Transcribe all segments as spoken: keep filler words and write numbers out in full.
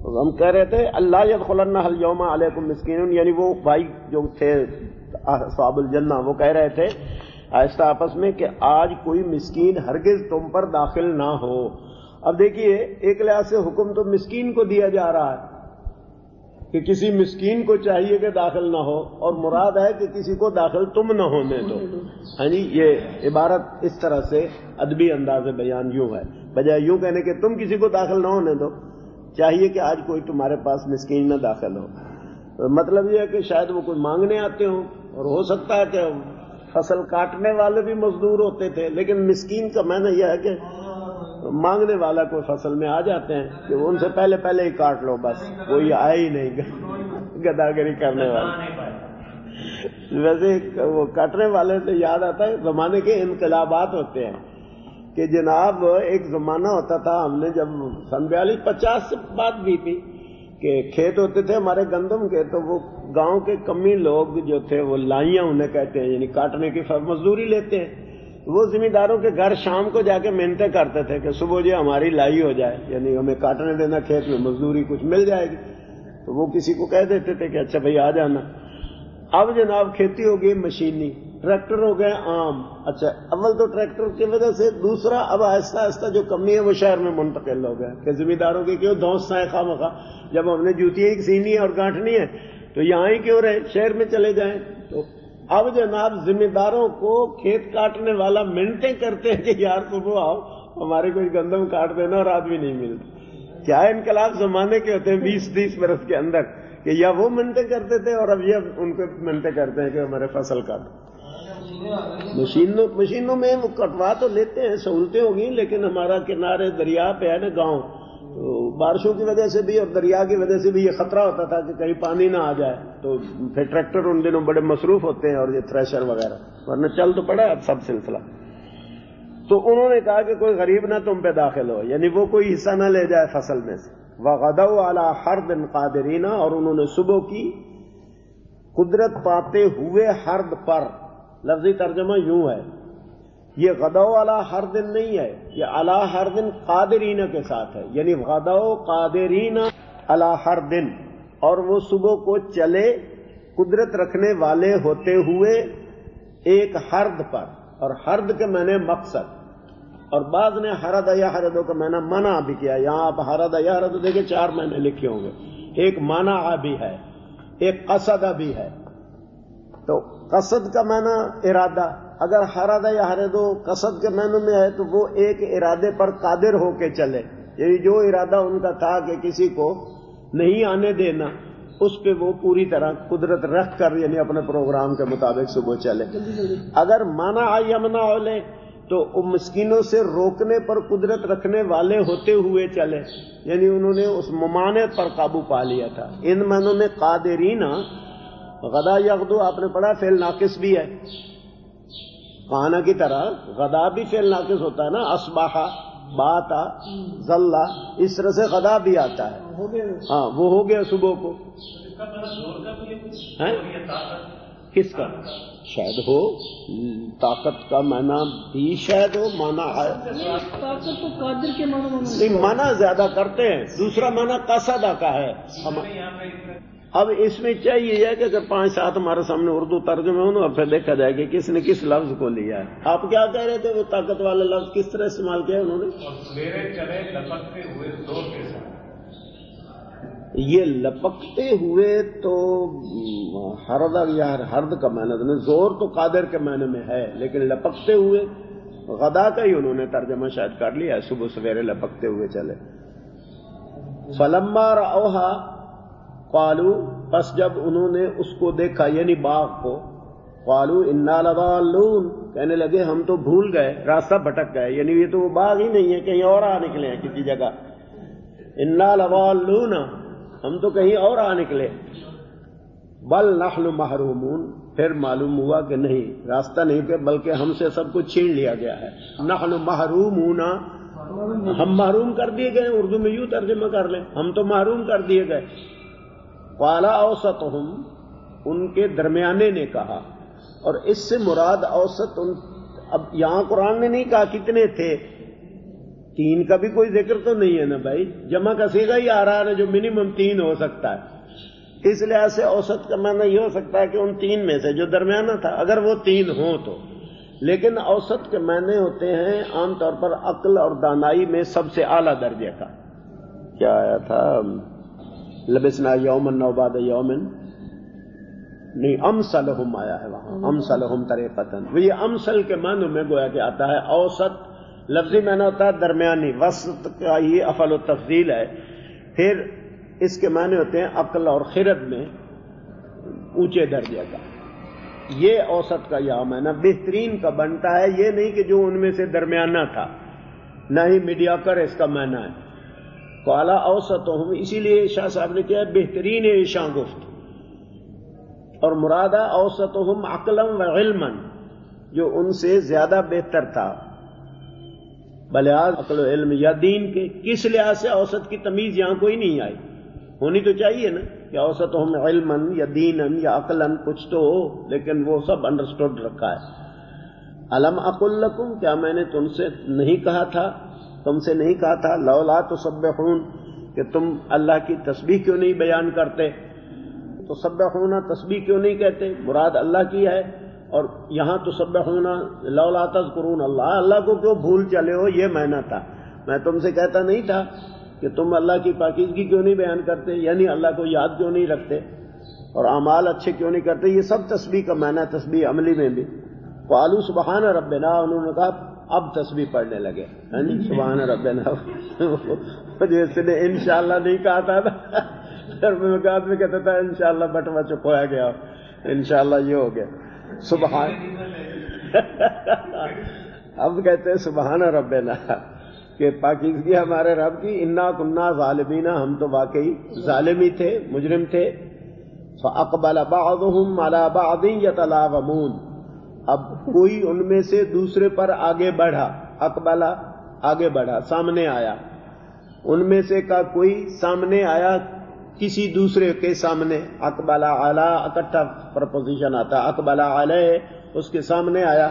ہم کہہ رہے تھے اللہ یدخلن الیوم علیکم مسکین، یعنی وہ بھائی جو تھے اصحاب الجنہ وہ کہہ رہے تھے آہستہ آپس میں کہ آج کوئی مسکین ہرگز تم پر داخل نہ ہو۔ اب دیکھیے ایک لحاظ سے حکم تو مسکین کو دیا جا رہا ہے کہ کسی مسکین کو چاہیے کہ داخل نہ ہو، اور مراد ہے کہ کسی کو داخل تم نہ ہونے دو۔ ہاں جی، یہ عبارت اس طرح سے ادبی انداز بیان یوں ہے، بجائے یوں کہنے کہ تم کسی کو داخل نہ ہونے دو، چاہیے کہ آج کوئی تمہارے پاس مسکین نہ داخل ہو۔ مطلب یہ ہے کہ شاید وہ کوئی مانگنے آتے ہوں، اور ہو سکتا ہے کہ فصل کاٹنے والے بھی مزدور ہوتے تھے، لیکن مسکین کا معنی یہ ہے کہ مانگنے والا کوئی فصل میں آ جاتے ہیں کہ ان سے پہلے پہلے ہی کاٹ لو، بس کوئی آئے ہی نہیں گداگری کرنے والے۔ ویسے وہ کاٹنے والے سے یاد آتا ہے زمانے کے انقلابات ہوتے ہیں کہ جناب ایک زمانہ ہوتا تھا، ہم نے جب سن بیالیس پچاس سے بات بھی تھی کہ کھیت ہوتے تھے ہمارے گندم کے، تو وہ گاؤں کے کمی لوگ جو تھے وہ لائیاں انہیں کہتے ہیں، یعنی کاٹنے کی مزدوری لیتے ہیں، وہ ذمہ داروں کے گھر شام کو جا کے محنتیں کرتے تھے کہ صبح جو ہماری لائی ہو جائے، یعنی ہمیں کاٹنے دینا، کھیت میں مزدوری کچھ مل جائے گی، تو وہ کسی کو کہہ دیتے تھے کہ اچھا بھائی آ جانا۔ اب جناب کھیتی ہو گئی مشینی، ٹریکٹر ہو گئے عام، اچھا اول تو ٹریکٹر کی وجہ سے، دوسرا اب آہستہ آہستہ جو کمی ہے وہ شہر میں منتقل ہو گیا کہ ذمہ داروں کی کیوں دھونسنا ہے خواہ مخواہ، جب ہم نے جوتیاں ہی سینی ہے اور گانٹھنی ہے تو یہاں ہی کیوں رہے، شہر میں چلے جائیں۔ تو اب جناب ذمہ داروں کو کھیت کاٹنے والا منتیں کرتے ہیں کہ یار صبح آؤ ہمارے کوئی گندم کاٹ دینا، اور آدمی نہیں ملتا۔ کیا انقلاب زمانے کے ہوتے ہیں بیس تیس برس کے اندر کہ یا وہ منتیں کرتے تھے اور اب یہ ان کو منتیں کرتے ہیں کہ ہمارے فصل کاٹو۔ مشینوں مشینوں میں وہ کٹوا تو لیتے ہیں، سہولتیں ہوگی، لیکن ہمارا کنارے دریا پہ ہے نا گاؤں، تو بارشوں کی وجہ سے بھی اور دریا کی وجہ سے بھی یہ خطرہ ہوتا تھا کہ کہیں پانی نہ آ جائے، تو پھر ٹریکٹر ان دنوں بڑے مصروف ہوتے ہیں اور یہ تھریشر وغیرہ، ورنہ چل تو پڑا اب سب سلسلہ۔ تو انہوں نے کہا کہ کوئی غریب نہ تم پہ داخل ہو، یعنی وہ کوئی حصہ نہ لے جائے فصل میں سے۔ وَغَدَوْا عَلَىٰ حَرْدٍ قَادِرِينَ، اور انہوں نے صبح کی قدرت پاتے ہوئے حرد پر، لفظی ترجمہ یوں ہے، یہ غدو علی حردن نہیں ہے، یہ علی حردن قادرین کے ساتھ ہے، یعنی غدو قادرین علی حردن، اور وہ صبح کو چلے قدرت رکھنے والے ہوتے ہوئے ایک حرد پر، اور حرد کے معنی مقصد، اور بعض نے حرد یحرد کا معنی منع بھی کیا، یہاں آپ حرد یحرد دیکھیں چار معنی لکھے ہوں گے، ایک منع بھی ہے، ایک قصد بھی ہے۔ تو قصد کا معنی ارادہ، اگر حرد یحرد قصد کے معنی میں ہے تو وہ ایک ارادے پر قادر ہو کے چلے، یعنی جو ارادہ ان کا تھا کہ کسی کو نہیں آنے دینا، اس پہ وہ پوری طرح قدرت رکھ کر یعنی اپنے پروگرام کے مطابق صبح چلے۔ اگر منع یمنع لے تو مسکینوں سے روکنے پر قدرت رکھنے والے ہوتے ہوئے چلے، یعنی انہوں نے اس ممانعت پر قابو پا لیا تھا۔ ان معنوں میں قادرین، غدا یغدو آپ نے پڑھا فعل ناقص بھی ہے، کہانا کی طرح غدا بھی فعل ناقص ہوتا ہے نا، اصبح، باتا، ظل، اس طرح سے غدا بھی آتا ہے، ہاں وہ ہو گیا صبح کو۔ کس کا شاید ہو، طاقت کا معنی بھی شاید ہو، معنی ہے طاقت تو قادر کے معنی نہیں، معنی زیادہ کرتے ہیں، دوسرا معنی قصدہ کا ہے۔ اب اس میں چاہیے ہے کہ اگر پانچ سات ہمارے سامنے اردو ترجمے ہوں نا، پھر دیکھا جائے کہ کس نے کس لفظ کو لیا ہے۔ آپ کیا کہہ رہے تھے، وہ طاقت والا لفظ کس طرح استعمال کیا انہوں نے؟ چلے لپکتے ہوئے زور کے ساتھ، یہ لپکتے ہوئے تو حرد یا حرد کا معنی تو زور تو قادر کے معنی میں ہے، لیکن لپکتے ہوئے غدا کا ہی انہوں نے ترجمہ شاید کر لیا ہے، صبح سویرے لپکتے ہوئے چلے۔ فلما رأوہا قالو، پس جب انہوں نے اس کو دیکھا یعنی باغ کو، قالو انا لضالون، کہنے لگے ہم تو بھول گئے، راستہ بھٹک گئے، یعنی یہ تو وہ باغ ہی نہیں ہے، کہیں اور آ نکلے ہیں کسی جگہ، انا لضالون، ہم تو کہیں اور آ نکلے، بل نحن محرومون، پھر معلوم ہوا کہ نہیں، راستہ نہیں کہ بلکہ ہم سے سب کچھ چھین لیا گیا ہے، نحن محرومون، ہم محروم کر دیے گئے، اردو میں یوں ترجمہ کر لیں، ہم تو محروم کر دیے گئے۔ قال اوسطہم، ان کے درمیانے نے کہا، اور اس سے مراد اوسط ان، اب یہاں قرآن نے نہیں کہا کتنے تھے، تین کا بھی کوئی ذکر تو نہیں ہے نا بھائی، جمع کا صیغہ ہی آ رہا ہے جو منیمم تین ہو سکتا ہے، اس لحاظ سے اوسط کا معنی یہ ہو سکتا ہے کہ ان تین میں سے جو درمیانہ تھا اگر وہ تین ہوں تو، لیکن اوسط کے معنی ہوتے ہیں عام طور پر عقل اور دانائی میں سب سے اعلیٰ درجے کا. کیا آیا تھا لبسنا یومن او بعد یومن، نہیں امثلہم آیا ہے وہاں، امثلہم طریقتاً، وہ یہ امثل کے معنی میں گویا کہ آتا ہے. اوسط لفظی معنی ہوتا ہے درمیانی، وسط کا یہ افعل و تفضیل ہے. پھر اس کے معنی ہوتے ہیں عقل اور خرد میں اونچے درجے کا. یہ اوسط کا یہ معنی بہترین کا بنتا ہے، یہ نہیں کہ جو ان میں سے درمیانہ تھا، نہ ہی میڈیاکر اس کا معنی ہے. قال اوسطہم، اسی لیے شاہ صاحب نے کیا ہے بہترین ایشاں گفت، اور مراد ہے اوسطہم عقلا و علما، جو ان سے زیادہ بہتر تھا بلحاظ عقل و علم یا دین کے. کس لحاظ سے اوسط کی تمیز یہاں کوئی نہیں آئی، ہونی تو چاہیے نا کہ اوسطہم علما یا دینا یا عقلا کچھ تو ہو، لیکن وہ سب انڈرسٹوڈ رکھا ہے. الم اقل لکم، کیا میں نے تم سے نہیں کہا تھا، تم سے نہیں کہا تھا لولا تسبحون، کہ تم اللہ کی تسبیح کیوں نہیں بیان کرتے. تسبحون تسبیح کیوں نہیں کہتے، مراد اللہ کی ہے. اور یہاں تسبحون لولا تذکرون اللہ، اللہ کو کیوں بھول چلے ہو، یہ معنی تھا. میں تم سے کہتا نہیں تھا کہ تم اللہ کی پاکیزگی کیوں نہیں بیان کرتے، یعنی اللہ کو یاد کیوں نہیں رکھتے اور اعمال اچھے کیوں نہیں کرتے. یہ سب تسبیح کا معنی ہے، تسبیح عملی میں بھی. قالوا سبحان ربنا، انہوں نے کہا اب تسبیح پڑھنے لگے، یعنی سبحان ربنا. جیسے نے انشاءاللہ نہیں کہا تھا نا، مقاد میں کہتا تھا انشاءاللہ بٹوا چپایا گیا، انشاءاللہ یہ ہو گیا سبحان. اب کہتے ہیں سبحان ربنا کہ پاکیزگی ہمارے رب کی. انا کنا ظالمین، ہم تو واقعی ظالمی تھے، مجرم تھے. فاقبل بعضهم على بعض يتلاومون، اب کوئی ان میں سے دوسرے پر آگے بڑھا. اقبل آگے بڑھا، سامنے آیا. ان میں سے کا کوئی سامنے آیا کسی دوسرے کے سامنے. اقبل علی اکٹھا پرپوزیشن آتا، اقبل علیہ اس کے سامنے آیا.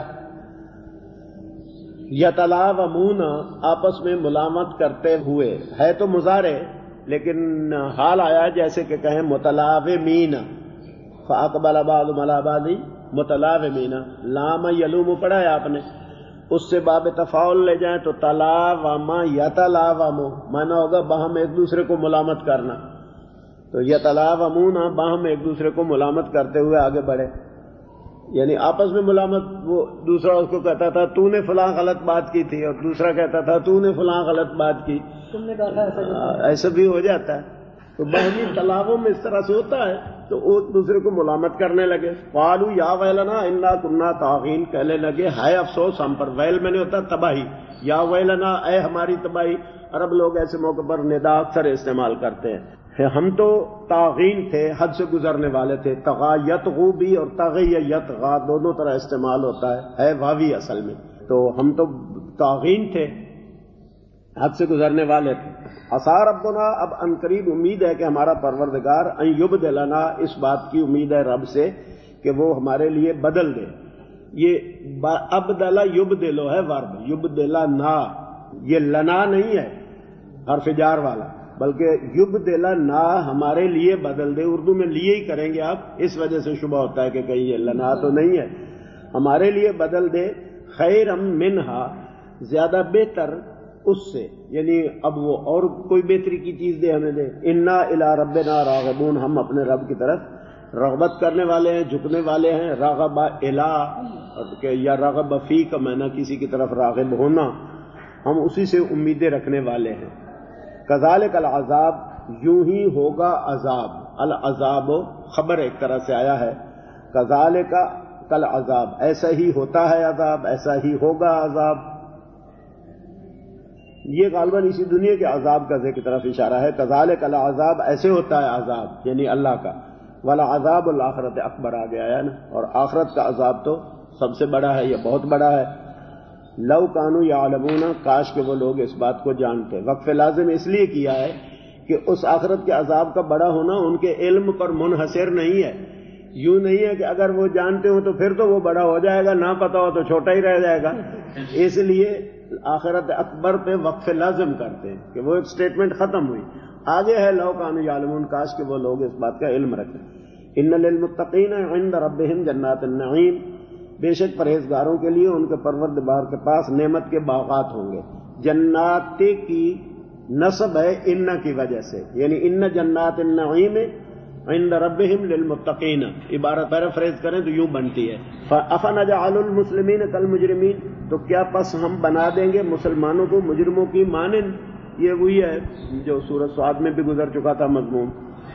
یتلاومون آپس میں ملامت کرتے ہوئے، ہے تو مضارع لیکن حال آیا جیسے کہ کہیں متلاومین. فاقبل بعضهم علی بعض متلاومین. لام یلوم پڑھا ہے آپ نے، اس سے باب تفاعل لے جائیں تو تلاوم یتلاوم مانا ہوگا باہم ایک دوسرے کو ملامت کرنا. تو یتلاومون باہم ایک دوسرے کو ملامت کرتے ہوئے آگے بڑھے، یعنی آپس میں ملامت. وہ دوسرا اس کو کہتا تھا تو نے فلاں غلط بات کی تھی، اور دوسرا کہتا تھا تو نے فلاں غلط بات کی، تم نے کہا تھا ایسا. ایسا بھی ہو جاتا ہے. تو باہمی تلاوم میں اس طرح سے ہوتا ہے، تو وہ ایک دوسرے کو ملامت کرنے لگے. قالوا یا ویلنا انا کنا طاغین، کہنے لگے ہائے افسوس ہم پر. ویل میں نے ہوتا تباہی، یا ویلنا اے ہماری تباہی. عرب لوگ ایسے موقع پر ندا اکثر استعمال کرتے ہیں. ہم تو طاغین تھے، حد سے گزرنے والے تھے. طغا یطغو بھی اور طغی یطغا دونوں طرح استعمال ہوتا ہے، ہے واوی اصل میں. تو ہم تو طاغین تھے، حد سے گزرنے والے تھے. عسیٰ ربنا، اب عنقریب امید ہے کہ ہمارا پروردگار ان یبدلنا، اس بات کی امید ہے رب سے کہ وہ ہمارے لیے بدل دے. یہ ابدلا یبدلو ہے ورب، یبدلنا یہ لنا نہیں ہے حرف جار والا، بلکہ یبدلنا ہمارے لیے بدل دے. اردو میں لیے ہی کریں گے آپ، اس وجہ سے شبہ ہوتا ہے کہ کہیں یہ لنا تو نہیں ہے. ہمارے لیے بدل دے خیرا منہا، زیادہ بہتر اس سے، یعنی اب وہ اور کوئی بہتری کی چیز دے ہمیں دے. انا الی ربنا راغبون، ہم اپنے رب کی طرف رغبت کرنے والے ہیں، جھکنے والے ہیں. راغب الی یا راغب فی کا معنی کسی کی طرف راغب ہونا، ہم اسی سے امیدیں رکھنے والے ہیں. کذالک العذاب، یوں ہی ہوگا عذاب. العذاب خبر ایک طرح سے آیا ہے. کذالک کالعذاب، ایسا ہی ہوتا ہے عذاب، ایسا ہی ہوگا عذاب. یہ غالباً اسی دنیا کے عذاب کا ذکر کی طرف اشارہ ہے. کذالک العذاب، ایسے ہوتا ہے عذاب یعنی اللہ کا. والعذاب الآخرت اکبر آ گیا ہے نا، اور آخرت کا عذاب تو سب سے بڑا ہے، یہ بہت بڑا ہے. لو کانوا یعلمون، کاش کہ وہ لوگ اس بات کو جانتے. وقف لازم اس لیے کیا ہے کہ اس آخرت کے عذاب کا بڑا ہونا ان کے علم پر منحصر نہیں ہے. یوں نہیں ہے کہ اگر وہ جانتے ہو تو پھر تو وہ بڑا ہو جائے گا، نہ پتا ہو تو چھوٹا ہی رہ جائے گا. اس لیے آخرت اکبر پہ وقف لازم کرتے ہیں کہ وہ ایک سٹیٹمنٹ ختم ہوئی. آگے ہے لو کانوا یعلمون، کاش کہ وہ لوگ اس بات کا علم رکھیں. ان للمتقین عند ربهم جنات النعیم، بے شک پرہیزگاروں کے لیے ان کے پروردگار کے پاس نعمت کے باغات ہوں گے. جنات کی نسب ہے ان کی وجہ سے، یعنی ان جنات النعیم عند ربهم للمتقین. عبارت پیرافریز کریں تو یوں بنتی ہے افنجعل المسلمین کالمجرمین، تو کیا پس ہم بنا دیں گے مسلمانوں کو مجرموں کی مانند. یہ وہی ہے جو سورۃ صاد میں بھی گزر چکا تھا مضمون.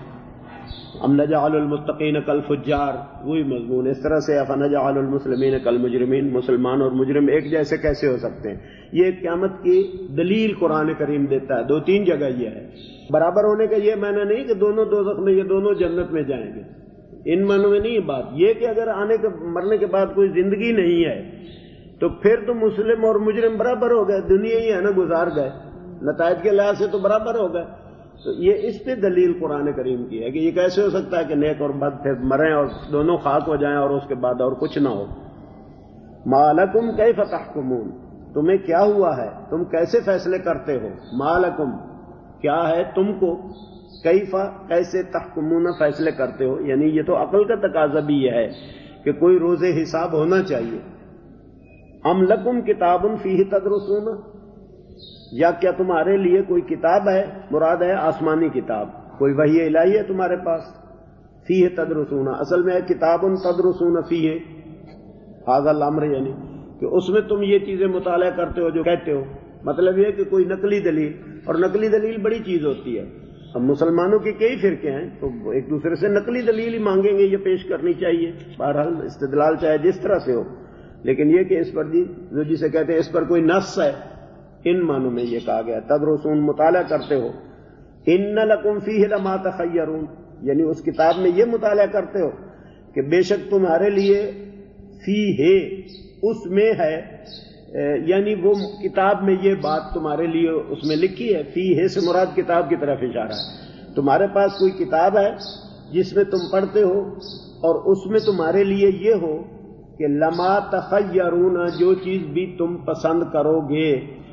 ام نجعل المتقین کالفجار، وہی مضمون. اس طرح سے افنجعل المسلمین کالمجرمین، مسلمان اور مجرم ایک جیسے کیسے ہو سکتے ہیں. یہ قیامت کی دلیل قرآن کریم دیتا ہے. دو تین جگہ یہ ہے. برابر ہونے کا یہ معنی نہیں کہ دونوں دوزخ میں، یہ دونوں جنت میں جائیں گے، ان معنوں میں نہیں یہ بات. یہ کہ اگر آنے کے مرنے کے بعد کوئی زندگی نہیں ہے تو پھر تو مسلم اور مجرم برابر ہو گئے، دنیا ہی ہے نا، گزار گئے، نتائج کے لحاظ سے تو برابر ہو گئے. تو یہ اس پہ دلیل قرآن کریم کی ہے کہ یہ کیسے ہو سکتا ہے کہ نیک اور بد پھر مریں اور دونوں خاک ہو جائیں اور اس کے بعد اور کچھ نہ ہو. ما لکم کیف تحکمون، تمہیں کیا ہوا ہے، تم کیسے فیصلے کرتے ہو. ما لکم، کیا ہے تم کو، کیفا، کیسے، تحکمون، فیصلے کرتے ہو. یعنی یہ تو عقل کا تقاضا بھی یہ ہے کہ کوئی روز حساب ہونا چاہیے. ام لکم کتاب فیہ تدرسون، یا کیا تمہارے لیے کوئی کتاب ہے، مراد ہے آسمانی کتاب، کوئی وحی الہی ہے تمہارے پاس. فیہ تدرسون، اصل میں ہے کتاب تدرسون فیہ، ھذا الامر، یعنی کہ اس میں تم یہ چیزیں مطالعہ کرتے ہو جو کہتے ہو. مطلب یہ کہ کوئی نقلی دلیل، اور نقلی دلیل بڑی چیز ہوتی ہے. اب مسلمانوں کے کئی فرقے ہیں تو ایک دوسرے سے نقلی دلیل ہی مانگیں گے، یہ پیش کرنی چاہیے. بہرحال استدلال چاہے جس طرح سے ہو، لیکن یہ کہ اس پر جی جو جسے کہتے ہیں اس پر کوئی نص ہے، ان معنوں میں یہ کہا گیا. تدرسون، مطالعہ کرتے ہو. ان لکم فیہ لما تخیرون، یعنی اس کتاب میں یہ مطالعہ کرتے ہو کہ بے شک تمہارے لیے فیہ، اس میں ہے، یعنی وہ کتاب میں یہ بات تمہارے لیے اس میں لکھی ہے. فیہ سے مراد کتاب کی طرف اشارہ ہے. تمہارے پاس کوئی کتاب ہے جس میں تم پڑھتے ہو اور اس میں تمہارے لیے یہ ہو کہ لما تخیرون، جو چیز بھی تم پسند کرو گے.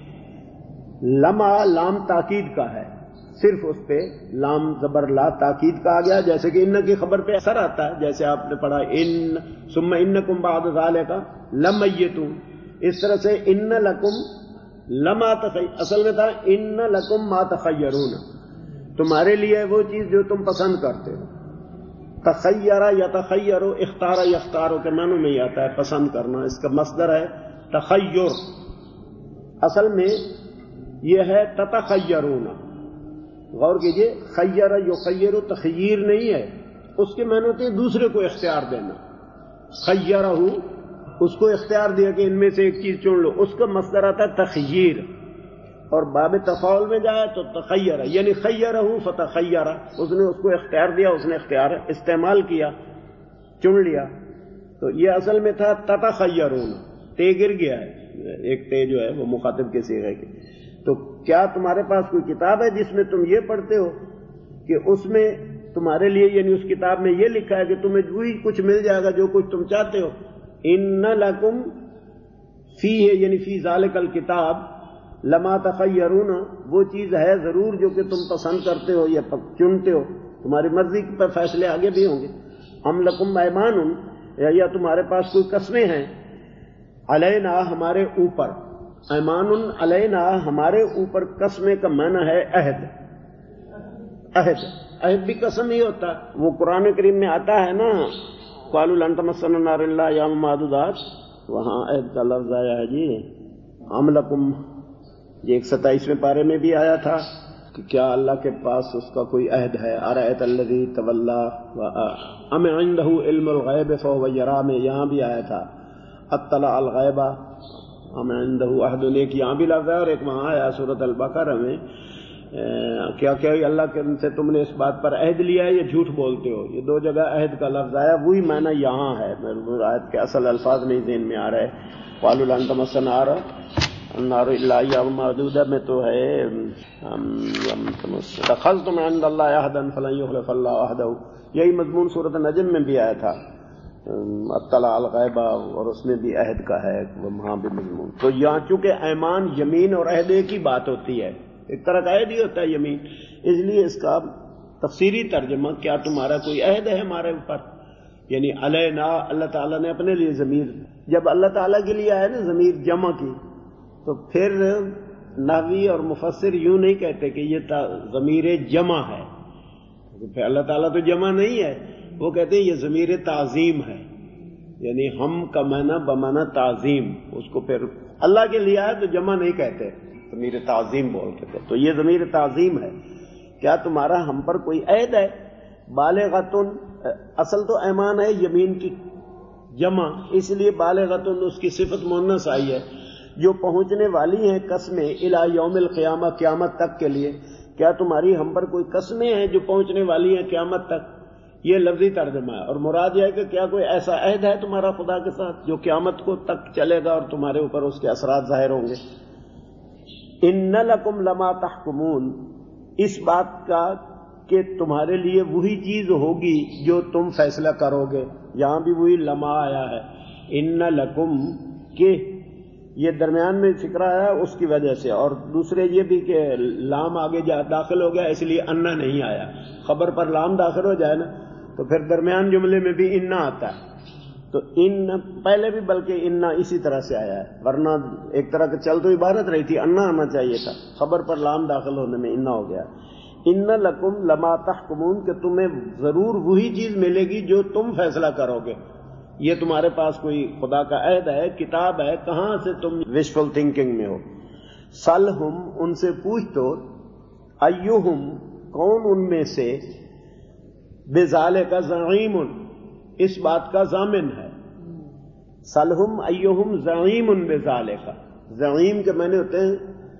لما لام تاکید کا ہے، صرف اس پہ لام زبر لا تاکید کا آ گیا، جیسے کہ ان کی خبر پہ اثر آتا ہے. جیسے آپ نے پڑھا ان ثم انکم بعد ذالک لمیتون، اس طرح سے ان لکم لما تخیر، اصل میں تھا ان لکم ما تخیرون، تمہارے لیے وہ چیز جو تم پسند کرتے ہو. تخیر یا تخیر، اختار یختارو کے معنوں میں ہی آتا ہے پسند کرنا. اس کا مصدر ہے تخیر. اصل میں یہ ہے تتخیرون. غور کیجئے، خیر یخیر تخیر نہیں ہے، اس کے معنی ہوتے ہیں دوسرے کو اختیار دینا. خیرہ، اس کو اختیار دیا کہ ان میں سے ایک چیز چن لو، اس کا مصدر آتا ہے تخییر. اور باب تفاعل میں جائے تو تخیر، یعنی خیرہ فتخیر، اس نے اس کو اختیار دیا، اس نے اختیار استعمال کیا، چن لیا. تو یہ اصل میں تھا تتخیرون. تے گر گیا ہے، ایک تے جو ہے وہ مخاطب کے صیغے کی. تو کیا تمہارے پاس کوئی کتاب ہے جس میں تم یہ پڑھتے ہو کہ اس میں تمہارے لیے، یعنی اس کتاب میں یہ لکھا ہے کہ تمہیں وہی کچھ مل جائے گا جو کچھ تم چاہتے ہو. ان لکم فیہ، یعنی فی ذالک الکتاب لما تخیرون، وہ چیز ہے ضرور جو کہ تم پسند کرتے ہو یا چنتے ہو، تمہاری مرضی پر فیصلے آگے بھی ہوں گے. ام لکم ایمان، یا تمہارے پاس کوئی قسمیں ہیں، علینا، ہمارے اوپر. ایمان علینا، ہمارے اوپر. قسمیں کا معنی ہے عہد. عہد عہد بھی قسم ہی ہوتا ہے. وہ قرآن کریم میں آتا ہے نا، قالوا لن تمسنا النار الا ایاما معدودات، وہاں عہد کا لفظ آیا ہے. جی ام لکم، یہ ایک ستائیسویں پارے میں بھی آیا تھا کہ کیا اللہ کے پاس اس کا کوئی عہد ہے. ارأیت الذی تولی ام عنده علم الغیب فهو یری، میں یہاں بھی آیا تھا اطلع الغیب ام عنده عہد. ایک یہاں بھی لفظ ہے اور ایک وہاں آیا سورۃ البقرہ میں. کیا کہ اللہ کے سے تم نے اس بات پر عہد لیا ہے یا جھوٹ بولتے ہو. یہ دو جگہ عہد کا لفظ آیا، وہی معنی یہاں ہے. آیت کے اصل الفاظ نہیں ذہن میں آ رہے. قالوا لن تمسنا النار الا ایاما معدودہ میں تو ہے اتخذتم عند اللہ عہدا فلن یخلف اللہ عہدہ. یہی مضمون سورۃ النجم میں بھی آیا تھا اطلاع الغیبہ اور اس میں بھی عہد کا ہے وہاں بھی مضمون. تو یہاں چونکہ ایمان یمین اور عہد ایک ہی بات ہوتی ہے، ایک طرح کا عہد ہی ہوتا ہے یمین، اس لیے اس کا تفسیری ترجمہ کیا تمہارا کوئی عہد ہے ہمارے اوپر، یعنی علینا اللہ تعالیٰ نے اپنے لیے ضمیر، جب اللہ تعالیٰ کے لیے آئے نا ضمیر جمع کی تو پھر نحوی اور مفسر یوں نہیں کہتے کہ یہ ضمیر جمع ہے، پھر اللہ تعالیٰ تو جمع نہیں ہے، وہ کہتے ہیں یہ ضمیر تعظیم ہے، یعنی ہم کا معنی بمعنی تعظیم، اس کو پھر اللہ کے لیے آئے تو جمع نہیں کہتے، ضمیر تعظیم بول کہتے، تو یہ ضمیر تعظیم ہے. کیا تمہارا ہم پر کوئی عہد ہے؟ بالغتن، اصل تو ایمان ہے یمین کی جمع، اس لیے بالغتن اس کی صفت مؤنث آئی ہے، جو پہنچنے والی ہیں قسمیں الی یوم القیامہ، قیامت تک کے لیے. کیا تمہاری ہم پر کوئی قسمیں ہیں جو پہنچنے والی ہیں قیامت تک؟ یہ لفظی ترجمہ ہے، اور مراد یہ ہے کہ کیا کوئی ایسا عہد ہے تمہارا خدا کے ساتھ جو قیامت کو تک چلے گا اور تمہارے اوپر اس کے اثرات ظاہر ہوں گے. ان لکم لما تحکمون، اس بات کا کہ تمہارے لیے وہی چیز ہوگی جو تم فیصلہ کرو گے، یہاں بھی وہی لما آیا ہے، ان لکم، کہ یہ درمیان میں فکرہ ہے اس کی وجہ سے، اور دوسرے یہ بھی کہ لام آگے جا داخل ہو گیا اس لیے انا نہیں آیا، خبر پر لام داخل ہو جائے نا تو پھر درمیان جملے میں بھی انا آتا ہے، تو ان پہلے بھی بلکہ انا اسی طرح سے آیا ہے، ورنہ ایک طرح کی چل تو عبارت رہی تھی، انا آنا چاہیے تھا، خبر پر لام داخل ہونے میں انا ہو گیا. ان لکم لما تحکمون، کہ تمہیں ضرور وہی چیز ملے گی جو تم فیصلہ کرو گے. یہ تمہارے پاس کوئی خدا کا عہد ہے، کتاب ہے، کہاں سے تم وشفل تھنکنگ میں ہو. سلہم، ان سے پوچھ تو، ایہم، کون ان میں سے، بذالک زعیم، اس بات کا ضامن ہے. سلہم ایہم زعیم بذالک، زعیم کے معنی ہوتے ہیں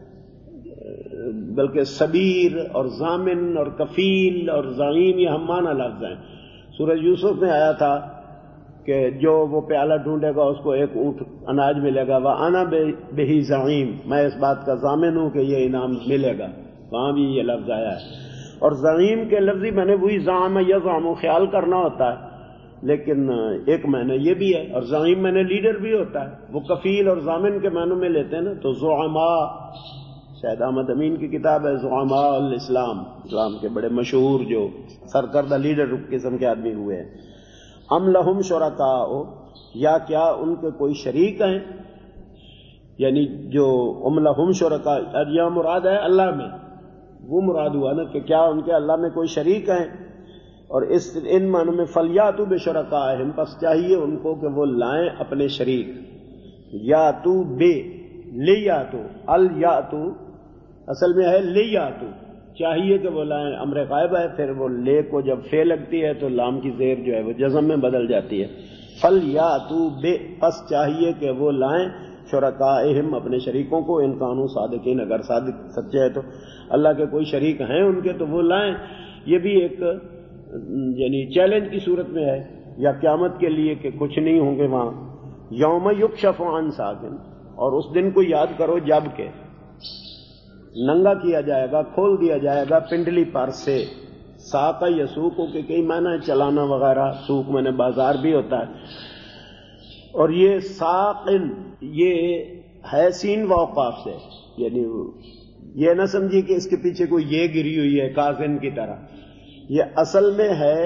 بلکہ سبیر اور ضامن اور کفیل اور زعیم، یہ ہم معنی لفظ ہیں. سورہ یوسف میں آیا تھا کہ جو وہ پیالہ ڈھونڈے گا اس کو ایک اونٹ اناج ملے گا، وَأَنَا بِهِ زعیم، میں اس بات کا ضامن ہوں کہ یہ انعام ملے گا، وہاں بھی یہ لفظ آیا ہے. اور زعیم کے لفظی میں نے وہی زعم یزعم خیال کرنا ہوتا ہے، لیکن ایک معنی یہ بھی ہے، اور زعیم میں نے لیڈر بھی ہوتا ہے. وہ کفیل اور ضامن کے معنوں میں لیتے ہیں نا، تو زعماء، شاید احمد امین کی کتاب ہے زعماء الاسلام، اسلام کے بڑے مشہور جو سرکردہ لیڈر قسم کے آدمی ہوئے ہیں. ام لہم شرکاء، یا کیا ان کے کوئی شریک ہیں، یعنی جو ام لہم شرکاء، یا مراد ہے اللہ میں، وہ مراد ہوا نا کہ کیا ان کے اللہ میں کوئی شریک ہیں. اور اس ان معنوں میں فلیاتو بشرکائہم، پس چاہیے ان کو کہ وہ لائیں اپنے شریک. یاتو بے، لیاتو، الیاتو اصل میں ہے لیاتو، چاہیے کہ وہ لائیں، امر غائب ہے، پھر وہ لے کو جب فے لگتی ہے تو لام کی زیر جو ہے وہ جزم میں بدل جاتی ہے. فلیاتو بے، پس چاہیے کہ وہ لائیں شرکائہم، اپنے شریکوں کو، ان کانوا صادقین، اگر صادق سچے ہیں تو اللہ کے کوئی شریک ہیں ان کے تو وہ لائیں. یہ بھی ایک یعنی چیلنج کی صورت میں ہے، یا قیامت کے لیے کہ کچھ نہیں ہوں گے وہاں. یوم یکشف عن ساق، اور اس دن کو یاد کرو جب کہ ننگا کیا جائے گا، کھول دیا جائے گا پنڈلی پر سے. ساق یسوق کے کئی معنی ہے، چلانا وغیرہ، سوق میں نے بازار بھی ہوتا ہے. اور یہ ساقن، یہ ہے سین وقاف سے، یعنی یہ نہ سمجھی کہ اس کے پیچھے کوئی یہ گری ہوئی ہے کازن کی طرح، یہ اصل میں ہے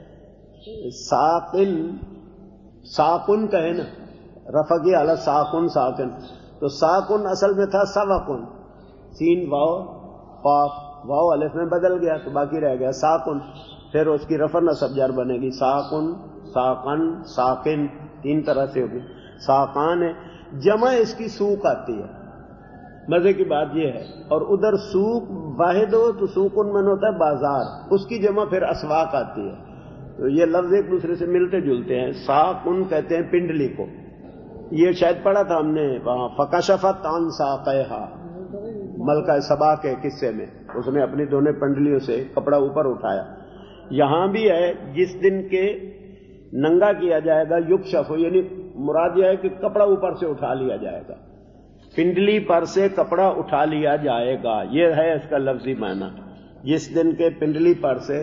ساقن، ساقن کا ہے نا، رفع کی اعلی ساقن، ساقن، تو ساقن اصل میں تھا سوقن، سین واو قاف، واو الف میں بدل گیا تو باقی رہ گیا ساقن، پھر اس کی رفع نصب جر بنے گی ساقن، ساقن، ساقن، تین طرح سے ہوگی. ساقان ہے، جمع اس کی سوق آتی ہے. مزے کی بات یہ ہے، اور ادھر سوق واحد ہو تو سوقن من ہوتا ہے بازار، اس کی جمع پھر اسواق آتی ہے. تو یہ لفظ ایک دوسرے سے ملتے جلتے ہیں. ساقن کہتے ہیں پنڈلی کو، یہ شاید پڑھا تھا ہم نے وہاں فکشفت عن ساقیہا، ملکہ سبا کے قصے میں، اس نے اپنی دونوں پنڈلیوں سے کپڑا اوپر اٹھایا. یہاں بھی ہے جس دن کے ننگا کیا جائے گا، یکشف، یعنی مراد یہ ہے کہ کپڑا اوپر سے اٹھا لیا جائے گا، پنڈلی پر سے کپڑا اٹھا لیا جائے گا، یہ ہے اس کا لفظی معنی. جس دن کے پنڈلی پر سے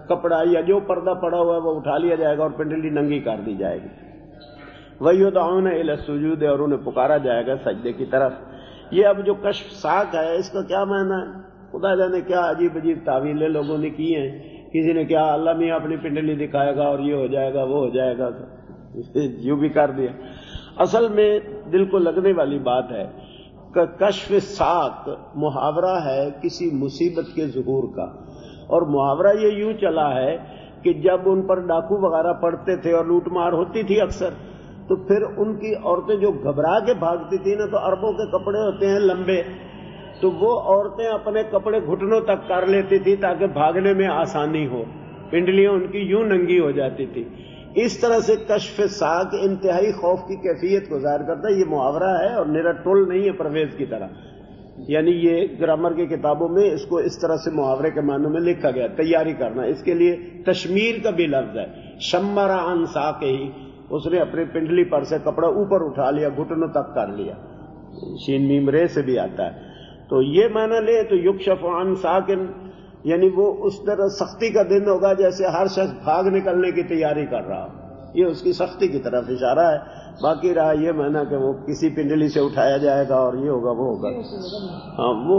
کپڑا یا جو پردہ پڑا ہوا ہے وہ اٹھا لیا جائے گا اور پنڈلی ننگی کر دی جائے گی. وَيُدْعَوْنَ إِلَى السُّجُودِ اور انہیں پکارا جائے گا سجدے کی طرف. یہ اب جو کشف ساق ہے اس کا کیا معنی ہے؟ خدا جانے کیا عجیب عجیب تعویلیں لوگوں نے کی ہیں. کسی نے کیا اللہ میاں اپنی پنڈلی دکھائے گا اور یہ ہو جائے گا وہ ہو جائے گا، یوں بھی کر دیا. اصل میں دل کو لگنے والی بات ہے کہ کشف ساق محاورہ ہے کسی مصیبت کے ظہور کا، اور محاورہ یہ یوں چلا ہے کہ جب ان پر ڈاکو وغیرہ پڑتے تھے اور لوٹ مار ہوتی تھی اکثر، تو پھر ان کی عورتیں جو گھبرا کے بھاگتی تھی نا، تو اربوں کے کپڑے ہوتے ہیں لمبے، تو وہ عورتیں اپنے کپڑے گھٹنوں تک کر لیتی تھی تاکہ بھاگنے میں آسانی ہو، پنڈلیاں ان کی یوں ننگی ہو جاتی تھی. اس طرح سے کشف ساق انتہائی خوف کی کیفیت کو ظاہر کرتا ہے. یہ محاورہ ہے اور میرا ٹول نہیں ہے پرویز کی طرح، یعنی یہ گرامر کی کتابوں میں اس کو اس طرح سے محاورے کے معنوں میں لکھا گیا، تیاری کرنا. اس کے لیے تشمیر کا بھی لفظ ہے، شمر عن ساقہ، اس نے اپنی پنڈلی پر سے کپڑا اوپر اٹھا لیا، گھٹنوں تک کر لیا. شین میم رے سے بھی آتا ہے. تو یہ معنی لے تو یکشف عن ساکن، یعنی وہ اس طرح سختی کا دن ہوگا جیسے ہر شخص بھاگ نکلنے کی تیاری کر رہا ہو. یہ اس کی سختی کی طرف اشارہ ہے. باقی رہا یہ معنی کہ وہ کسی پنڈلی سے اٹھایا جائے گا اور یہ ہوگا وہ ہوگا. ہاں، وہ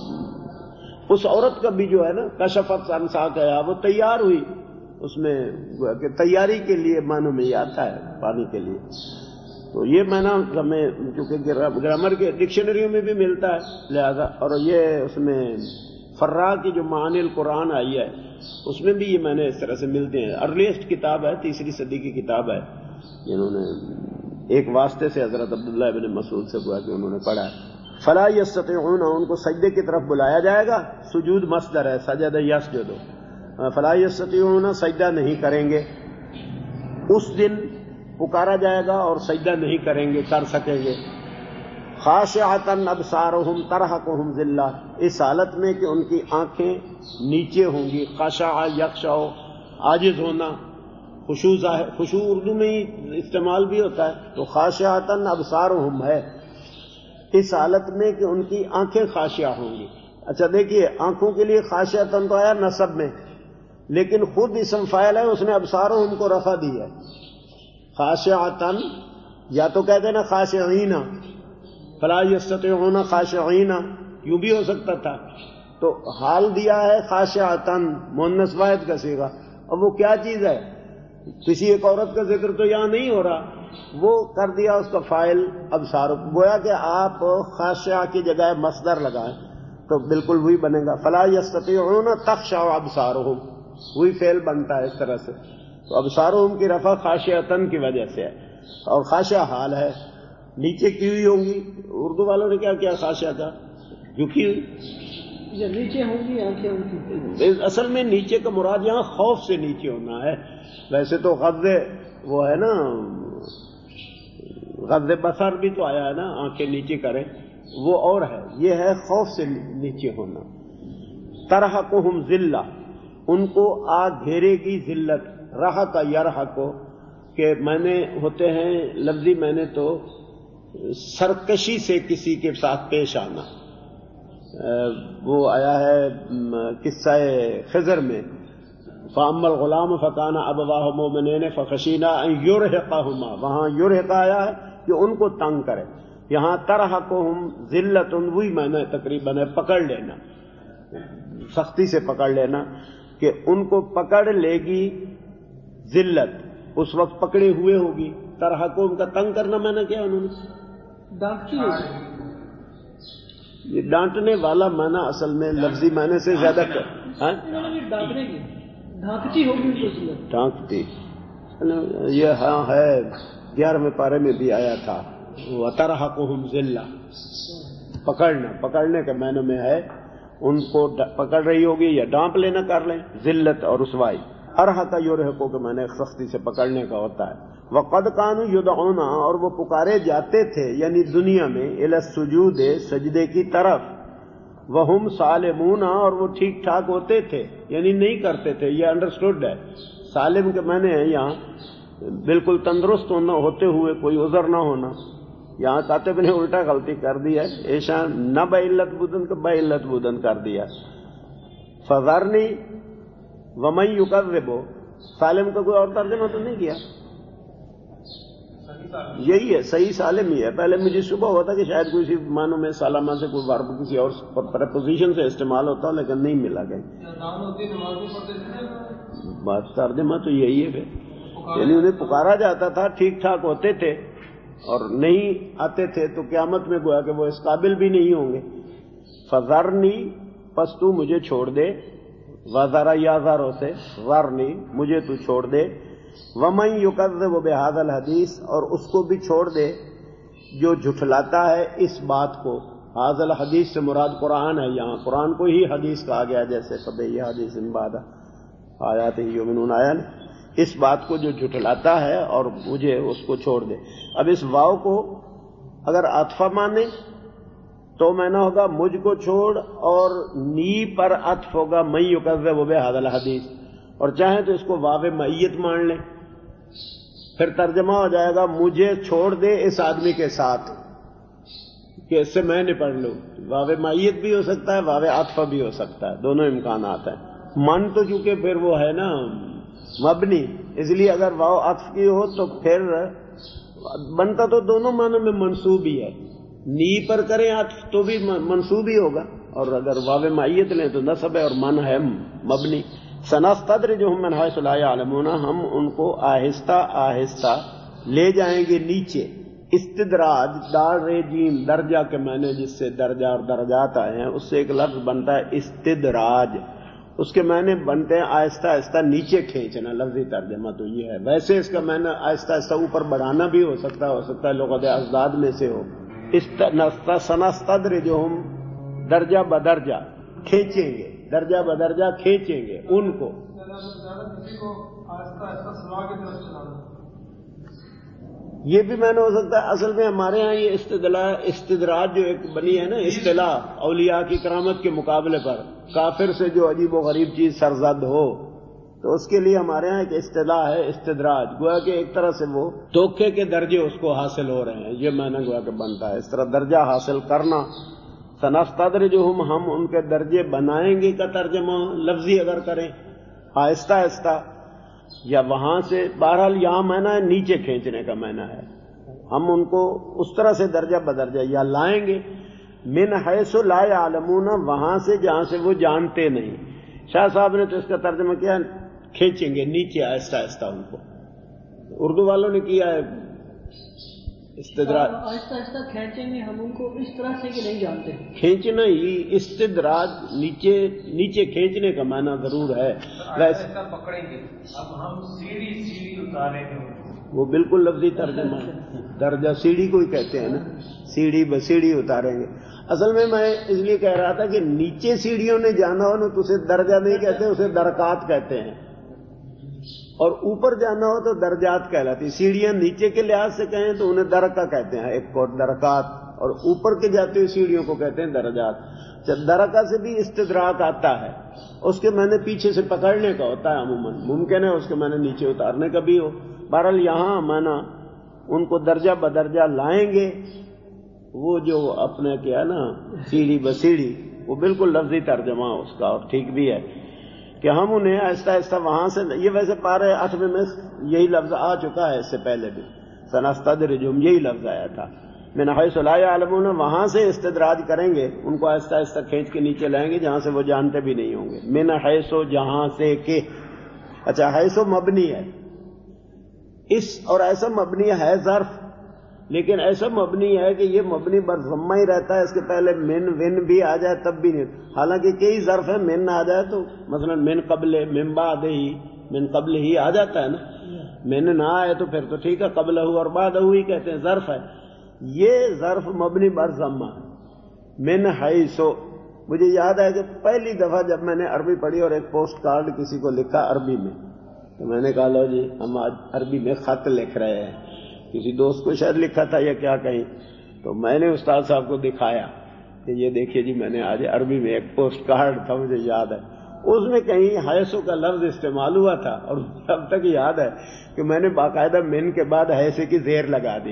اس عورت کا بھی جو ہے نا کشفت عن ساقہا، وہ تیار ہوئی، اس میں کہ تیاری کے لیے معنوں میں یہ آتا ہے پانی کے لیے. تو یہ معنی ہمیں چونکہ گرامر کے ڈکشنریوں میں بھی ملتا ہے لہذا، اور یہ اس میں فرا کی جو معانی القرآن آئی ہے اس میں بھی یہ معنی اس طرح سے ملتے ہیں. ارلیسٹ کتاب ہے، تیسری صدی کی کتاب ہے، جنہوں نے ایک واسطے سے حضرت عبداللہ ابن مسعود سے ہوا کہ انہوں نے پڑھا ہے. فلا یستطیعون، ان کو سجدے کی طرف بلایا جائے گا. سجود مصدر ہے، سجد یسجد. فلا یستطیعون، سجدہ نہیں کریں گے. اس دن پکارا جائے گا اور سجدہ نہیں کریں گے، کر سکیں گے. خاشعۃ ابصارہم ترہقہم ذلہ، اس حالت میں کہ ان کی آنکھیں نیچے ہوں گی. خشع یخشع، عاجز ہونا، خشوع ظاہر، خشوع اردو میں ہی استعمال بھی ہوتا ہے. تو خاشعۃ ابصارہم ہے اس حالت میں کہ ان کی آنکھیں خاشعہ ہوں گی. اچھا دیکھیے، آنکھوں کے لیے خاشعۃ تو آیا نصب میں، لیکن خود اسم فاعل ہے، اس نے ابصارہم کو رفع دی ہے. خاشعۃ، یا تو کہہ دینا خاشعین، فلا یستطیعون خاشعین، یوں بھی ہو سکتا تھا. تو حال دیا ہے خاشعۃ، مؤنث واحد کا صیغہ. اب وہ کیا چیز ہے؟ کسی ایک عورت کا ذکر تو یہاں نہیں ہو رہا، وہ کر دیا اس کا فاعل ابصار. گویا کہ آپ خاشعہ کی جگہ مصدر لگائیں تو بالکل وہی بنے گا. فلا یستطیعون تخشع ابصارہم، وہی فعل بنتا ہے اس طرح سے. تو ابصارہم کی رفع خاشعۃ کی وجہ سے ہے، اور خاشعہ حال ہے، نیچے کی ہوئی ہوں گی. اردو والوں نے کیا کیا خاشعہ کا؟ جھکی ہوئی، نیچے ہوں گی آنکھیں ان کی. اصل میں نیچے کا مراد یہاں خوف سے نیچے ہونا ہے. ویسے تو غض وہ ہے نا، غض بصر بھی تو آیا ہے نا، آنکھیں نیچے کریں، وہ اور ہے. یہ ہے خوف سے نیچے ہونا. ترہقہم ذلہ، ان کو آ گھیرے گی ذلت. رہق یرہق، کہ میں نے ہوتے ہیں لفظی میں نے تو سرکشی سے کسی کے ساتھ پیش آنا. وہ آیا ہے قصہ خضر میں، فَأَمَّا الْغُلَامُ فَكَانَ أَبَوَاهُ مُؤْمِنَيْنِ فَخَشِينَا أَن يُرْهِقَهُمَا، وہاں یرہق آیا ہے کہ ان کو تنگ کرے. یہاں ترہقہم ذلت، وہی معنی تقریباً ہے پکڑ لینا، سختی سے پکڑ لینا، کہ ان کو پکڑ لے گی ذلت، اس وقت پکڑے ہوئے ہوگی. ترہقہم کا تنگ کرنا معنی کیا انہوں نے؟ ڈانٹتی ہوگی. یہ ڈانٹنے والا معنی اصل میں لفظی معنی سے زیادہ کر ڈانٹنے کی، ڈھانکتی ہوگی. ڈھانکتی، یہ ہاں ہے، گیارہویں پارے میں بھی آیا تھا. وَتَرْهَقُهُمْ ذِلَّةٌ، پکڑنا، پکڑنے کے معنی میں ہے ان کو پکڑ رہی ہوگی یا ڈانپ لینا کر لیں. ذلت اور رسوائی. ارہق یرہق کے معنی سختی سے پکڑنے کا ہوتا ہے. وَقَدْ كَانُوا يُدْعُونَ، اور وہ پکارے جاتے تھے یعنی دنیا میں، إِلَى السُّجُودِ، سجدے کی طرف. وَهُمْ سَالِمُونَ، اور وہ ٹھیک ٹھاک ہوتے تھے یعنی نہیں کرتے تھے. یہ انڈرسٹوڈ ہے. سالم کے معنی ہے یہاں بالکل تندرست ہونا، ہوتے ہوئے کوئی عذر نہ ہونا. یہاں کاتب نے الٹا غلطی کر دی ہے، ایشا نہ بعلت بودن کا بعلت بودن کر دیا. فَذَرْنِي، ومن یکذب، سالم کا کوئی اور ترجمہ تو نہیں کیا، یہی ہے صحیح سالم ہی ہے. پہلے مجھے صبح ہوا تھا کہ شاید کوئی سی معنوں میں سالمہ سے کوئی ورب کسی اور پریپوزیشن سے استعمال ہوتا ہو، لیکن نہیں ملا کہیں. بات ترجمہ تو یہی ہے پھر، یعنی انہیں پکارا جاتا تھا، ٹھیک ٹھاک ہوتے تھے اور نہیں آتے تھے تو قیامت میں گویا کہ وہ اس قابل بھی نہیں ہوں گے. فذرنی، پس تو مجھے چھوڑ دے، وذرا یا ذرو سے ذرنی، مجھے تو چھوڑ دے. ومن یکذب بہذا الحدیث، اور اس کو بھی چھوڑ دے جو جھٹلاتا ہے اس بات کو. ھذا الحدیث سے مراد قرآن ہے، یہاں قرآن کو ہی حدیث کہا گیا، جیسے فبئی حدیث بعد آیات یؤمنون آیا نا، اس بات کو جو جھٹلاتا ہے اور مجھے اس کو چھوڑ دے. اب اس واو کو اگر عطفہ مانے تو میں نہ ہوگا مجھ کو چھوڑ، اور نی پر عطف ہوگا من یکذب بہذا الحدیث، اور چاہیں تو اس کو واو معیت مان لیں، پھر ترجمہ ہو جائے گا مجھے چھوڑ دے اس آدمی کے ساتھ کہ اس سے میں نپٹ لوں. واو معیت بھی ہو سکتا ہے، واو عطف بھی ہو سکتا ہے، دونوں امکانات ہیں. من تو چونکہ پھر وہ ہے نا مبنی، اس لیے اگر واو عطف کی ہو تو پھر بنتا تو دونوں معنوں میں منصوب ہی ہے. نی پر کریں عطف تو بھی منصوب ہی ہوگا، اور اگر واو معیت لیں تو نصب ہے، اور من ہے مبنی. سنستدرجہم من حیث لا یعلمون، ہم ان کو آہستہ آہستہ لے جائیں گے نیچے. استدراج، دار رے جیم، درجہ کے معنی جس سے درجہ اور درجات آئے ہیں، اس سے ایک لفظ بنتا ہے استدراج، اس کے معنی بنتے ہیں آہستہ آہستہ نیچے کھینچنا. لفظی ترجمہ تو یہ ہے، ویسے اس کا معنی آہستہ آہستہ اوپر بڑھانا بھی ہو سکتا ہے، ہو سکتا ہے لغت ازداد میں سے ہو. سنستدرجہم، درجہ بدرجہ کھینچیں گے، درجہ بدرجہ کھینچیں گے ان کو. یہ بھی میں نے ہو سکتا ہے، اصل میں ہمارے ہاں یہ استدراج جو ایک بنی ہے نا اصطلاح اولیاء کی کرامت کے مقابلے پر، کافر سے جو عجیب و غریب چیز سرزد ہو تو اس کے لیے ہمارے ہاں ایک اصطلاح ہے استدراج. گویا کہ ایک طرح سے وہ دھوکے کے درجے اس کو حاصل ہو رہے ہیں، یہ میں نے گویا کہ بنتا ہے اس طرح درجہ حاصل کرنا. سنستدرجہم، ہم ان کے درجے بنائیں گے کا ترجمہ لفظی اگر کریں آہستہ آہستہ، یا وہاں سے بہرحال یہاں معنی ہے نیچے کھینچنے کا معنی ہے. ہم ان کو اس طرح سے درجہ بدرجہ یا لائیں گے من حیث لا یعلمون، وہاں سے جہاں سے وہ جانتے نہیں. شاہ صاحب نے تو اس کا ترجمہ کیا کھینچیں گے نیچے آہستہ آہستہ ان کو. اردو والوں نے کیا ہے استدراج، آہستہ آہستہ کھینچیں گے ہم ان کو اس طرح سے کہ نہیں جانتے. کھینچنا ہی استدراج، نیچے نیچے کھینچنے کا معنی ضرور ہے. ویسے پکڑیں گے، اب ہم سیڑھی سیڑھی اتاریں گے، وہ بالکل لفظی ترجمہ ہے. درجہ سیڑھی کو ہی کہتے ہیں نا، سیڑھی بسیڑھی اتاریں گے. اصل میں میں اس لیے کہہ رہا تھا کہ نیچے سیڑھیوں نے جانا ہو نا تو اسے درجہ نہیں کہتے، اسے درکات کہتے ہیں، اور اوپر جانا ہو تو درجات کہلاتی. سیڑھیاں نیچے کے لحاظ سے کہیں تو انہیں درکا کہتے ہیں، ایک کو درکات، اور اوپر کے جاتے ہوئے سیڑھیوں کو کہتے ہیں درجات. درکا سے بھی استدراک آتا ہے، اس کے معنی پیچھے سے پکڑنے کا ہوتا ہے عموماً، ممکن ہے اس کے معنی نیچے اتارنے کا بھی ہو. بہرحال یہاں معنی ان کو درجہ بدرجہ لائیں گے. وہ جو اپنے کیا نا سیڑھی بسیڑھی، وہ بالکل لفظی ترجمہ اس کا، اور ٹھیک بھی ہے کہ ہم انہیں آہستہ آہستہ وہاں سے. یہ ویسے پارے آٹھویں میں یہی لفظ آ چکا ہے، اس سے پہلے بھی سنستدرجہم یہی لفظ آیا تھا. من حیث لا یعلمون، وہاں سے استدراج کریں گے ان کو، آہستہ آہستہ کھینچ کے نیچے لائیں گے جہاں سے وہ جانتے بھی نہیں ہوں گے. من حیث، جہاں سے کہ، اچھا حیث مبنی ہے اس، اور ایسا مبنی ہے ظرف، لیکن ایسا مبنی ہے کہ یہ مبنی بر ضمہ ہی رہتا ہے، اس کے پہلے من ون بھی آ جائے تب بھی نہیں. حالانکہ کئی ظرف ہے من آ جائے تو مثلا من قبل، من بعد ہی، من قبل ہی آ جاتا ہے نا. من نہ آئے تو پھر تو ٹھیک ہے، قبل ہو اور بعد ہو ہی کہتے ہیں، ظرف ہے. یہ ظرف مبنی بر ضمہ ہے. من حیث، مجھے یاد ہے کہ پہلی دفعہ جب میں نے عربی پڑھی اور ایک پوسٹ کارڈ کسی کو لکھا عربی میں، تو میں نے کہا لو جی ہم آج عربی میں خط لکھ رہے ہیں. کسی دوست کو شاید لکھا تھا یا کیا کہیں، تو میں نے استاد صاحب کو دکھایا کہ یہ دیکھیے جی میں نے آج عربی میں ایک پوسٹ کارڈ تھا، مجھے یاد ہے اس میں کہیں حیثو کا لفظ استعمال ہوا تھا، اور اب تک یاد ہے کہ میں نے باقاعدہ من کے بعد حیثے کی زیر لگا دی تھی.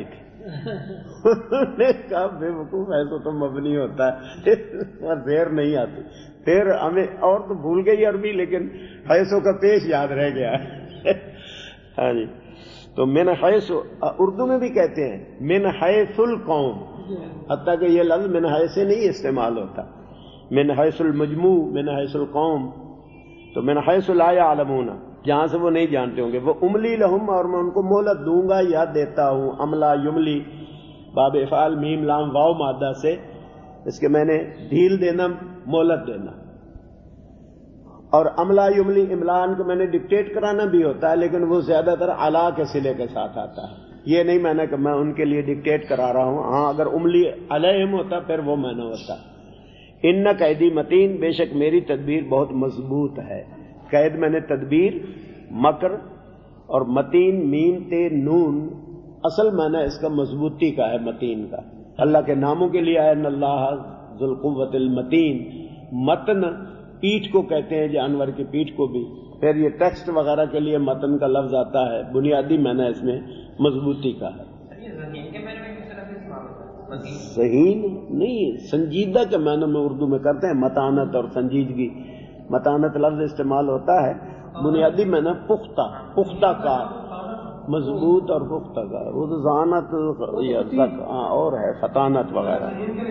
انہوں نے کہا بے وقوف ایسا تو مبنی ہوتا ہے اور دیر نہیں آتی. پھر ہمیں اور تو بھول گئی عربی, لیکن حیثو کا پیش یاد رہ گیا. ہاں جی, تو من حیث اردو میں بھی کہتے ہیں من حیث القوم, حتیٰ کہ یہ لفظ من حیث نہیں استعمال ہوتا, من حیث المجموع, من حیث القوم. تو من حیث لا یعلمون, جہاں سے وہ نہیں جانتے ہوں گے. وہ املی لہم, اور میں ان کو مہلت دوں گا یا دیتا ہوں. املا یملی, باب افعال میم لام واو مادہ سے, اس کے میں نے ڈھیل دینا, مہلت دینا. اور املا یملی املان کو میں نے ڈکٹیٹ کرانا بھی ہوتا ہے, لیکن وہ زیادہ تر علا کے صلے کے ساتھ آتا ہے. یہ نہیں میں نے کہ میں ان کے لیے ڈکٹیٹ کرا رہا ہوں. ہاں اگر املی علیہم ہوتا پھر وہ میں نے ہوتا. ان قیدی متین, بے شک میری تدبیر بہت مضبوط ہے. قید میں نے تدبیر, مکر, اور متین میم تے نون, اصل معنی اس کا مضبوطی کا ہے, متین کا. اللہ کے ناموں کے لیے ان اللہ ذو القوۃ المتین. متن پیٹھ کو کہتے ہیں, جانور کی پیٹھ کو بھی. پھر یہ ٹیکسٹ وغیرہ کے لیے متن کا لفظ آتا ہے, بنیادی معنی اس میں مضبوطی کا ہے. صحیح نہیں, سنجیدہ کے معنی میں اردو میں کرتے ہیں, متانت اور سنجیدگی. متانت لفظ استعمال ہوتا ہے, بنیادی معنی پختہ, پختہ کار, مضبوط اور پختہ کار. وہ تو ذانت اور ہے, فطانت وغیرہ.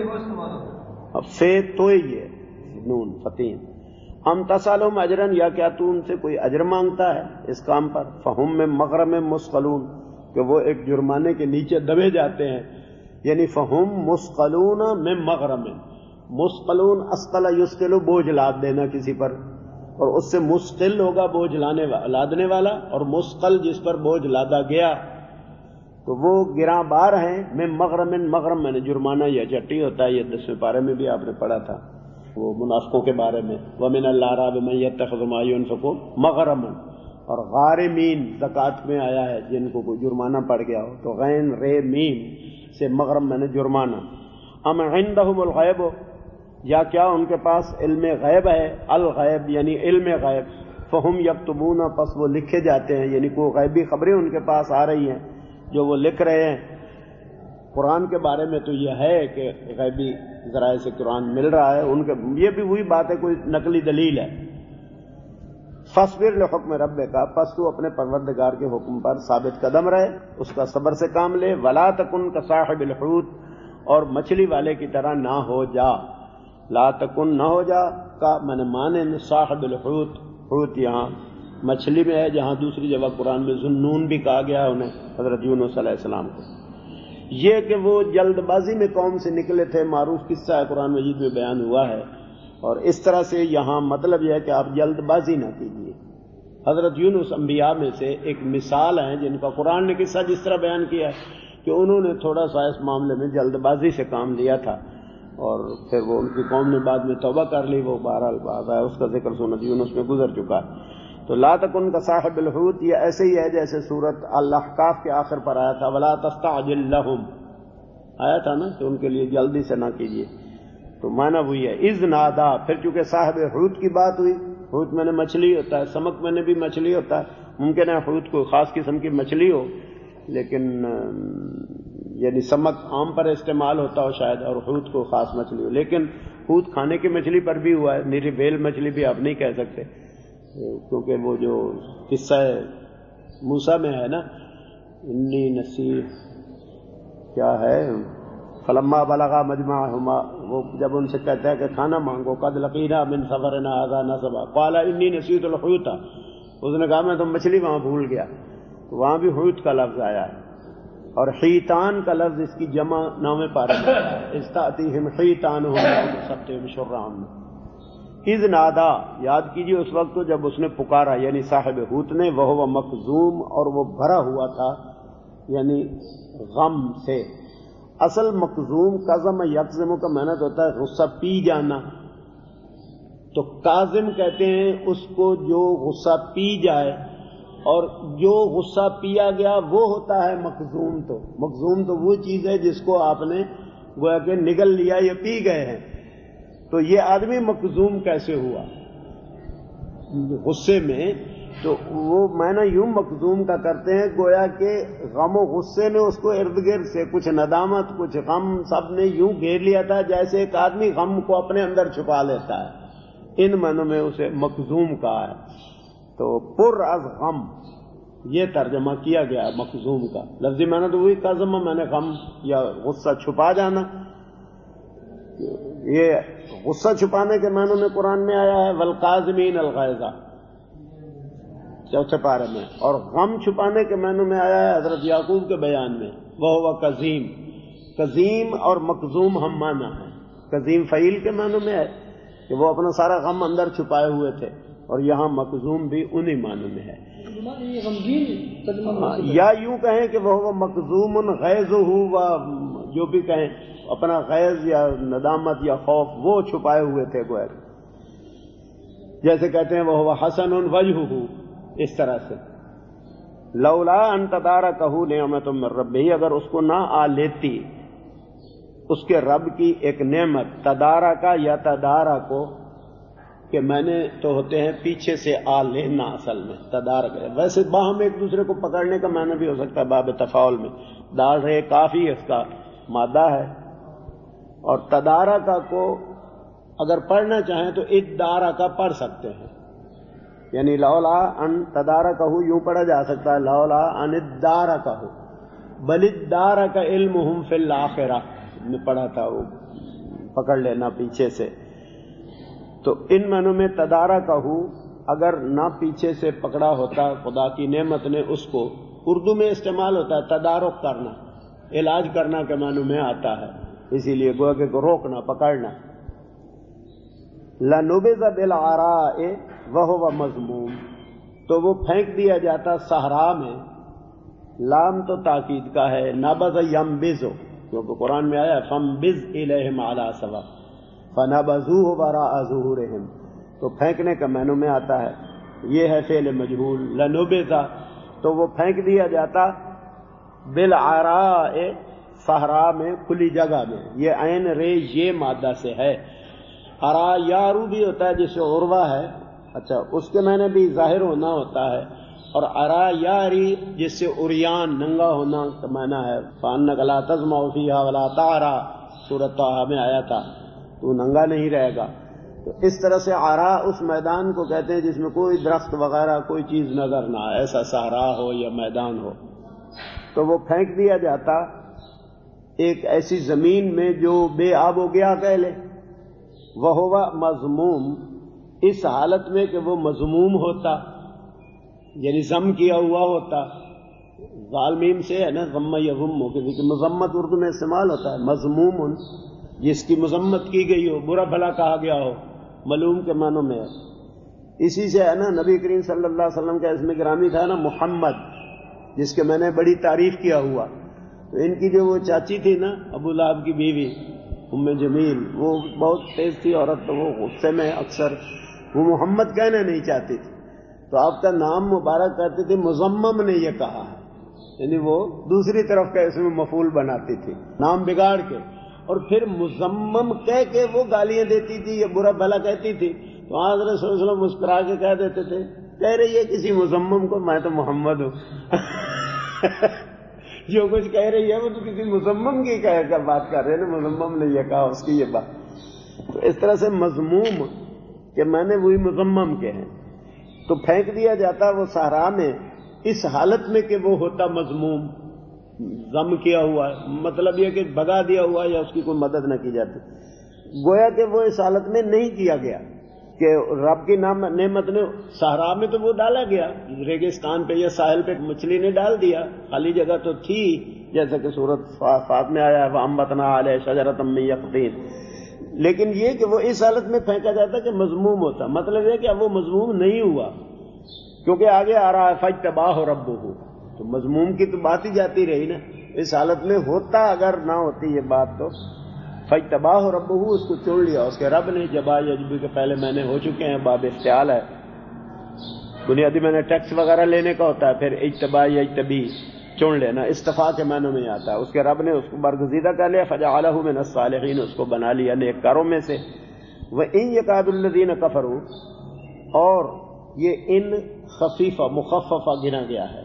اب سے تو یہ نون فتین. ام تسالہم اجرن, یا کیا تو ان سے کوئی اجر مانگتا ہے اس کام پر. فہم میں مغرم مسقلون, کہ وہ ایک جرمانے کے نیچے دبے جاتے ہیں. یعنی فہم مسقلون میں مغرم, مسقلون اسقل یسقل, بوجھ لاد دینا کسی پر, اور اس سے مسقل ہوگا بوجھ لانے لادنے والا, اور مسقل جس پر بوجھ لادا گیا تو وہ گراں بار ہیں. میں مغرم, مغرم میں نے جرمانہ یا چٹی ہوتا ہے. یہ دسویں پارے میں بھی آپ نے پڑھا تھا وہ منافقوں کے بارے میں, وَمِنَ الْأَعْرَابِ مَن يَتَّخِذُ مَا يُنْفِقُ مَغْرَمًا. اور غارمین زکوٰۃ میں آیا ہے, جن کو کوئی جرمانہ پڑ گیا ہو, تو غین رے میم سے مغرم میں نے جرمانہ. ام عندہم الغیب, یا کیا ان کے پاس علم غیب ہے, الغیب یعنی علم غیب. فہم یکتبون, پس وہ لکھے جاتے ہیں, یعنی کوئی غیبی خبریں ان کے پاس آ رہی ہیں جو وہ لکھ رہے ہیں. قرآن کے بارے میں تو یہ ہے کہ غیبی ذرائع سے قرآن مل رہا ہے ان کے, یہ بھی وہی بات ہے, کوئی نقلی دلیل ہے. فاصبر لحکم ربک, پس تو اپنے پروردگار کے حکم پر ثابت قدم رہے, اس کا صبر سے کام لے. ولا تکن کصاحب الحوت, اور مچھلی والے کی طرح نہ ہو جا. لا تکن, نہ ہو جا کا من مانے صاحب الحوت. حوت یہاں مچھلی میں ہے, جہاں دوسری جگہ قرآن میں ذنون بھی کہا گیا ہے انہیں, حضرت یونس علیہ السلام کو. یہ کہ وہ جلد بازی میں قوم سے نکلے تھے, معروف قصہ ہے, قرآن مجید میں بیان ہوا ہے. اور اس طرح سے یہاں مطلب یہ ہے کہ آپ جلد بازی نہ کیجیے. حضرت یونس انبیاء میں سے ایک مثال ہیں جن کا قرآن نے قصہ جس طرح بیان کیا ہے کہ انہوں نے تھوڑا سا اس معاملے میں جلد بازی سے کام لیا تھا, اور پھر وہ ان کی قوم نے بعد میں توبہ کر لی. وہ بہرحال بات ہے, اس کا ذکر سورۃ یونس میں گزر چکا ہے. تو لا تکن کصاحب الحوت, یہ ایسے ہی ہے جیسے سورۃ الاحقاف کے آخر پر آیا تھا, ولا تستعجل لہم, آیا تھا نا کہ ان کے لیے جلدی سے نہ کیجیے. تو معنی وہی ہے. اذ نادا, پھر چونکہ صاحب حوت کی بات ہوئی, حوت میں نے مچھلی ہوتا ہے, سمک میں نے بھی مچھلی ہوتا ہے. ممکن ہے حوت کوئی خاص قسم کی مچھلی ہو, لیکن یعنی سمک عام پر استعمال ہوتا ہو شاید, اور حوت کو خاص مچھلی ہو. لیکن حوت کھانے کی مچھلی پر بھی ہوا ہے, نیری بیل مچھلی بھی آپ نہیں کہہ سکتے, کیونکہ وہ جو قصہ موسیٰ میں ہے نا, انی نصیح کیا ہے, فلما بلغا مجمعہما, وہ جب ان سے کہتا ہے کہ کھانا مانگو, قد لقینا من سفرنا ھذا نصبا, قال انی نسیت الحوت, اس نے کہا میں تو مچھلی وہاں بھول گیا. تو وہاں بھی حوت کا لفظ آیا ہے, اور حیتان کا لفظ اس کی جمع نامے پارے میں استاتیہم حیتانہم سبتہم شرعام. اذ نادا, یاد کیجیے اس وقت تو جب اس نے پکارا, یعنی صاحب حوت نے, وہ مخزوم, اور وہ بھرا ہوا تھا یعنی غم سے. اصل مخزوم کظم یکظم کا محنت ہوتا ہے غصہ پی جانا, تو کاظم کہتے ہیں اس کو جو غصہ پی جائے, اور جو غصہ پیا گیا وہ ہوتا ہے مخزوم. تو مخزوم تو وہ چیز ہے جس کو آپ نے گویا کہ نگل لیا یا پی گئے ہیں. تو یہ آدمی مخزوم کیسے ہوا غصے میں, تو وہ معنی یوں مخزوم کا کرتے ہیں گویا کہ غم و غصے نے اس کو ارد گرد سے کچھ ندامت کچھ غم سب نے یوں گھیر لیا تھا جیسے ایک آدمی غم کو اپنے اندر چھپا لیتا ہے، ان معنوں میں اسے مخزوم کہا ہے۔ تو پر از غم یہ ترجمہ کیا گیا مخزوم کا، لفظی معنی تو وہی کظم میں نے غم یا غصہ چھپا جانا، یہ غصہ چھپانے کے معنوں میں قرآن میں آیا ہے والقاظمین الغیظ چوتھے پارے میں، اور غم چھپانے کے معنوں میں آیا ہے حضرت یعقوب کے بیان میں وہ کظیم۔ کظیم اور مکظوم ہم معنی ہیں، کظیم فعیل کے معنوں میں ہے کہ وہ اپنا سارا غم اندر چھپائے ہوئے تھے، اور یہاں مکظوم بھی انہی معنوں میں ہے۔ یا یوں کہیں کہ وہ مکظوم غیظہ، و جو بھی کہیں اپنا غیظ یا ندامت یا خوف وہ چھپائے ہوئے تھے گویا، جیسے کہتے ہیں وہ حسن وجہہ، اس طرح سے لولا ان تدارکہ نعمت من ربہ، اگر اس کو نہ آ لیتی اس کے رب کی ایک نعمت، تدارکہ یا تدارکو کہ میں نے تو ہوتے ہیں پیچھے سے آ لینا، اصل میں تدارک ہے، ویسے باہم ایک دوسرے کو پکڑنے کا معنی بھی ہو سکتا ہے باب تفاعل میں، دال رہے کافی اس کا مادہ ہے، اور تدارکہ کو اگر پڑھنا چاہیں تو ادارکہ پڑھ سکتے ہیں، یعنی لولا ان تدارکہ یوں پڑھا جا سکتا ہے لولا ان ادارکہ، بل ادارک علمہم فی الآخرہ میں پڑھا تھا، وہ پکڑ لینا پیچھے سے۔ تو ان معنوں میں تدارکہ اگر نہ پیچھے سے پکڑا ہوتا خدا کی نعمت نے اس کو، اردو میں استعمال ہوتا ہے تدارک کرنا، علاج کرنا کے معنوں میں آتا ہے، اسی لیے گویا کہ روکنا پکڑنا۔ لَنُبِذَ بِالْعَرَاءِ وَهُوَ مَذْمُومٌ، تو وہ پھینک دیا جاتا صحرا میں، لام تو تاکید کا ہے، نبذ ينبذ، کیونکہ قرآن میں آیا فَانبِذْ إِلَيْهِمْ عَلَىٰ سَوَاءٍ فَنَبَذُوهُ وَرَاءَ ظُهُورِهِمْ، تو پھینکنے کا معنوں میں آتا ہے، یہ ہے فعل مجہول۔ لَنُبِذَ تو وہ پھینک دیا جاتا، بِالْعَرَاءِ صحرا میں، کھلی جگہ میں، یہ عین رے یہ مادہ سے ہے۔ ارا یارو بھی ہوتا ہے جس سے عروہ ہے، اچھا اس کے معنی بھی ظاہر ہونا ہوتا ہے، اور ارا یاری جس سے عریان ننگا ہونا کا معنی ہے، فَأَنَّكَ لَا تَسْمَعُ فِيهَا وَلَا تَعْرَىٰ، سورۃ طٰہٰ میں آیا تھا، تو ننگا نہیں رہے گا۔ تو اس طرح سے ارا اس میدان کو کہتے ہیں جس میں کوئی درخت وغیرہ کوئی چیز نظر نہ آئے، ایسا صحرا ہو یا میدان ہو، تو وہ پھینک دیا جاتا ایک ایسی زمین میں جو بے آب و گیا پہلے، وَهُوَ مَذْمُوم، اس حالت میں کہ وہ مذموم ہوتا، یعنی ضم کیا ہوا ہوتا، ظالمین سے ہے نا ضم یضم، کہ مذمت اردو میں استعمال ہوتا ہے، مذموم جس کی مذمت کی گئی ہو، برا بھلا کہا گیا ہو، ملوم کے معنوں میں ہے۔ اسی سے ہے نا نبی کریم صلی اللہ علیہ وسلم کا اسم گرامی تھا نا محمد، جس کے میں نے بڑی تعریف کیا ہوا، تو ان کی جو وہ چاچی تھی نا ابو لہب کی بیوی ام جمیل، وہ بہت تیز تھی عورت، تو وہ غصے میں اکثر وہ محمد کہنا نہیں چاہتی تھی، تو آپ کا نام مبارک کرتی تھی، مزمم نے یہ کہا ہے، یعنی وہ دوسری طرف کا اسم مفعول بناتی تھی نام بگاڑ کے، اور پھر مزمم کہہ کے وہ گالیاں دیتی تھی یا برا بھلا کہتی تھی، تو حضرت صلی اللہ علیہ وسلم مسکرا کے کہہ دیتے تھے، کہہ رہی ہے کسی مزمم کو، میں تو محمد ہوں جو کچھ کہہ رہی ہے وہ تو کسی مزمم کی کہہ کر بات کر رہے ہیں نا، مزمم نے یہ کہا اس کی یہ بات، تو اس طرح سے مذموم کہ میں نے وہی مزمم کے ہیں، تو پھینک دیا جاتا وہ صحرا میں اس حالت میں کہ وہ ہوتا مذموم، ضم کیا ہوا ہے، مطلب یہ کہ بھگا دیا ہوا یا اس کی کوئی مدد نہ کی جاتی، گویا کہ وہ اس حالت میں نہیں کیا گیا کہ رب کی نعمت نے صحرا میں تو وہ ڈالا گیا، ریگستان پہ یا ساحل پہ مچھلی نے ڈال دیا، خالی جگہ تو تھی، جیسا کہ سورۃ صافات میں آیا ہے وَأَنبَتْنَا عَلَيْهِ شَجَرَةً مِّن يَقْطِينٍ، لیکن یہ کہ وہ اس حالت میں پھینکا جاتا کہ مذموم ہوتا، مطلب یہ کہ اب وہ مذموم نہیں ہوا، کیونکہ آگے آ رہا ہے فَاجْتَبَاهُ رَبُّهُ، تو مذموم کی تو بات ہی جاتی رہی نا، اس حالت میں ہوتا اگر نہ ہوتی یہ بات تو فَاجْتَبَاهُ رَبُّهُ، اس کو چن لیا اس کے رب نے، جبا یجبی کے پہلے میں نے ہو چکے ہیں، باب افتعال ہے، بنیادی میں نے ٹیکس وغیرہ لینے کا ہوتا ہے، پھر اجتبا یجتبی چن لینا، استفا کے معنوں میں آتا ہے، اس کے رب نے اس کو برگزیدہ کر لیا، فجعلہ من الصالحین، اس کو بنا لیا نیک کاروں میں سے۔ وَإِن يَكَادُ الَّذِينَ كَفَرُوا، اور یہ ان خفیفہ مخففہ گنا گیا ہے،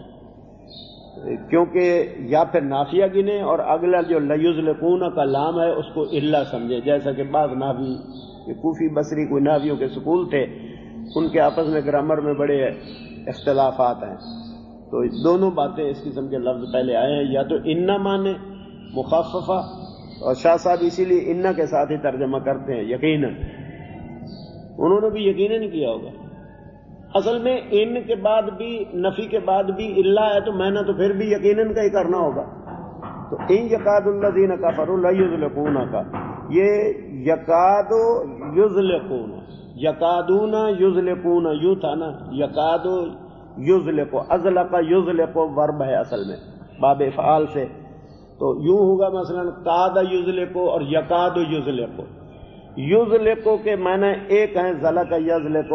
کیونکہ یا پھر نافیہ گنے اور اگلا جو لیزلقون کا لام ہے اس کو الا سمجھے، جیسا کہ بعض نحوی کوفی بصری کوئی نحویوں کے سکول تھے، ان کے آپس میں گرامر میں بڑے اختلافات ہیں، تو دونوں باتیں اس قسم کے لفظ پہلے آئے ہیں، یا تو انا مانے مخففہ، اور شاہ صاحب اسی لیے انا کے ساتھ ہی ترجمہ کرتے ہیں یقیناً، انہوں نے بھی یقیناً کیا ہوگا۔ اصل میں ان کے بعد بھی نفی کے بعد بھی الا ہے تو میں نے تو پھر بھی یقیناً کا ہی کرنا ہوگا، تو ان یکاد الذین کفروا لیزلقون کا، یہ یکاد یزلقون، یکادون یزلقون یوں تھا نا، یکاد یزلق، ازلق یزلق ورب ہے اصل میں باب افعال سے، تو یوں ہوگا مثلا کاد یزلق اور یکاد یزلق۔ یزلق کے معنی ایک ہیں زلق یزلق،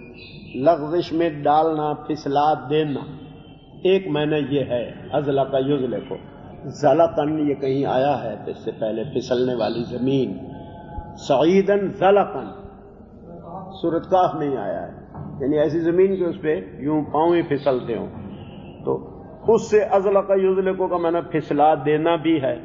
لغزش میں ڈالنا، پھسلا دینا، ایک معنی یہ ہے ازلق یزلق۔ زلقن یہ کہیں آیا ہے اس سے پہلے، پھسلنے والی زمین، صعیدن زلقن سورۃ کاف میں ہی آیا ہے، یعنی ایسی زمین کہ اس پہ یوں پاؤں ہی پھسلتے ہوں، تو اس سے ازلق یزلق کا معنی پھسلا دینا بھی ہے۔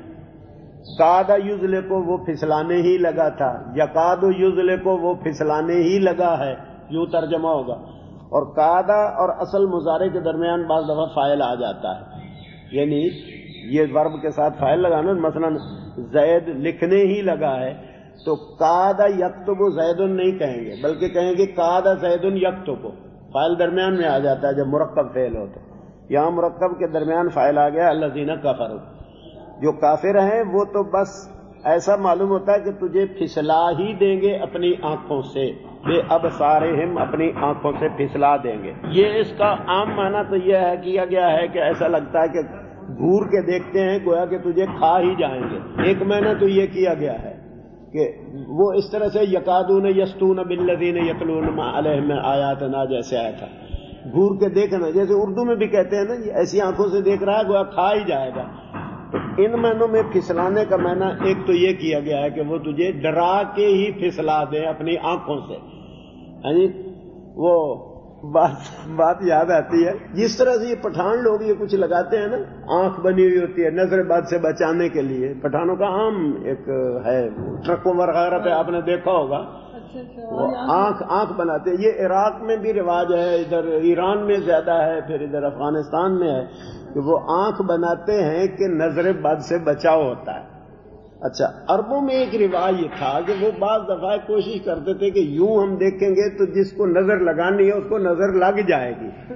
کاد یزلق وہ پھسلانے ہی لگا تھا، یکاد یزلق وہ پھسلانے ہی لگا ہے، یوں ترجمہ ہوگا۔ اور کادا اور اصل مضارع کے درمیان بعض دفعہ فاعل آ جاتا ہے، یعنی یہ ورب کے ساتھ فاعل لگانا، مثلا زید لکھنے ہی لگا ہے تو کاد یکتب زید نہیں کہیں گے، بلکہ کہیں گے کاد زید یکتب، فاعل درمیان میں آ جاتا ہے جب مرکب فعل ہو، تو یہاں مرکب کے درمیان فاعل آ گیا الذین کفروا، جو کافر ہیں وہ تو بس ایسا معلوم ہوتا ہے کہ تجھے پھسلا ہی دیں گے اپنی آنکھوں سے، بے ابصارہم اپنی آنکھوں سے پھسلا دیں گے۔ یہ اس کا عام معنی تو یہ ہے کیا گیا ہے کہ ایسا لگتا ہے کہ گور کے دیکھتے ہیں گویا کہ تجھے کھا ہی جائیں گے، ایک معنی تو یہ کیا گیا ہے کہ وہ اس طرح سے یکادون یستون بالذین یتلون ما علیہم آیاتنا جیسے آیا تھا، گور کے دیکھنا، جیسے اردو میں بھی کہتے ہیں نا یہ ایسی آنکھوں سے دیکھ رہا ہے گویا کھا ہی جائے گا۔ تو ان معنوں میں پھسلانے کا معنی ایک تو یہ کیا گیا ہے کہ وہ تجھے ڈرا کے ہی پھسلا دے اپنی آنکھوں سے، یعنی وہ بات بات یاد آتی ہے جس طرح سے یہ پٹھان لوگ یہ کچھ لگاتے ہیں نا، آنکھ بنی ہوئی ہوتی ہے نظر بد سے بچانے کے لیے، پٹھانوں کا عام ایک ہے، ٹرکوں وغیرہ پہ آپ نے دیکھا ہوگا وہ آنکھ آنکھ بناتے ہیں۔ یہ عراق میں بھی رواج ہے، ادھر ایران میں زیادہ ہے، پھر ادھر افغانستان میں ہے کہ وہ آنکھ بناتے ہیں کہ نظر بد سے بچاؤ ہوتا ہے۔ اچھا، عربوں میں ایک رواج یہ تھا کہ وہ بعض دفعہ کوشش کرتے تھے کہ یوں ہم دیکھیں گے تو جس کو نظر لگانی ہے اس کو نظر لگ جائے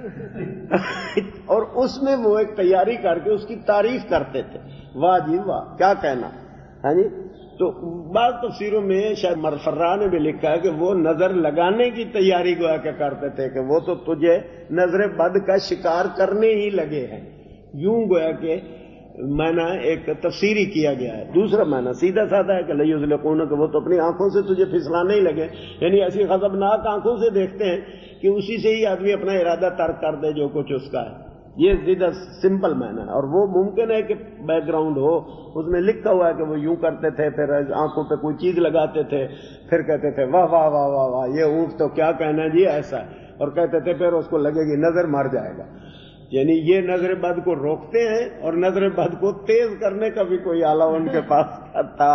گی اور اس میں وہ ایک تیاری کر کے اس کی تعریف کرتے تھے، واہ جی واہ کیا کہنا، ہاں جی۔ تو بعض تفسیروں میں شاید مرفرہ نے بھی لکھا ہے کہ وہ نظر لگانے کی تیاری گویا کہ کرتے تھے کہ وہ تو تجھے نظر بد کا شکار کرنے ہی لگے ہیں، یوں گویا کہ معنی ایک تفسیری کیا گیا ہے۔ دوسرا معنی سیدھا سادہ ہے کہ لیزلقون کہ وہ تو اپنی آنکھوں سے تجھے پھسلانے ہی لگے، یعنی ایسی غضبناک آنکھوں سے دیکھتے ہیں کہ اسی سے ہی آدمی اپنا ارادہ ترک کر دے جو کچھ اس کا ہے۔ یہ سیدھا سمپل معنی ہے، اور وہ ممکن ہے کہ بیک گراؤنڈ ہو، اس میں لکھا ہوا ہے کہ وہ یوں کرتے تھے، پھر آنکھوں پہ کوئی چیز لگاتے تھے، پھر کہتے تھے واہ واہ واہ واہ واہ یہ اونٹ تو کیا کہنا جی ایسا ہے، اور کہتے تھے پھر اس کو لگے گی نظر مر جائے گا، یعنی یہ نظر بد کو روکتے ہیں اور نظر بد کو تیز کرنے کا بھی کوئی آلہ ان کے پاس تھا۔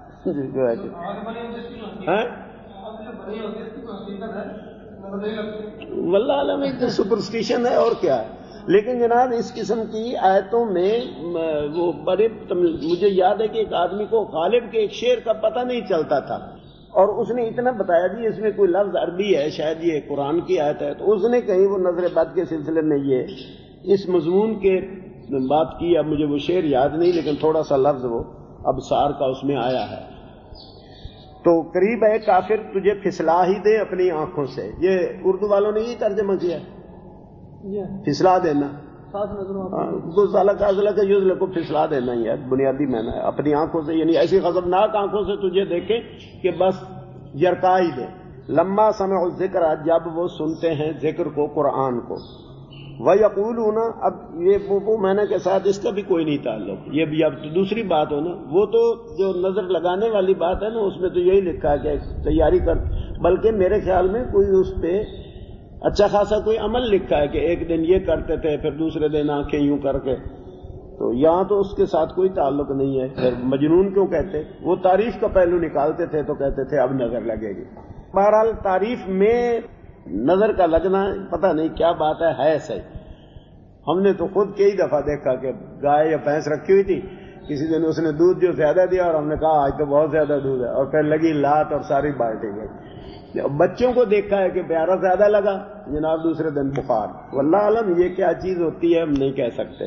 واللہ عالم ایک سپرسٹیشن ہے اور کیا ہے، لیکن جناب اس قسم کی آیتوں میں وہ بڑے، مجھے یاد ہے کہ ایک آدمی کو غالب کے ایک شعر کا پتہ نہیں چلتا تھا، اور اس نے اتنا بتایا جی اس میں کوئی لفظ عربی ہے، شاید یہ قرآن کی آیت ہے، تو اس نے کہیں وہ نظر بد کے سلسلے میں یہ اس مضمون کے بات کی، اب مجھے وہ شعر یاد نہیں لیکن تھوڑا سا لفظ وہ ابصار کا اس میں آیا ہے، تو قریب ہے کافر تجھے پھسلا ہی دے اپنی آنکھوں سے، یہ اردو والوں نے یہ ترجمہ کیا پھسلا دینا، تو ذالک کا ذالک کا یزل کو پھسلا دینا ہی ہے، بنیادی معنی ہے اپنی آنکھوں سے، یعنی ایسی غضبناک آنکھوں سے تجھے دیکھیں کہ بس یرکا ہی دے۔ لما سمعوا الذکر، جب وہ سنتے ہیں ذکر کو، قرآن کو، وَيَقُولُونَ، اب یہ وہ معنی کے ساتھ اس کا بھی کوئی نہیں تعلق، یہ بھی اب دوسری بات ہو نا، وہ تو جو نظر لگانے والی بات ہے نا اس میں تو یہی لکھا ہے کہ تیاری کر، بلکہ میرے خیال میں کوئی اس پہ اچھا خاصا کوئی عمل لکھا ہے کہ ایک دن یہ کرتے تھے پھر دوسرے دن آنکھیں یوں کر کے، تو یہاں تو اس کے ساتھ کوئی تعلق نہیں ہے. پھر مجنون کیوں کہتے؟ وہ تعریف کا پہلو نکالتے تھے تو کہتے تھے اب نظر لگے گی. بہرحال تعریف میں نظر کا لگنا پتہ نہیں کیا بات ہے ہے صحیح. ہم نے تو خود کئی دفعہ دیکھا کہ گائے یا بھینس رکھی ہوئی تھی، کسی دن اس نے دودھ جو زیادہ دیا اور ہم نے کہا آج تو بہت زیادہ دودھ ہے، اور پھر لگی لات اور ساری بالٹی گئی. بچوں کو دیکھا ہے کہ پیارا زیادہ لگا، جناب دوسرے دن بخار. واللہ عالم یہ کیا چیز ہوتی ہے ہم نہیں کہہ سکتے.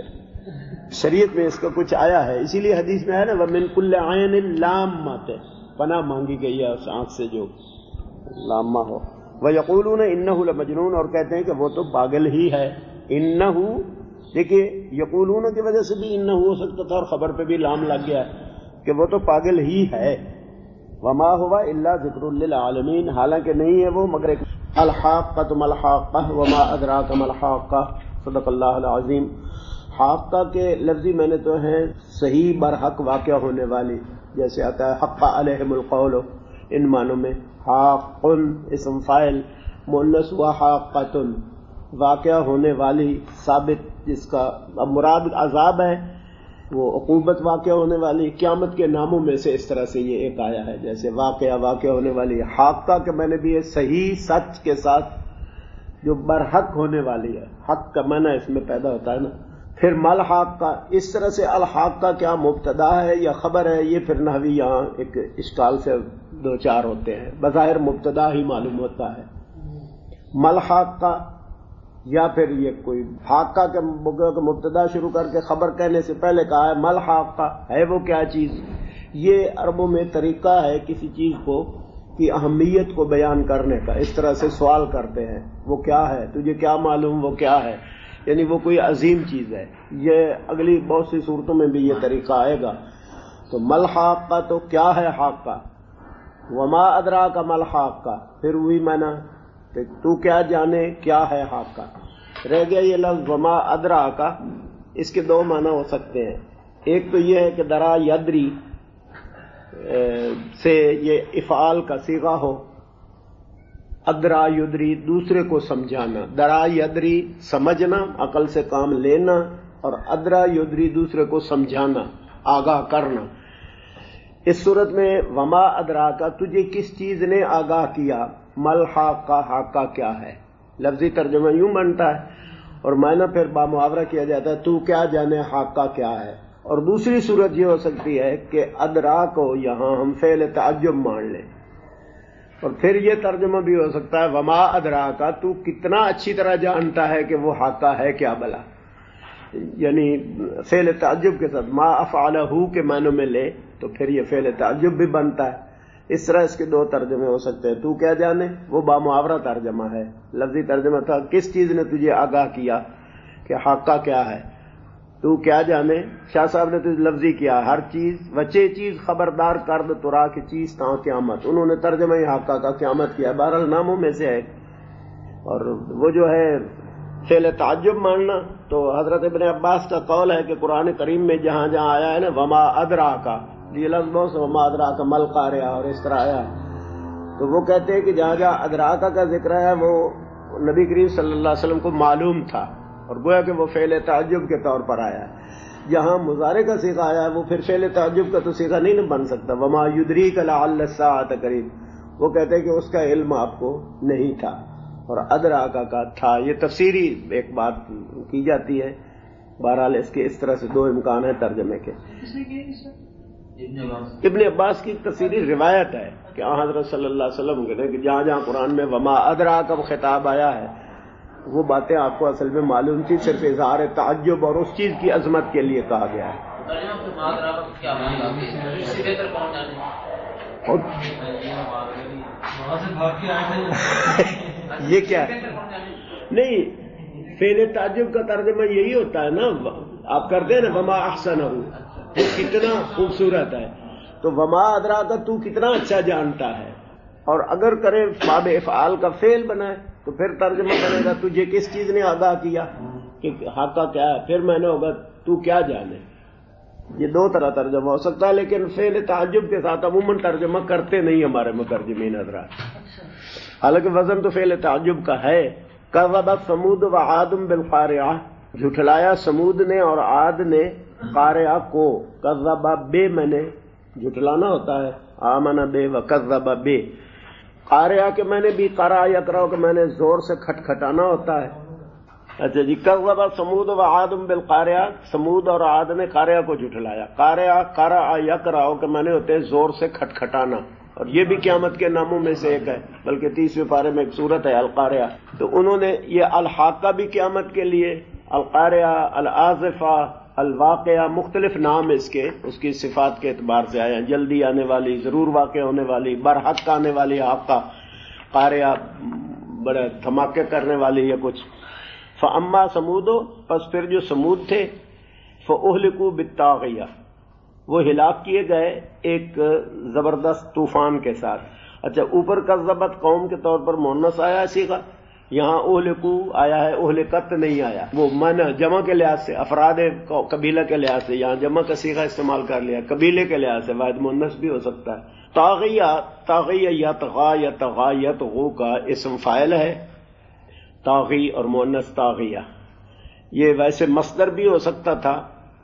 شریعت میں اس کا کچھ آیا ہے، اسی لیے حدیث میں ہے نا وَمِن كُلِّ عَيْنٍ لَامَّةٍ، پناہ مانگی گئی ہے اس آنکھ سے جو لامہ ہو. وَيَقُولُونَ إِنَّهُ لَمَجْنُونَ، اور کہتے ہیں کہ وہ تو پاگل ہی ہے. انہو، دیکھیے یقولون کی وجہ سے بھی انہو ہو سکتا تھا اور خبر پہ بھی لام لگ گیا کہ وہ تو پاگل ہی ہے. وما ہوا الا ذکر للعالمین، حالانکہ نہیں ہے وہ مگر ایک الحاقۃ ملحاقہ وما ادراک ملحاقہ. صدق اللہ العظیم. حاقہ کے لفظی معنی تو ہیں صحیح برحق واقع ہونے والی، جیسے آتا ہے حق علیہم القول، ان معنوں میں حاق اسم فاعل، مؤنث و حاقۃ واقع ہونے والی، ثابت جس کا اب مراد عذاب ہے، وہ عقوبت واقع ہونے والی. قیامت کے ناموں میں سے اس طرح سے یہ ایک آیا ہے، جیسے واقعہ واقع ہونے والی. حاقہ کے میں نے بھی صحیح سچ کے ساتھ جو برحق ہونے والی ہے، حق کا معنی اس میں پیدا ہوتا ہے نا. پھر مل حاقہ، اس طرح سے الحاقہ کیا مبتدا ہے یا خبر ہے، یہ پھر نحوی یہاں ایک اشکال سے دو چار ہوتے ہیں. بظاہر مبتدا ہی معلوم ہوتا ہے مل حاقہ، یا پھر یہ کوئی حاقہ کے مبتدا شروع کر کے خبر کہنے سے پہلے کہا ہے مل حاقہ، ہے وہ کیا چیز. یہ عربوں میں طریقہ ہے کسی چیز کو کی اہمیت کو بیان کرنے کا. اس طرح سے سوال کرتے ہیں وہ کیا ہے، تجھے کیا معلوم وہ کیا ہے، یعنی وہ کوئی عظیم چیز ہے. یہ اگلی بہت سی صورتوں میں بھی یہ طریقہ آئے گا. تو مل حاقہ تو کیا ہے حاقہ، وما ادراک مل حاقہ، پھر وہی معنی کہ تو کیا جانے کیا ہے حاقہ. رہ گیا یہ لفظ وما ادراک، اس کے دو معنی ہو سکتے ہیں. ایک تو یہ ہے کہ درا یدری سے یہ افعال کا صیغہ ہو، ادرا یدری دوسرے کو سمجھانا. درا یدری سمجھنا، عقل سے کام لینا، اور ادرا یدری دوسرے کو سمجھانا، آگاہ کرنا. اس صورت میں وما ادراکا، تجھے کس چیز نے آگاہ کیا. مل حاقہ، حاقہ کیا ہے، لفظی ترجمہ یوں بنتا ہے اور معنی پھر بامحاورہ کیا جاتا ہے تو کیا جانے حاقہ کیا ہے. اور دوسری صورت یہ ہو سکتی ہے کہ ادرا کو یہاں ہم فعل تعجب مان لیں، اور پھر یہ ترجمہ بھی ہو سکتا ہے وما ادراکا، تو کتنا اچھی طرح جانتا ہے کہ وہ حاقہ ہے کیا بلا، یعنی فعل تعجب کے ساتھ ما افعلہ کے معنوں میں لے تو پھر یہ فعل تعجب بھی بنتا ہے. اس طرح اس کے دو ترجمے ہو سکتے ہیں. تو کیا جانے وہ بامحاورہ ترجمہ ہے، لفظی ترجمہ تھا کس چیز نے تجھے آگاہ کیا کہ حاقہ کیا ہے. تو کیا جانے، شاہ صاحب نے تو لفظی کیا ہر چیز وچے چیز خبردار کرد ترا کی چیز تا قیامت، انہوں نے ترجمہ ہی حاقہ کا قیامت کیا. بہرحال ناموں میں سے ہے. اور وہ جو ہے فعل تعجب ماننا، تو حضرت ابن عباس کا قول ہے کہ قرآن کریم میں جہاں جہاں آیا ہے نا وما ادراکا، یہ لفظ بہت سے وما ادراکا مل قارعہ اور اس طرح آیا، تو وہ کہتے ہیں کہ جہاں جہاں ادراکا کا ذکر ہے وہ نبی کریم صلی اللہ علیہ وسلم کو معلوم تھا اور گویا کہ وہ فعل تعجب کے طور پر آیا ہے. جہاں مضارع کا صیغہ آیا ہے وہ پھر فعل تعجب کا تو صیغہ نہیں بن سکتا. وما یدریک لعل الساعۃ قریب، وہ کہتے ہیں کہ اس کا علم آپ کو نہیں تھا، اور ادراکا کا تھا. یہ تفسیری ایک بات کی جاتی ہے. بہرحال اس کے اس طرح سے دو امکان ہیں ترجمے کے. ابن عباس کی تفسیری روایت ہے کہ حضرت صلی اللہ علیہ وسلم کہتے ہیں کہ جہاں جہاں قرآن میں وما ادراکا خطاب آیا ہے وہ باتیں آپ کو اصل میں معلوم تھی، صرف اظہار تعجب اور اس چیز کی عظمت کے لیے کہا گیا ہے. یہ کیا ہے؟ نہیں، فعل تعجب کا ترجمہ یہی ہوتا ہے نا، آپ کرتے ہیں نا وما احسنہ، وہ کتنا خوبصورت ہے. تو وما ادراکا تو کتنا اچھا جانتا ہے. اور اگر کرے باب افعال کا فعل بنائے تو پھر ترجمہ کرے گا تجھے کس چیز نے آگاہ کیا کہ حاقہ کیا ہے، پھر میں نے ہوگا تو کیا جانے. یہ دو طرح ترجمہ ہو سکتا ہے، لیکن فعل تعجب کے ساتھ عموماً ترجمہ کرتے نہیں ہمارے مترجمین حضرات. حالانکہ وزن تو فعل تعجب کا ہے، کذبت ثمود و عاد بالقارعہ، جھٹلایا سمود نے اور عاد نے قارعہ کو. کذب بے میں نے جھٹلانا ہوتا ہے، آمن بے و کذب بے. قارعہ کہ میں نے بھی قرأ یقرأ کہ میں نے زور سے کھٹکھٹانا ہوتا ہے. اچھا جی، کذب ثمود و عاد بالقارعہ، سمود اور عاد نے قارعہ کو جھٹلایا. قارعہ قرأ یقرأ کہ میں نے ہوتے ہیں زور سے کھٹکھٹانا، اور یہ بھی قیامت کے ناموں میں سے ایک ہے، بلکہ تیسویں پارے میں ایک صورت ہے القارعہ. تو انہوں نے یہ الحاقہ بھی قیامت کے لیے، القارعہ، العازفہ، الواقعہ، مختلف نام اس کے اس کی صفات کے اعتبار سے آئے ہیں. جلدی آنے والی، ضرور واقع ہونے والی، برحق آنے والی، حقہ. قارعہ بڑے دھماکے کرنے والی یا کچھ. فاما سمود، پس پھر جو سمود تھے، فاہلکوا بالطاغیہ، وہ ہلاک کیے گئے ایک زبردست طوفان کے ساتھ. اچھا، اوپر کذبت قوم کے طور پر مؤنث آیا ہے صیغہ، یہاں اہلکو آیا ہے، اہلکت نہیں آیا. وہ من جمع کے لحاظ سے، افراد قبیلہ کے لحاظ سے یہاں جمع کا صیغہ استعمال کر لیا، قبیلے کے لحاظ سے واحد مؤنث بھی ہو سکتا ہے. طاغیہ، طاغیہ یطغا یا طغا یطغو کا اسم فاعل ہے، طاغی اور مؤنث طاغیہ. یہ ویسے مصدر بھی ہو سکتا تھا،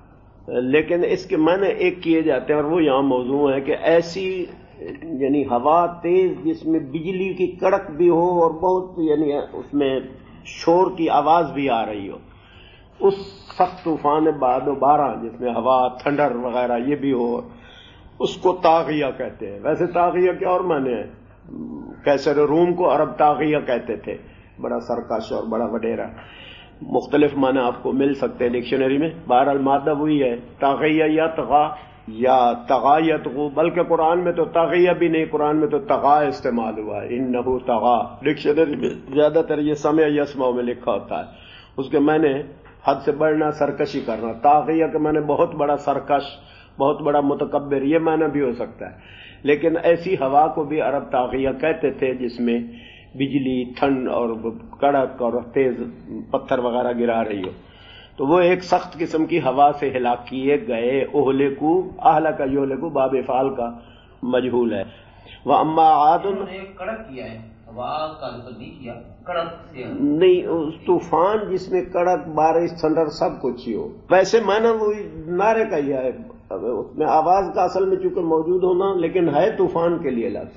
لیکن اس کے معنی ایک کیے جاتے ہیں، اور وہ یہاں موضوع ہے کہ ایسی یعنی ہوا تیز جس میں بجلی کی کڑک بھی ہو اور بہت یعنی اس میں شور کی آواز بھی آ رہی ہو، اس سخت طوفان بعد و بارہ جس میں ہوا، تھنڈر وغیرہ یہ بھی ہو، اس کو طاغیہ کہتے ہیں. ویسے طاغیہ کے اور معنی ہے، کیسر روم کو عرب طاغیہ کہتے تھے، بڑا سرکش اور بڑا وڈیرا. مختلف معنی آپ کو مل سکتے ہیں ڈکشنری میں. بہرحال مادہ وہی ہے، طاغیہ یا طغا یا طغا یطغو. بلکہ قرآن میں تو طاغیہ بھی نہیں، قرآن میں تو طغا استعمال ہوا ہے، انہ طغا. ڈکشنری میں زیادہ تر یہ سمع یسمع میں لکھا ہوتا ہے. اس کے معنی حد سے بڑھنا، سرکشی کرنا. طاغیہ کے معنی بہت بڑا سرکش، بہت بڑا متکبر، یہ معنی بھی ہو سکتا ہے. لیکن ایسی ہوا کو بھی عرب طاغیہ کہتے تھے جس میں بجلی، ٹھنڈ اور کڑک اور تیز پتھر وغیرہ گرا رہی ہو. تو وہ ایک سخت قسم کی ہوا سے ہلاک کیے گئے. اہلکو، اہلک یہلکو باب فعل کا مجہول ہے. واما عاد، کڑک کیا ہے، ہوا کا نہیں کیا، کڑک سے نہیں، اس طوفان جس میں کڑک، بارش، تھنڈر سب کچھ ہی ہو. ویسے معنی وہی نعرے کا ہی ہے، اس میں آواز کا اصل میں چونکہ موجود ہونا، لیکن ہے طوفان کے لیے لفظ.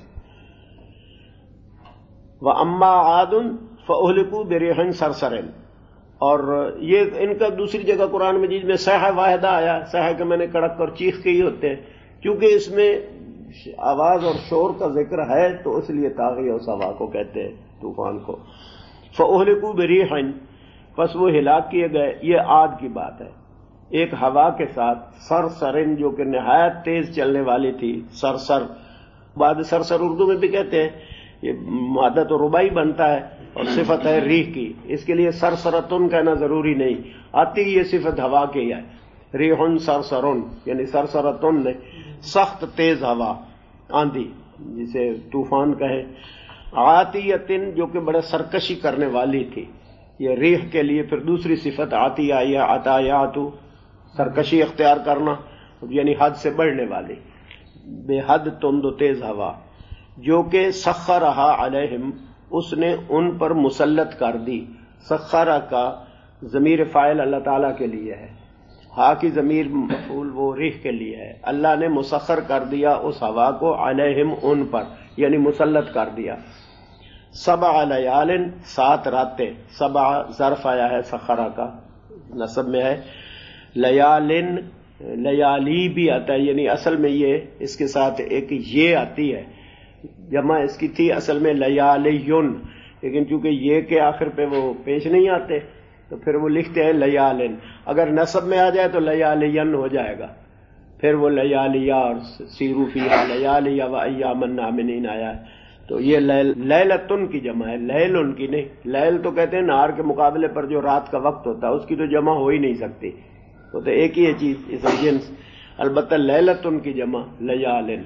وَأَمَّا عَادٌ فَأُهْلِكُوا بِرِيحٍ صَرْصَرٍ. اور یہ ان کا دوسری جگہ قرآن مجید میں صیحہ واحدہ آیا. صیحہ کے میں نے کڑک اور چیخ کے ہی ہوتے ہیں، کیونکہ اس میں آواز اور شور کا ذکر ہے تو اس لیے طاغیہ اس ہوا کو کہتے ہیں، طوفان کو. فَأُهْلِكُوا بِرِيحٍ، پس وہ ہلاک کیے گئے. یہ عاد کی بات ہے، ایک ہوا کے ساتھ سرسرن جو کہ نہایت تیز چلنے والی تھی. سرسر، بعد سرسر اردو میں بھی کہتے ہیں، یہ مادہ تو ربائی بنتا ہے اور صفت ہے ریح کی، اس کے لیے سرسرتن کہنا ضروری نہیں. آتی یہ صفت ہوا کی ہے، ریحن سرسرن، یعنی سرسرتن نے سخت تیز ہوا، آندھی جسے طوفان کہے. عاتیتن جو کہ بڑے سرکشی کرنے والی تھی. یہ ریح کے لیے پھر دوسری صفت آتی آئی ہے، عطایاتو، سرکشی اختیار کرنا، یعنی حد سے بڑھنے والی، بے حد تند و تیز ہوا. جو کہ سخرہا علیہم، اس نے ان پر مسلط کر دی. سخرہ کا ضمیر فاعل اللہ تعالیٰ کے لیے ہے، ہا کی ضمیر مفعول وہ ریح کے لیے ہے. اللہ نے مسخر کر دیا اس ہوا کو، علیہم ان پر، یعنی مسلط کر دیا. سبع لیال، سات راتیں. سبع ظرف آیا ہے سخرہ کا، نصب میں ہے. لیالن، لیالی بھی آتا ہے، یعنی اصل میں یہ اس کے ساتھ ایک یہ آتی ہے، جمع اس کی تھی اصل میں لیالیون، لیکن چونکہ یہ کے آخر پہ وہ پیش نہیں آتے تو پھر وہ لکھتے ہیں لیالن. اگر نصب میں آ جائے تو لیالین ہو جائے گا، پھر وہ لیالیا اور سیرو فیہا لیالیا و ایاما نامنین آیا ہے. تو یہ لیلتن کی جمع ہے، لیل ان کی نہیں. لیل تو کہتے ہیں نہار کے مقابلے پر جو رات کا وقت ہوتا ہے، اس کی تو جمع ہو ہی نہیں سکتی، وہ تو ایک ہی ہے چیز، اس جنس. البتہ لیلتن کی جمع لیالن.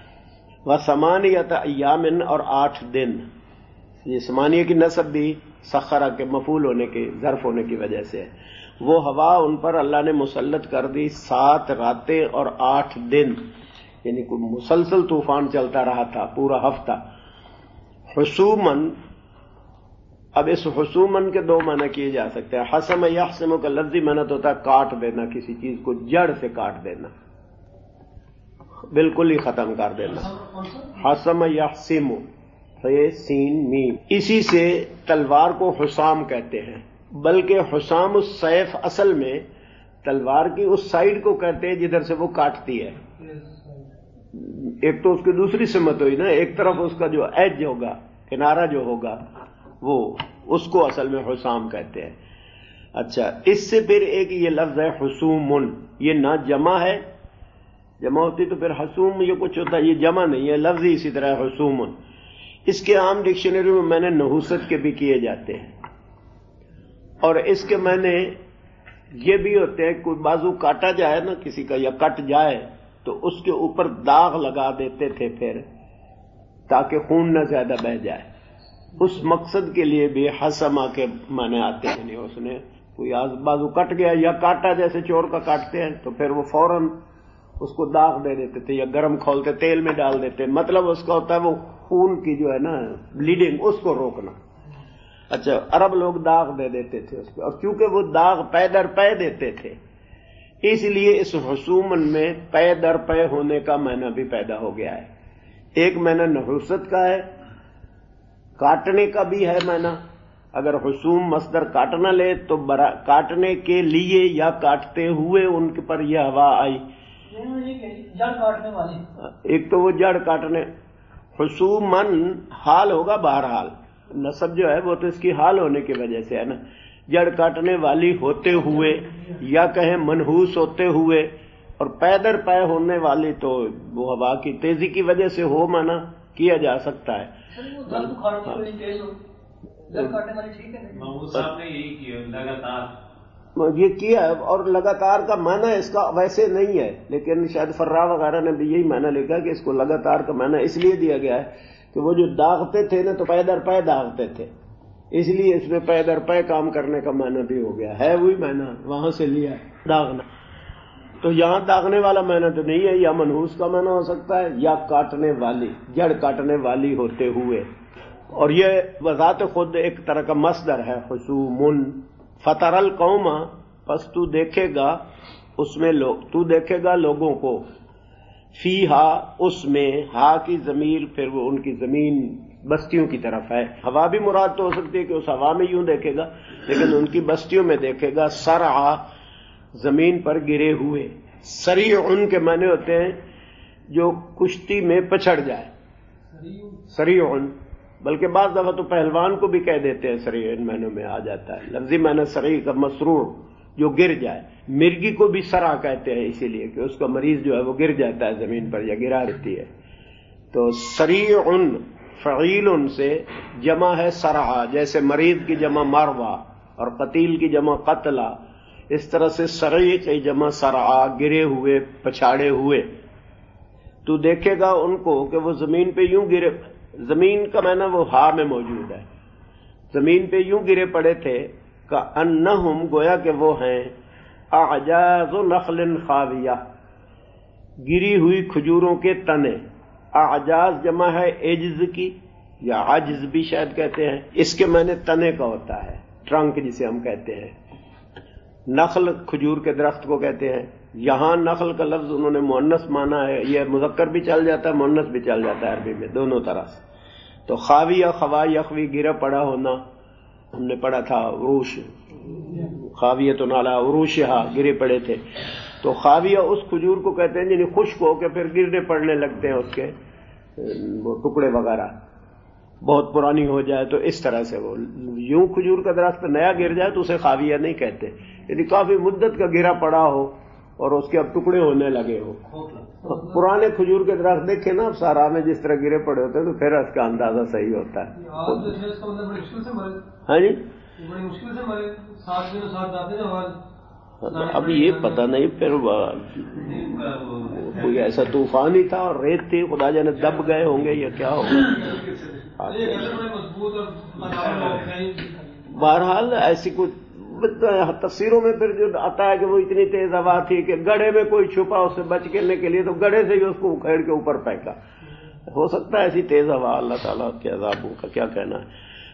وثمانیۃ ایام، اور آٹھ دن. یہ ثمانیہ کی نسب بھی سخرہ کے مفعول ہونے کے، ظرف ہونے کی وجہ سے ہے. وہ ہوا ان پر اللہ نے مسلط کر دی سات راتیں اور آٹھ دن، یعنی کوئی مسلسل طوفان چلتا رہا تھا پورا ہفتہ. حسوماً اب اس حسومن کے دو معنی کیے جا سکتے ہیں. حسم یحسم کا لفظی معنی تو ہوتا ہے کاٹ دینا، کسی چیز کو جڑ سے کاٹ دینا، بالکل ہی ختم کر دینا. حسم یحسم یہ سین میم، اسی سے تلوار کو حسام کہتے ہیں. بلکہ حسام السیف اصل میں تلوار کی اس سائیڈ کو کہتے ہیں جدھر سے وہ کاٹتی ہے. ایک تو اس کی دوسری سمت ہوئی نا، ایک طرف اس کا جو ایج ہوگا، کنارہ جو ہوگا، وہ اس کو اصل میں حسام کہتے ہیں. اچھا، اس سے پھر ایک یہ لفظ ہے حسومن، یہ نہ جمع ہے، جمع ہوتی تو پھر حسوم یہ کچھ ہوتا ہے، یہ جمع نہیں ہے، لفظ ہی اسی طرح حسومن. اس کے عام ڈکشنری میں میں نے نحوست کے بھی کیے جاتے ہیں، اور اس کے میں نے یہ بھی ہوتے ہیں کوئی بازو کاٹا جائے نا کسی کا یا کٹ جائے تو اس کے اوپر داغ لگا دیتے تھے پھر تاکہ خون نہ زیادہ بہ جائے. اس مقصد کے لیے بھی حسما کے معنی آتے ہیں. نہیں اس نے کوئی بازو کٹ گیا یا کاٹا جیسے چور کا کاٹتے ہیں تو پھر وہ فوراً اس کو داغ دے دیتے تھے یا گرم کھولتے تیل میں ڈال دیتے. مطلب اس کا ہوتا ہے وہ خون کی جو ہے نا بلیڈنگ اس کو روکنا. اچھا، عرب لوگ داغ دے دیتے تھے اس پہ، اور کیونکہ وہ داغ پے در پے دیتے تھے اس لیے اس حسومن میں پے در پے ہونے کا معنی بھی پیدا ہو گیا ہے. ایک معنی نحوست کا ہے، کاٹنے کا بھی ہے معنی. اگر حسوم مصدر کاٹنا لے تو برا کاٹنے کے لیے یا کاٹتے ہوئے ان کے پر یہ ہوا آئی. جڑ کاٹنے والی، ایک تو وہ جڑ کاٹنے، حسومن حال ہوگا، بہرحال نصب جو ہے وہ تو اس کی حال ہونے کی وجہ سے ہے نا. جڑ کاٹنے والی ہوتے ہوئے یا کہیں منحوس ہوتے ہوئے، اور پے در پے ہونے والی تو وہ ہوا کی تیزی کی وجہ سے ہو مانا کیا جا سکتا ہے. محمود صاحب نے یہی کیا لگاتار، یہ کیا ہے، اور لگاتار کا معنی اس کا ویسے نہیں ہے، لیکن شاید فرا وغیرہ نے بھی یہی معنی لکھا کہ اس کو لگاتار کا معنی اس لیے دیا گیا ہے کہ وہ جو داغتے تھے نا تو پے در پے داغتے تھے، اس لیے اس میں پے در پے کام کرنے کا معنی بھی ہو گیا ہے. وہی معنی وہاں سے لیا داغنا. تو یہاں داغنے والا معنی تو نہیں ہے، یا منحوس کا معنی ہو سکتا ہے یا کاٹنے والی، جڑ کاٹنے والی ہوتے ہوئے. اور یہ بذات خود ایک طرح کا مصدر ہے حسومن. فطر القوم، پس تو دیکھے گا اس میں لوگ، تو دیکھے گا لوگوں کو، فی ہا اس میں، ہا کی ضمیر پھر وہ ان کی زمین بستیوں کی طرف ہے. ہوا بھی مراد تو ہو سکتی ہے کہ اس ہوا میں یوں دیکھے گا، لیکن ان کی بستیوں میں دیکھے گا. سرعا زمین پر گرے ہوئے. سریع ان کے معنی ہوتے ہیں جو کشتی میں پچھڑ جائے، سریع. بلکہ بعض دفعہ تو پہلوان کو بھی کہہ دیتے ہیں سریع، ان معنوں میں آ جاتا ہے. لفظی معنی سریع کا مسرور جو گر جائے. مرغی کو بھی سرا کہتے ہیں اسی لیے کہ اس کا مریض جو ہے وہ گر جاتا ہے زمین پر یا گرا رہتی ہے. تو سریع فعیل سے جمع ہے سرعا، جیسے مریض کی جمع مروا اور قتیل کی جمع قتلا، اس طرح سے سریع کی جمع سرعا، گرے ہوئے، پچھاڑے ہوئے. تو دیکھے گا ان کو کہ وہ زمین پہ یوں گرے. زمین کا معنی وہ ہا میں موجود ہے، زمین پہ یوں گرے پڑے تھے کأنہم، گویا کہ وہ ہیں اعجاز نخل خاویہ، گری ہوئی کھجوروں کے تنے. اعجاز جمع ہے عجز کی، یا عجز بھی شاید کہتے ہیں. اس کے معنی تنے کا ہوتا ہے، ٹرنک جسے ہم کہتے ہیں. نخل کھجور کے درخت کو کہتے ہیں. یہاں نخل کا لفظ انہوں نے مؤنث مانا ہے، یہ مذکر بھی چل جاتا ہے مؤنث بھی چل جاتا ہے عربی میں، دونوں طرح سے. تو خاویہ، خوا یخوی، گرا پڑا ہونا، ہم نے پڑھا تھا عروش، خاویہ تو نالا عروشہا، گرے پڑے تھے. تو خاویہ اس کھجور کو کہتے ہیں یعنی خشک ہو کے پھر گرنے پڑنے لگتے ہیں اس کے وہ ٹکڑے وغیرہ، بہت پرانی ہو جائے تو اس طرح سے. وہ یوں کھجور کا درخت نیا گر جائے تو اسے خاویہ نہیں کہتے، یعنی کافی مدت کا گرا پڑا ہو اور اس کے اب ٹکڑے ہونے لگے ہو. پرانے کھجور کے درخت دیکھے نا اب سارا میں جس طرح گرے پڑے ہوتے ہیں تو پھر اس کا اندازہ صحیح ہوتا ہے. ہاں جی، اب یہ پتہ نہیں پھر کوئی ایسا طوفان ہی تھا اور ریت تھی، خدا جانے دب گئے ہوں گے یا کیا ہوگا. بہرحال ایسی کچھ تفسیروں میں پھر جو آتا ہے کہ وہ اتنی تیز ہوا تھی کہ گڑھے میں کوئی چھپا اس سے بچ کرنے کے لیے تو گڑھے سے ہی اس کو اکھیڑ کے اوپر پھینکا. ہو سکتا ہے ایسی تیز ہوا، اللہ تعالیٰ کے عذابوں کا کیا کہنا ہے.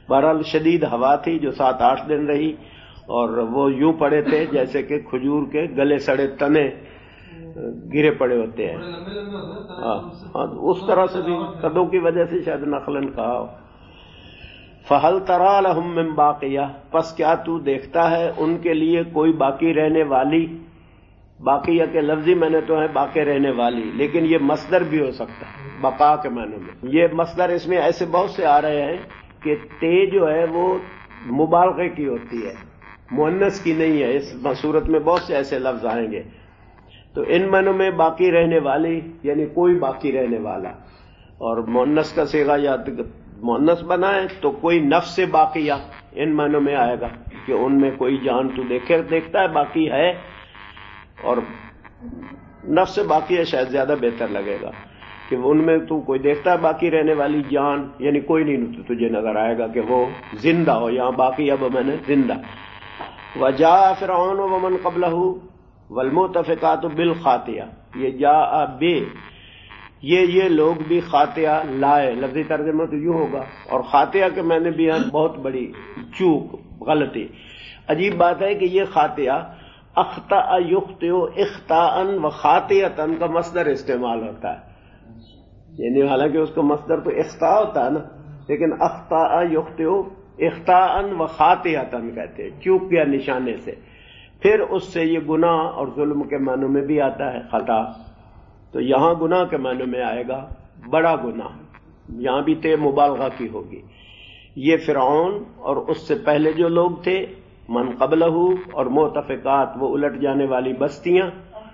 بہرحال شدید ہوا تھی جو سات آٹھ دن رہی، اور وہ یوں پڑے تھے جیسے کہ کھجور کے گلے سڑے تنے گرے پڑے ہوتے ہیں. ہاں اس طرح سے بھی قدوں کی وجہ سے شاید نخلن کہا ہو. فَهَلْ تَرَى لَهُم مِّن بَاقِيَةٍ، پس کیا تو دیکھتا ہے ان کے لیے کوئی باقی رہنے والی. باقیہ کے لفظی معنی تو ہے باقی رہنے والی، لیکن یہ مصدر بھی ہو سکتا ہے بقا کے معنی میں. یہ مصدر اس میں ایسے بہت سے آ رہے ہیں کہ تے جو ہے وہ مبالغے کی ہوتی ہے، مؤنث کی نہیں ہے. اس صورت میں بہت سے ایسے لفظ آئیں گے. تو ان معنوں میں باقی رہنے والی یعنی کوئی باقی رہنے والا، اور مؤنث کا صیغہ یا مؤنث بنائے تو کوئی نفس باقیہ ان معنوں میں آئے گا کہ ان میں کوئی جان تو دیکھے دیکھتا ہے باقی ہے، اور نفس باقیہ شاید زیادہ بہتر لگے گا کہ ان میں تو کوئی دیکھتا ہے باقی رہنے والی جان، یعنی کوئی نہیں تجھے نظر آئے گا کہ وہ زندہ ہو. یہاں باقی اب میں نے زندہ. وجاء فرعون ومن قبلہ والمؤتفقات بالخاطئہ، یہ جاء بے یہ یہ لوگ بھی خاطیہ لائے، لفظی ترجمہ تو یوں ہوگا. اور خاطیہ کے میں نے بھی بہت بڑی چوک، غلطی. عجیب بات ہے کہ یہ خاطیہ اخطأ یخطئ اخطاءً و خاطئۃً کا مصدر استعمال ہوتا ہے. یعنی حالانکہ اس کا مصدر تو اخطاء ہوتا ہے نا، لیکن اخطأ یخطئ اخطاءً و خاطئۃً کہتے ہیں، چوک گیا نشانے سے. پھر اس سے یہ گناہ اور ظلم کے معنوں میں بھی آتا ہے خطا. تو یہاں گناہ کے معنوں میں آئے گا بڑا گناہ، یہاں بھی تے مبالغہ کی ہوگی. یہ فرعون اور اس سے پہلے جو لوگ تھے، من قبلہ اور مؤتفقات وہ الٹ جانے والی بستیاں.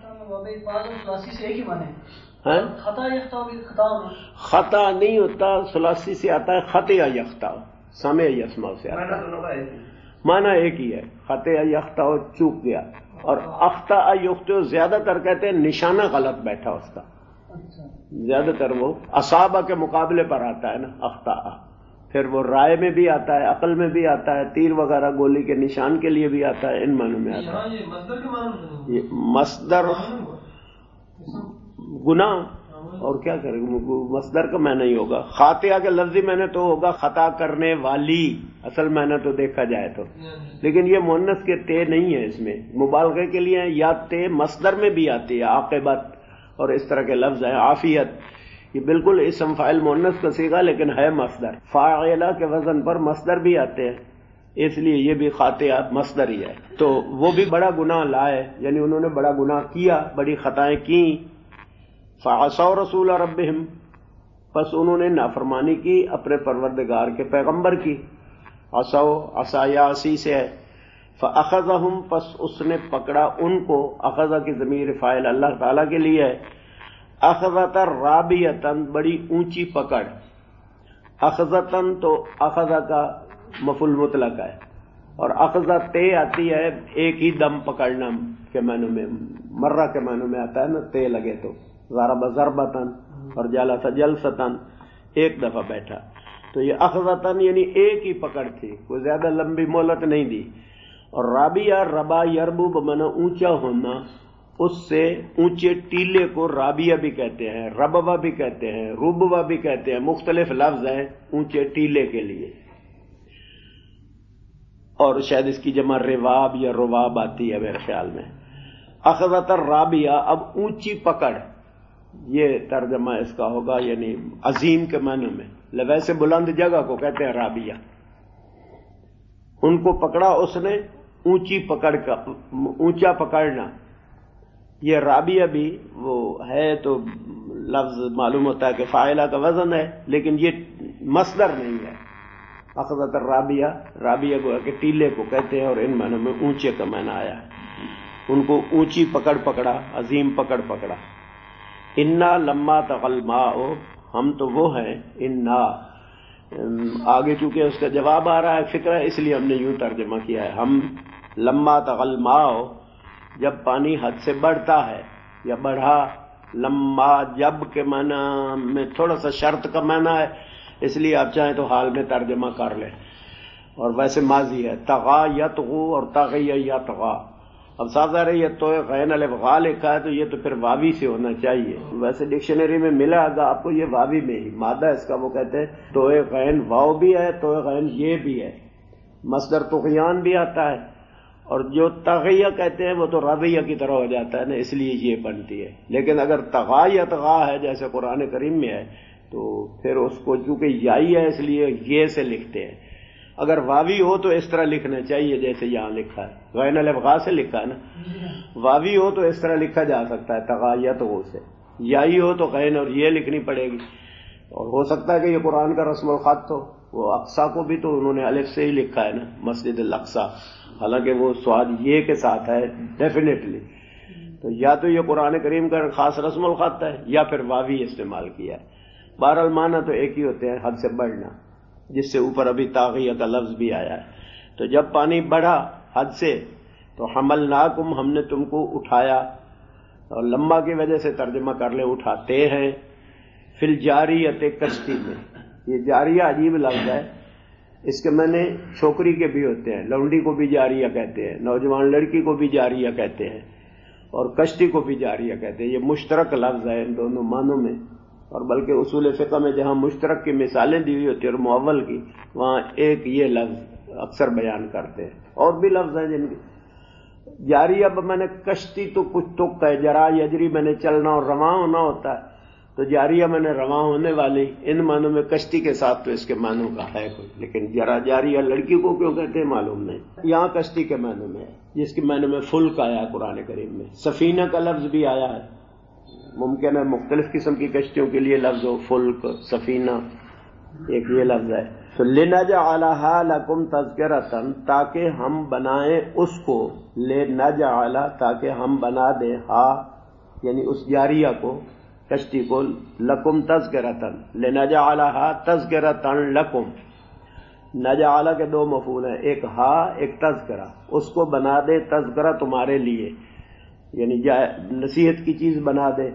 خطا نہیں ہوتا، ثلاثی سے آتا ہے خطیہ یخطا، سمع یسمع سے آتا ہے، معنی ایک ہی ہے. خطیہ یخطا چوک گیا. اور اخطا یخطئ زیادہ تر کہتے ہیں نشانہ غلط بیٹھا اس کا، زیادہ تر وہ اصابہ کے مقابلے پر آتا ہے نا اخطا. پھر وہ رائے میں بھی آتا ہے، عقل میں بھی آتا ہے، تیر وغیرہ گولی کے نشان کے لیے بھی آتا ہے، ان معنوں میں آتا ہے. یہ مصدر گناہ اور کیا کرے گا، مصدر کا معنی ہی ہوگا. خاطیہ کے لفظی معنی تو ہوگا خطا کرنے والی، اصل معنی تو دیکھا جائے تو. لیکن یہ مؤنث کے تے نہیں ہے، اس میں مبالغے کے لیے یا تے مصدر میں بھی آتی ہے، عاقبت اور اس طرح کے لفظ ہیں. عافیت یہ بالکل اسم فاعل مؤنث کا صیغہ لیکن ہے مصدر. فاعلہ کے وزن پر مصدر بھی آتے ہیں، اس لیے یہ بھی خاطیہ مصدر ہی ہے. تو وہ بھی بڑا گناہ لائے، یعنی انہوں نے بڑا گناہ کیا، بڑی خطائیں کی. فعصوا رسول ربهم، پس انہوں نے نافرمانی کی اپنے پروردگار کے پیغمبر کی. عصوا عصایا اسی سے ہے. فاخذهم، پس اس نے پکڑا ان کو. اخذ کی ضمیر فاعل اللہ تعالیٰ کے لیے ہے. اخذۃ رابیۃ، بڑی اونچی پکڑ. اخذۃ تو اخذ کا مفعول مطلق ہے، اور اخذ تے آتی ہے ایک ہی دم پکڑنا کے معنوں میں، مرہ کے معنوں میں آتا ہے نا تے لگے تو. ضرب ضربتن اور جلس جلستن، ایک دفعہ بیٹھا. تو یہ اخذتن یعنی ایک ہی پکڑ تھی، کوئی زیادہ لمبی مہلت نہیں دی. اور رابیہ ربا یربو بمعنی اونچا ہونا، اس سے اونچے ٹیلے کو رابیہ بھی کہتے ہیں، ربوا بھی کہتے ہیں، ربوا بھی کہتے ہیں. مختلف لفظ ہیں اونچے ٹیلے کے لیے. اور شاید اس کی جمع رواب یا رواب آتی ہے میرے خیال میں. اخذت الرابیہ، اب اونچی پکڑ، یہ ترجمہ اس کا ہوگا، یعنی عظیم کے معنی میں. ویسے بلند جگہ کو کہتے ہیں رابیہ. ان کو پکڑا اس نے، اونچی پکڑ کا، اونچا پکڑنا. یہ رابیہ بھی وہ ہے تو لفظ معلوم ہوتا ہے کہ فاعلہ کا وزن ہے، لیکن یہ مصدر نہیں ہے. اخذت الرابیہ، رابیہ کو کہ ٹیلے کو کہتے ہیں، اور ان معنوں میں اونچے کا معنی آیا ہے. ان کو اونچی پکڑ پکڑا، عظیم پکڑ پکڑا. انا لما تغل ماء، ہم تو وہ ہیں. انا آگے چونکہ اس کا جواب آ رہا ہے فکرہ، اس لیے ہم نے یوں ترجمہ کیا ہے. ہم لما تغل ماء، جب پانی حد سے بڑھتا ہے یا بڑھا. لما جب کے معنی میں تھوڑا سا شرط کا معنی ہے، اس لیے آپ چاہیں تو حال میں ترجمہ کر لیں. اور ویسے ماضی ہے. تغا یتغو اور تغی یتغا، اب صاف ظاہر ہے یہ تو غین الف غا لکھا ہے تو یہ تو پھر واوی سے ہونا چاہیے. ویسے ڈکشنری میں ملا گا آپ کو یہ واوی میں ہی مادہ اس کا وہ کہتے ہیں تو غین واو بھی ہے تو غین یہ بھی ہے. مصدر طغیان بھی آتا ہے اور جو تغیہ کہتے ہیں وہ تو رضیہ کی طرح ہو جاتا ہے نا, اس لیے یہ بنتی ہے. لیکن اگر تغا یا تغا ہے جیسے قرآن کریم میں ہے تو پھر اس کو چونکہ یائی ہے اس لیے یہ سے لکھتے ہیں. اگر واوی ہو تو اس طرح لکھنا چاہیے جیسے یہاں لکھا ہے, غین الف غا سے لکھا ہے نا. واوی ہو تو اس طرح لکھا جا سکتا ہے تغا یا تو سے, یائی ہو تو غین اور یہ لکھنی پڑے گی. اور ہو سکتا ہے کہ یہ قرآن کا رسم الخط ہو, وہ اقصا کو بھی تو انہوں نے الف سے ہی لکھا ہے نا, مسجد الاقصی, حالانکہ وہ سواد یہ کے ساتھ ہے ڈیفینیٹلی. تو یا تو یہ قرآن کریم کا خاص رسم الخط ہے یا پھر واوی استعمال کیا ہے. بہرحال معنی تو ایک ہی ہوتے ہیں, حد سے بڑھنا, جس سے اوپر ابھی طاغیہ کا لفظ بھی آیا ہے. تو جب پانی بڑھا حد سے تو حملناکم ہم نے تم کو اٹھایا, اور لمبا کی وجہ سے ترجمہ کر لیں اٹھاتے ہیں, فی الجاریۃ کشتی میں. یہ جاریہ عجیب لفظ ہے, اس کے معنی چھوکری کے بھی ہوتے ہیں, لونڈی کو بھی جاریہ کہتے ہیں, نوجوان لڑکی کو بھی جاریہ کہتے ہیں, اور کشتی کو بھی جاریہ کہتے ہیں. یہ مشترک لفظ ہے ان دونوں معنوں میں, اور بلکہ اصول فقہ میں جہاں مشترک کی مثالیں دی ہوئی ہوتی ہیں اور معول کی, وہاں ایک یہ لفظ اکثر بیان کرتے ہیں. اور بھی لفظ ہیں جن کی جاریہ میں نے کشتی تو کچھ تک ہے, جرا یجری میں نے چلنا اور رواں ہونا ہوتا ہے, تو جاریہ میں نے رواں ہونے والی, ان معنوں میں کشتی کے ساتھ تو اس کے معنوں کا ہے کوئی, لیکن جرا جاریہ لڑکی کو کیوں کہتے ہیں معلوم نہیں. یہاں کشتی کے معنوں میں ہے جس کے معنوں میں فلک آیا ہے قرآن کریم میں. سفینہ کا لفظ بھی آیا ہے, ممکن ہے مختلف قسم کی کشتیوں کے لیے لفظ ہو, فلک, سفینہ, ایک یہ لفظ ہے. تو لِنَجْعَلَهَا لَكُمْ تَذْكِرَةً, تاکہ ہم بنائیں اس کو, لِنَجْعَلَ تاکہ ہم بنا دیں, ہا یعنی اس جاریہ کو, کشتی کو, لَكُمْ تَذْكِرَةً, لِنَجْعَلَهَا تَذْكِرَةً لَكُمْ. نجعل کے دو مفعول ہیں, ایک ہا ایک تذکرہ, اس کو بنا دے تذکرہ تمہارے لیے, یعنی نصیحت کی چیز بنا دے.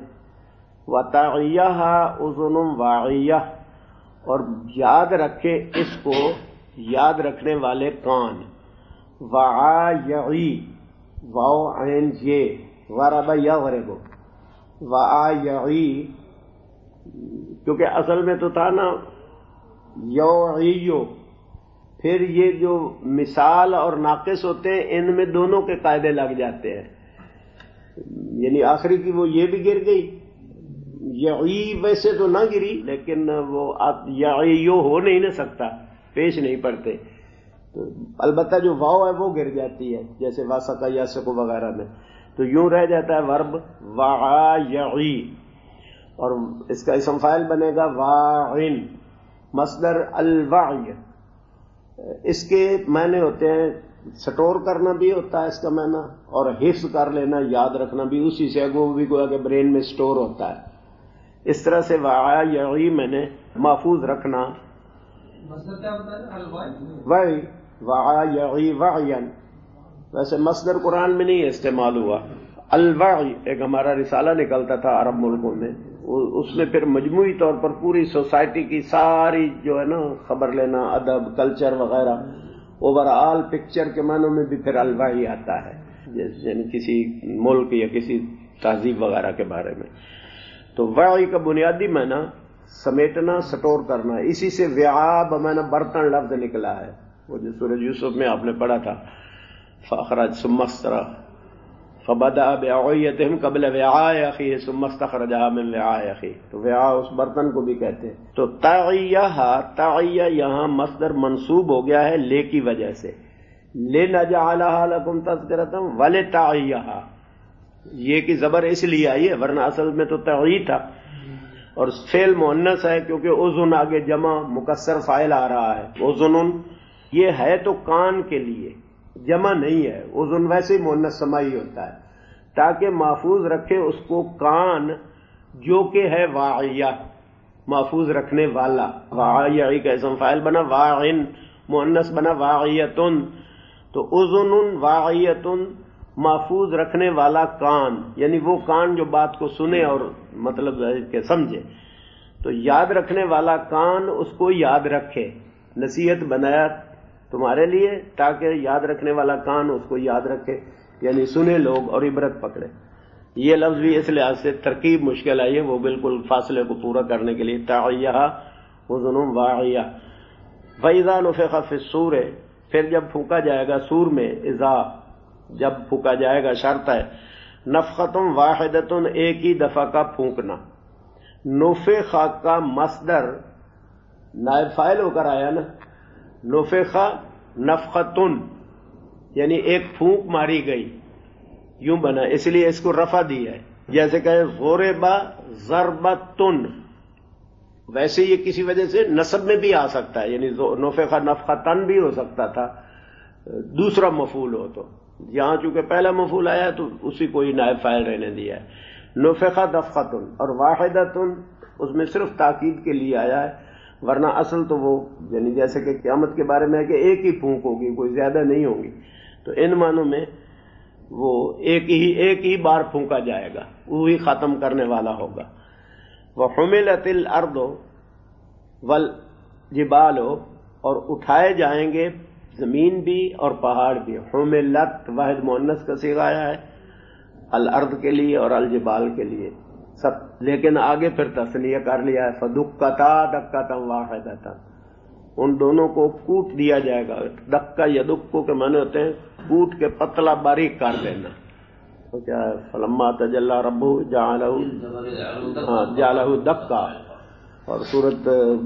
وَتَعِيَّهَا أُذُنٌ وَاعِيَّةٌ, اور یاد رکھے اس کو یاد رکھنے والے کان. وَعَا-يَعِي, واو عین یہ, غَرَبَ يَغْرِبُ, وَعَا-يَعِي, کیونکہ اصل میں تو تھا نا یوعیو, پھر یہ جو مثال اور ناقص ہوتے ہیں ان میں دونوں کے قاعدے لگ جاتے ہیں, یعنی آخری کی وہ یہ بھی گر گئی, یعی ویسے تو نہ گری لیکن وہ یعیو ہو نہیں نہ سکتا, پیش نہیں پڑتے, تو البتہ جو واو ہے وہ گر جاتی ہے جیسے واسقہ یاسقو وغیرہ میں, تو یوں رہ جاتا ہے ورب وعا یعی, اور اس کا اسم فاعل بنے گا واعن. مصدر الوعی, اس کے معنی ہوتے ہیں سٹور کرنا بھی ہوتا ہے اس کا معنی, اور حفظ کر لینا, یاد رکھنا بھی اسی سے, وہ بھی گویا کہ برین میں سٹور ہوتا ہے. اس طرح سے وعا یعی میں نے محفوظ رکھنا. مصدر کیا ہوتا ہے؟ الوعی. وعی, وعا یعی وعین, ویسے مصدر قرآن میں نہیں استعمال ہوا. الوعی ایک ہمارا رسالہ نکلتا تھا عرب ملکوں میں, اس میں پھر مجموعی طور پر پوری سوسائٹی کی ساری جو ہے نا خبر لینا, ادب, کلچر وغیرہ, اوور آل پکچر کے معنوں میں بھی پھر الوعی آتا ہے, یعنی کسی ملک یا کسی تہذیب وغیرہ کے بارے میں. تو وعی کا بنیادی معنی سمیٹنا, سٹور کرنا, اسی سے وعاء بمعنی برتن لفظ نکلا ہے, وہ جو سورۃ یوسف میں آپ نے پڑھا تھا, فاخرج ثم استرا فبدأ بأوعيتهم قبل وعاء أخيه ثم استخرجها من وعاء أخيه, تو وعاء اس برتن کو بھی کہتے ہیں. تو تعیّہا, تعیّہ یہاں مصدر منصوب ہو گیا ہے لے کی وجہ سے, لِنَجْعَلَهَا لَكُمْ تَذْكِرَةً وَلِتَعِيَّهَا, یہ کی زبر اس لیے آئی ہے, ورنہ اصل میں تو تعیّ تھا, اور فعل مؤنث ہے کیونکہ اذن آگے جمع مکسر فاعل آ رہا ہے. اذن یہ ہے تو کان کے لیے, جمع نہیں ہے. اذن ویسے ہی مؤنث سمائی ہوتا ہے تاکہ محفوظ رکھے اس کو کان جو کہ ہے واعیہ, محفوظ رکھنے والا. واعیہ کا اسم فاعل بنا, واعن مؤنث بنا واعیتن, تو اذن واعیتن محفوظ رکھنے والا کان, یعنی وہ کان جو بات کو سنے اور مطلب کہ سمجھے. تو یاد رکھنے والا کان اس کو یاد رکھے, نصیحت بنایا تمہارے لیے تاکہ یاد رکھنے والا کان اس کو یاد رکھے. یعنی سنے لوگ اور عبرت پکڑے. یہ لفظ بھی اس لحاظ سے ترکیب مشکل آئی ہے، وہ بالکل فاصلے کو پورا کرنے کے لیے تعیہا اذن واعیہ. فاذا نفخ فی الصور، پھر جب پھونکا جائے گا سور میں، اذا جب پھونکا جائے گا شرط ہے، نفخۃ واحدۃ ایک ہی دفعہ کا پھونکنا. نفخ کا مصدر نائب فاعل ہو کر آیا نا، نفخ نفختن یعنی ایک پھونک ماری گئی، یوں بنا، اس لیے اس کو رفع دی ہے. جیسے کہ ضرب ضربتن، ویسے یہ کسی وجہ سے نصب میں بھی آ سکتا ہے، یعنی نفخ نفختن بھی ہو سکتا تھا دوسرا مفعول ہو. تو یہاں چونکہ پہلا مفعول آیا ہے تو اسی کو ہی نائب فاعل رہنے دیا ہے. نفخ نفختن اور واحدتن اس میں صرف تاکید کے لیے آیا ہے، ورنہ اصل تو وہ یعنی جیسے کہ قیامت کے بارے میں ہے کہ ایک ہی پھونک ہوگی، کوئی زیادہ نہیں ہوگی. تو ان معنوں میں وہ ایک ہی ایک ہی بار پھونکا جائے گا، وہی ختم کرنے والا ہوگا. وحملت الارض والجبال، اور اٹھائے جائیں گے زمین بھی اور پہاڑ بھی. حملت واحد مؤنث کا صیغہ آیا ہے الارض کے لیے اور الجبال کے لیے سب، لیکن آگے پھر تثنیہ کر لیا ہے. فدکتا دکتا واحدتا، ان دونوں کو کوٹ دیا جائے گا. دکا یدکو کے معنی ہوتے ہیں کوٹ کے پتلا باریک کر دینا. تو کیا ہے، فلما تجلی ربہ جعلہ، ہاں جعلہ دکا. اور سورت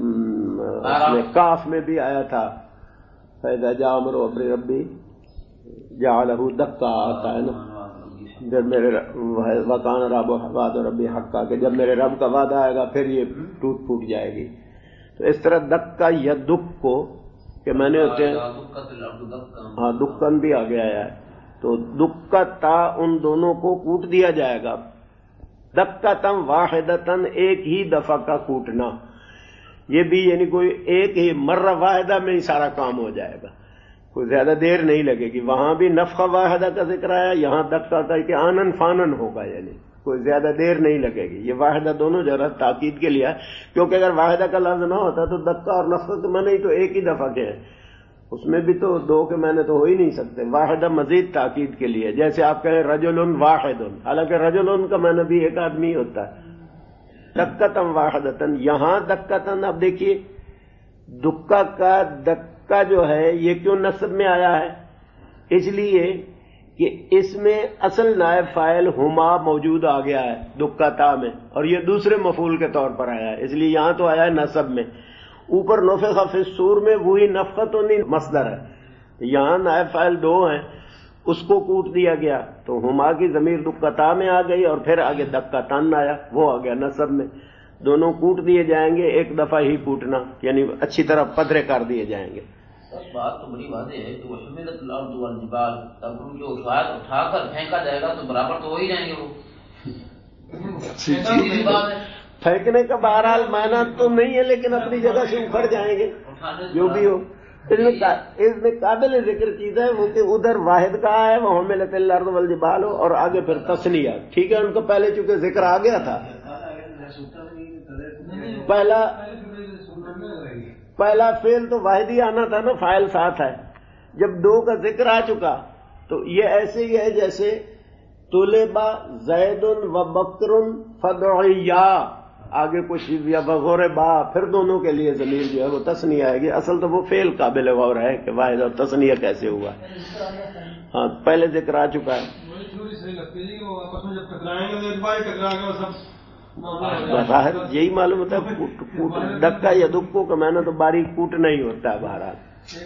کاف میں بھی آیا تھا فاذا جاء امر ربی جعلہ دکا، آتا ہے نا جب میرے وکان رب وعد ربی حقا، کہ جب میرے رب کا وعدہ آئے گا پھر یہ ٹوٹ پھوٹ جائے گی. تو اس طرح دکا یا دک کو کہ میں نے ہوتے ہیں، ہاں دکن بھی آگے آیا ہے. تو دکا تا ان دونوں کو کوٹ دیا جائے گا. دکا تم واحدتن ایک ہی دفعہ کا کوٹنا، یہ بھی یعنی کوئی ایک ہی مرہ واحدہ میں ہی سارا کام ہو جائے گا، کوئی زیادہ دیر نہیں لگے گی. وہاں بھی نفخہ واحدہ کا ذکر آیا، یہاں دکا کا کہ آنن فانن ہوگا، یعنی کوئی زیادہ دیر نہیں لگے گی. یہ واحدہ دونوں ذرا تاکید کے لیے ہے، کیونکہ اگر واحدہ کا لفظ نہ ہوتا تو دکا اور نفخہ کے معنی تو ایک ہی دفعہ کے ہیں، اس میں بھی تو دو کے معنی تو ہو ہی نہیں سکتے. واحدہ مزید تاکید کے لیے، جیسے آپ کہیں رجل واحد، حالانکہ رجل کا معنی بھی ایک آدمی ہوتا ہے. دکتن واحدتن، یہاں دکتن، اب دیکھیے دکا کا دکا جو ہے یہ کیوں نصب میں آیا ہے؟ اس لیے کہ اس میں اصل نائب فاعل ہما موجود آ گیا ہے دکا تا میں، اور یہ دوسرے مفعول کے طور پر آیا ہے، اس لیے یہاں تو آیا ہے نصب میں. اوپر نفخ فی الصور میں وہی نفخت مصدر ہے، یہاں نائب فاعل دو ہیں، اس کو کوٹ دیا گیا تو ہما کی ضمیر دکا تا میں آ گئی، اور پھر آگے دکا تن آیا، وہ آ گیا نصب میں. دونوں کوٹ دیے جائیں گے، ایک دفعہ ہی کوٹنا، یعنی اچھی طرح پدرے کر دیے جائیں گے. بات تو بڑی واضح ہے کہ وہ حملت الارض والجبال، تب ان کو اٹھا کر پھینکا جائے گا تو برابر تو ہو ہی جائیں گے وہ. پھینکنے کا بہرحال معنی تو نہیں ہے، لیکن اپنی جگہ سے اکھڑ جائیں گے جو بھی ہو. اس میں قابل ذکر چیز ہے وہ کہ ادھر واحد کہا ہے وہ حملت الارض والجبال ہو، اور آگے پھر تثنیہ. ٹھیک ہے، ان کو پہلے چونکہ ذکر آ گیا تھا، پہلا پہلا فعل تو واحد ہی آنا تھا نا، فاعل ساتھ ہے. جب دو کا ذکر آ چکا تو یہ ایسے ہی ہے جیسے طلبا زید و بکر فدعیا، آگے کچھ یا بغربا، پھر دونوں کے لیے ضمیر جو ہے وہ تثنیہ آئے گی. اصل تو وہ فعل قابل غور ہے کہ واحد اور تثنیہ کیسے ہوا. ہاں پہلے ذکر آ چکا ہے. ظاہر یہی معلوم ہوتا ہے دکا یا دکو کا معنی تو باریک کوٹنا ہی ہوتا ہے. بہرحال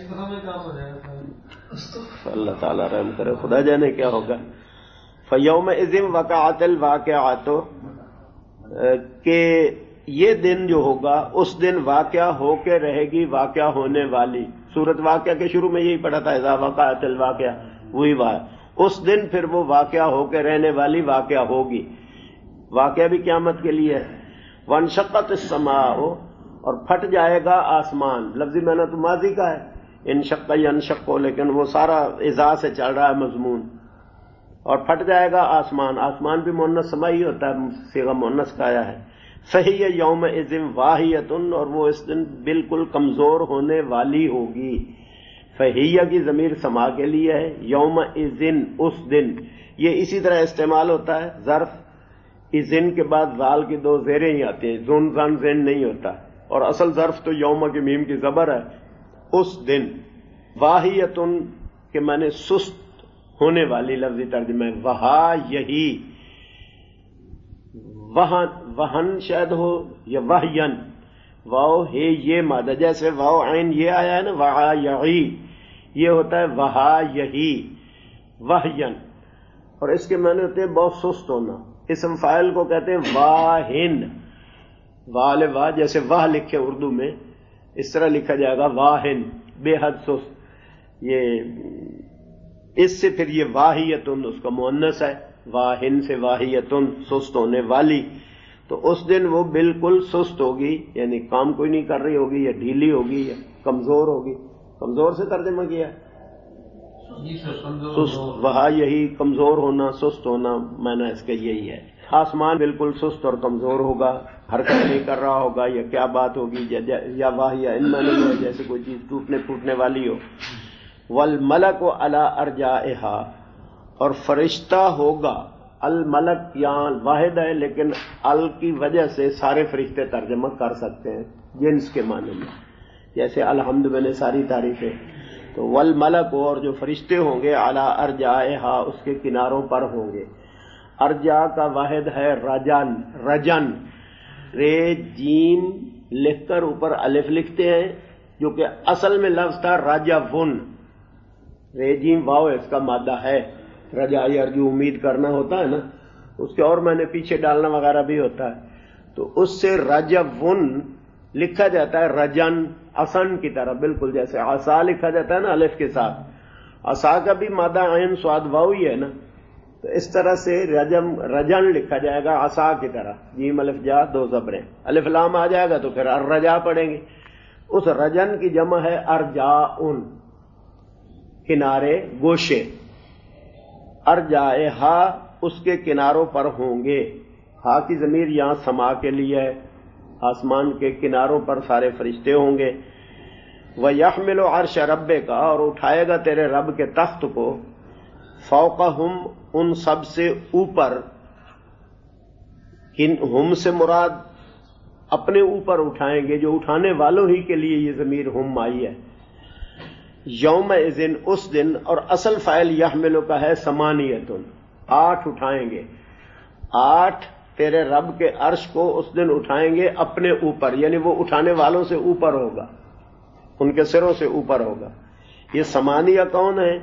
اللہ تعالیٰ رحم کرے، خدا جانے کیا ہوگا. فیومئذ وقعت الواقعات، کہ یہ دن جو ہوگا اس دن واقعہ ہو کے رہے گی واقعہ ہونے والی. سورت واقعہ کے شروع میں یہی پڑھا تھا اذا وقعت الواقعہ، وہی واقعہ اس دن پھر وہ واقعہ ہو کے رہنے والی واقعہ ہوگی. واقعہ بھی قیامت کے لیے ہے. وانشقت السماء، اور پھٹ جائے گا آسمان. لفظی معنی تو ماضی کا ہے، انشق ینشق، لیکن وہ سارا اذا سے چل رہا ہے مضمون. اور پھٹ جائے گا آسمان. آسمان بھی مؤنث سمائی ہوتا ہے، صیغہ مؤنث کا آیا ہے. فہی یومئذ واہیۃ، اور وہ اس دن بالکل کمزور ہونے والی ہوگی. فہیہ کی ضمیر سما کے لیے ہے، یوم اذن اس دن، یہ اسی طرح استعمال ہوتا ہے، ظرف اذن کے بعد زال کی دو زیریں ہی آتی ہیں، زن زن زن نہیں ہوتا، اور اصل ظرف تو یوم کی میم کی زبر ہے، اس دن۔ واہیتن کہ میں نے سست ہونے والی لفظی ترجمہ ہے، وہا یہی، وہن وہن شاید ہو یا وحین، واو ہے یہ مادہ، جیسے واو عین یہ آیا ہے نا وہا یہی، یہ ہوتا ہے وہا یہی وحین، اور اس کے معنی ہوتے ہیں بہت سست ہونا۔ اسم فاعل کو کہتے ہیں واہن، وال واہ جیسے واہ لکھے اردو میں اس طرح لکھا جائے گا واہن، بے حد سست۔ یہ اس سے پھر یہ واہیتن اس کا مؤنث ہے، واہن سے واہیتن سست ہونے والی، تو اس دن وہ بالکل سست ہوگی، یعنی کام کوئی نہیں کر رہی ہوگی، یا ڈھیلی ہوگی یا کمزور ہوگی۔ کمزور سے ترجمہ کیا سست، وہاں یہی کمزور ہونا، سست ہونا، معنی اس کا یہی ہے۔ آسمان بالکل سست اور کمزور ہوگا، حرکت نہیں کر رہا ہوگا، یا کیا بات ہوگی، یا واہ یا ان معنی میں جیسے کوئی چیز ٹوٹنے پھوٹنے والی ہو۔ والملک علی ارجائہا، اور فرشتہ ہوگا، الملک یہاں واحد ہے لیکن ال کی وجہ سے سارے فرشتے ترجمہ کر سکتے ہیں جنس کے معنی میں، جیسے الحمد میں نے ساری تعریفیں، تو والملک، اور جو فرشتے ہوں گے علی ارجائہا اس کے کناروں پر ہوں گے۔ ارجا کا واحد ہے رجن، رجن رے جیم لکھ کر اوپر الف لکھتے ہیں، جو کہ اصل میں لفظ تھا رجون، رے جیم واو اس کا مادہ ہے، رجا ارجو امید کرنا ہوتا ہے نا، اس کے اور میں نے پیچھے ڈالنا وغیرہ بھی ہوتا ہے، تو اس سے رجون لکھا جاتا ہے رجن، اسن کی طرح، بالکل جیسے عصا لکھا جاتا ہے نا الف کے ساتھ، عصا کا بھی مادہ عین سواد واو ہی ہے نا، تو اس طرح سے رجم رجن لکھا جائے گا عصا کی طرح، جیم الف جا دو زبریں، الف لام آ جائے گا تو پھر الرجا پڑھیں گے۔ اس رجن کی جمع ہے ارجاؤن، کنارے گوشے، ارجائے ہا اس کے کناروں پر ہوں گے، ہا کی ضمیر یہاں سما کے لیے ہے، آسمان کے کناروں پر سارے فرشتے ہوں گے۔ وَيَحْمِلُ عَرْشَ رَبِّكَ، اور اٹھائے گا تیرے رب کے تخت کو، فوقہم ان سب سے اوپر، کن ہم سے مراد اپنے اوپر اٹھائیں گے، جو اٹھانے والوں ہی کے لیے یہ ضمیر ہم آئی ہے۔ یوم اذن اس دن، اور اصل فاعل یحملو کا ہے سمانیتن، آٹھ اٹھائیں گے، آٹھ تیرے رب کے عرش کو اس دن اٹھائیں گے اپنے اوپر، یعنی وہ اٹھانے والوں سے اوپر ہوگا، ان کے سروں سے اوپر ہوگا۔ یہ سمانیہ کون ہے؟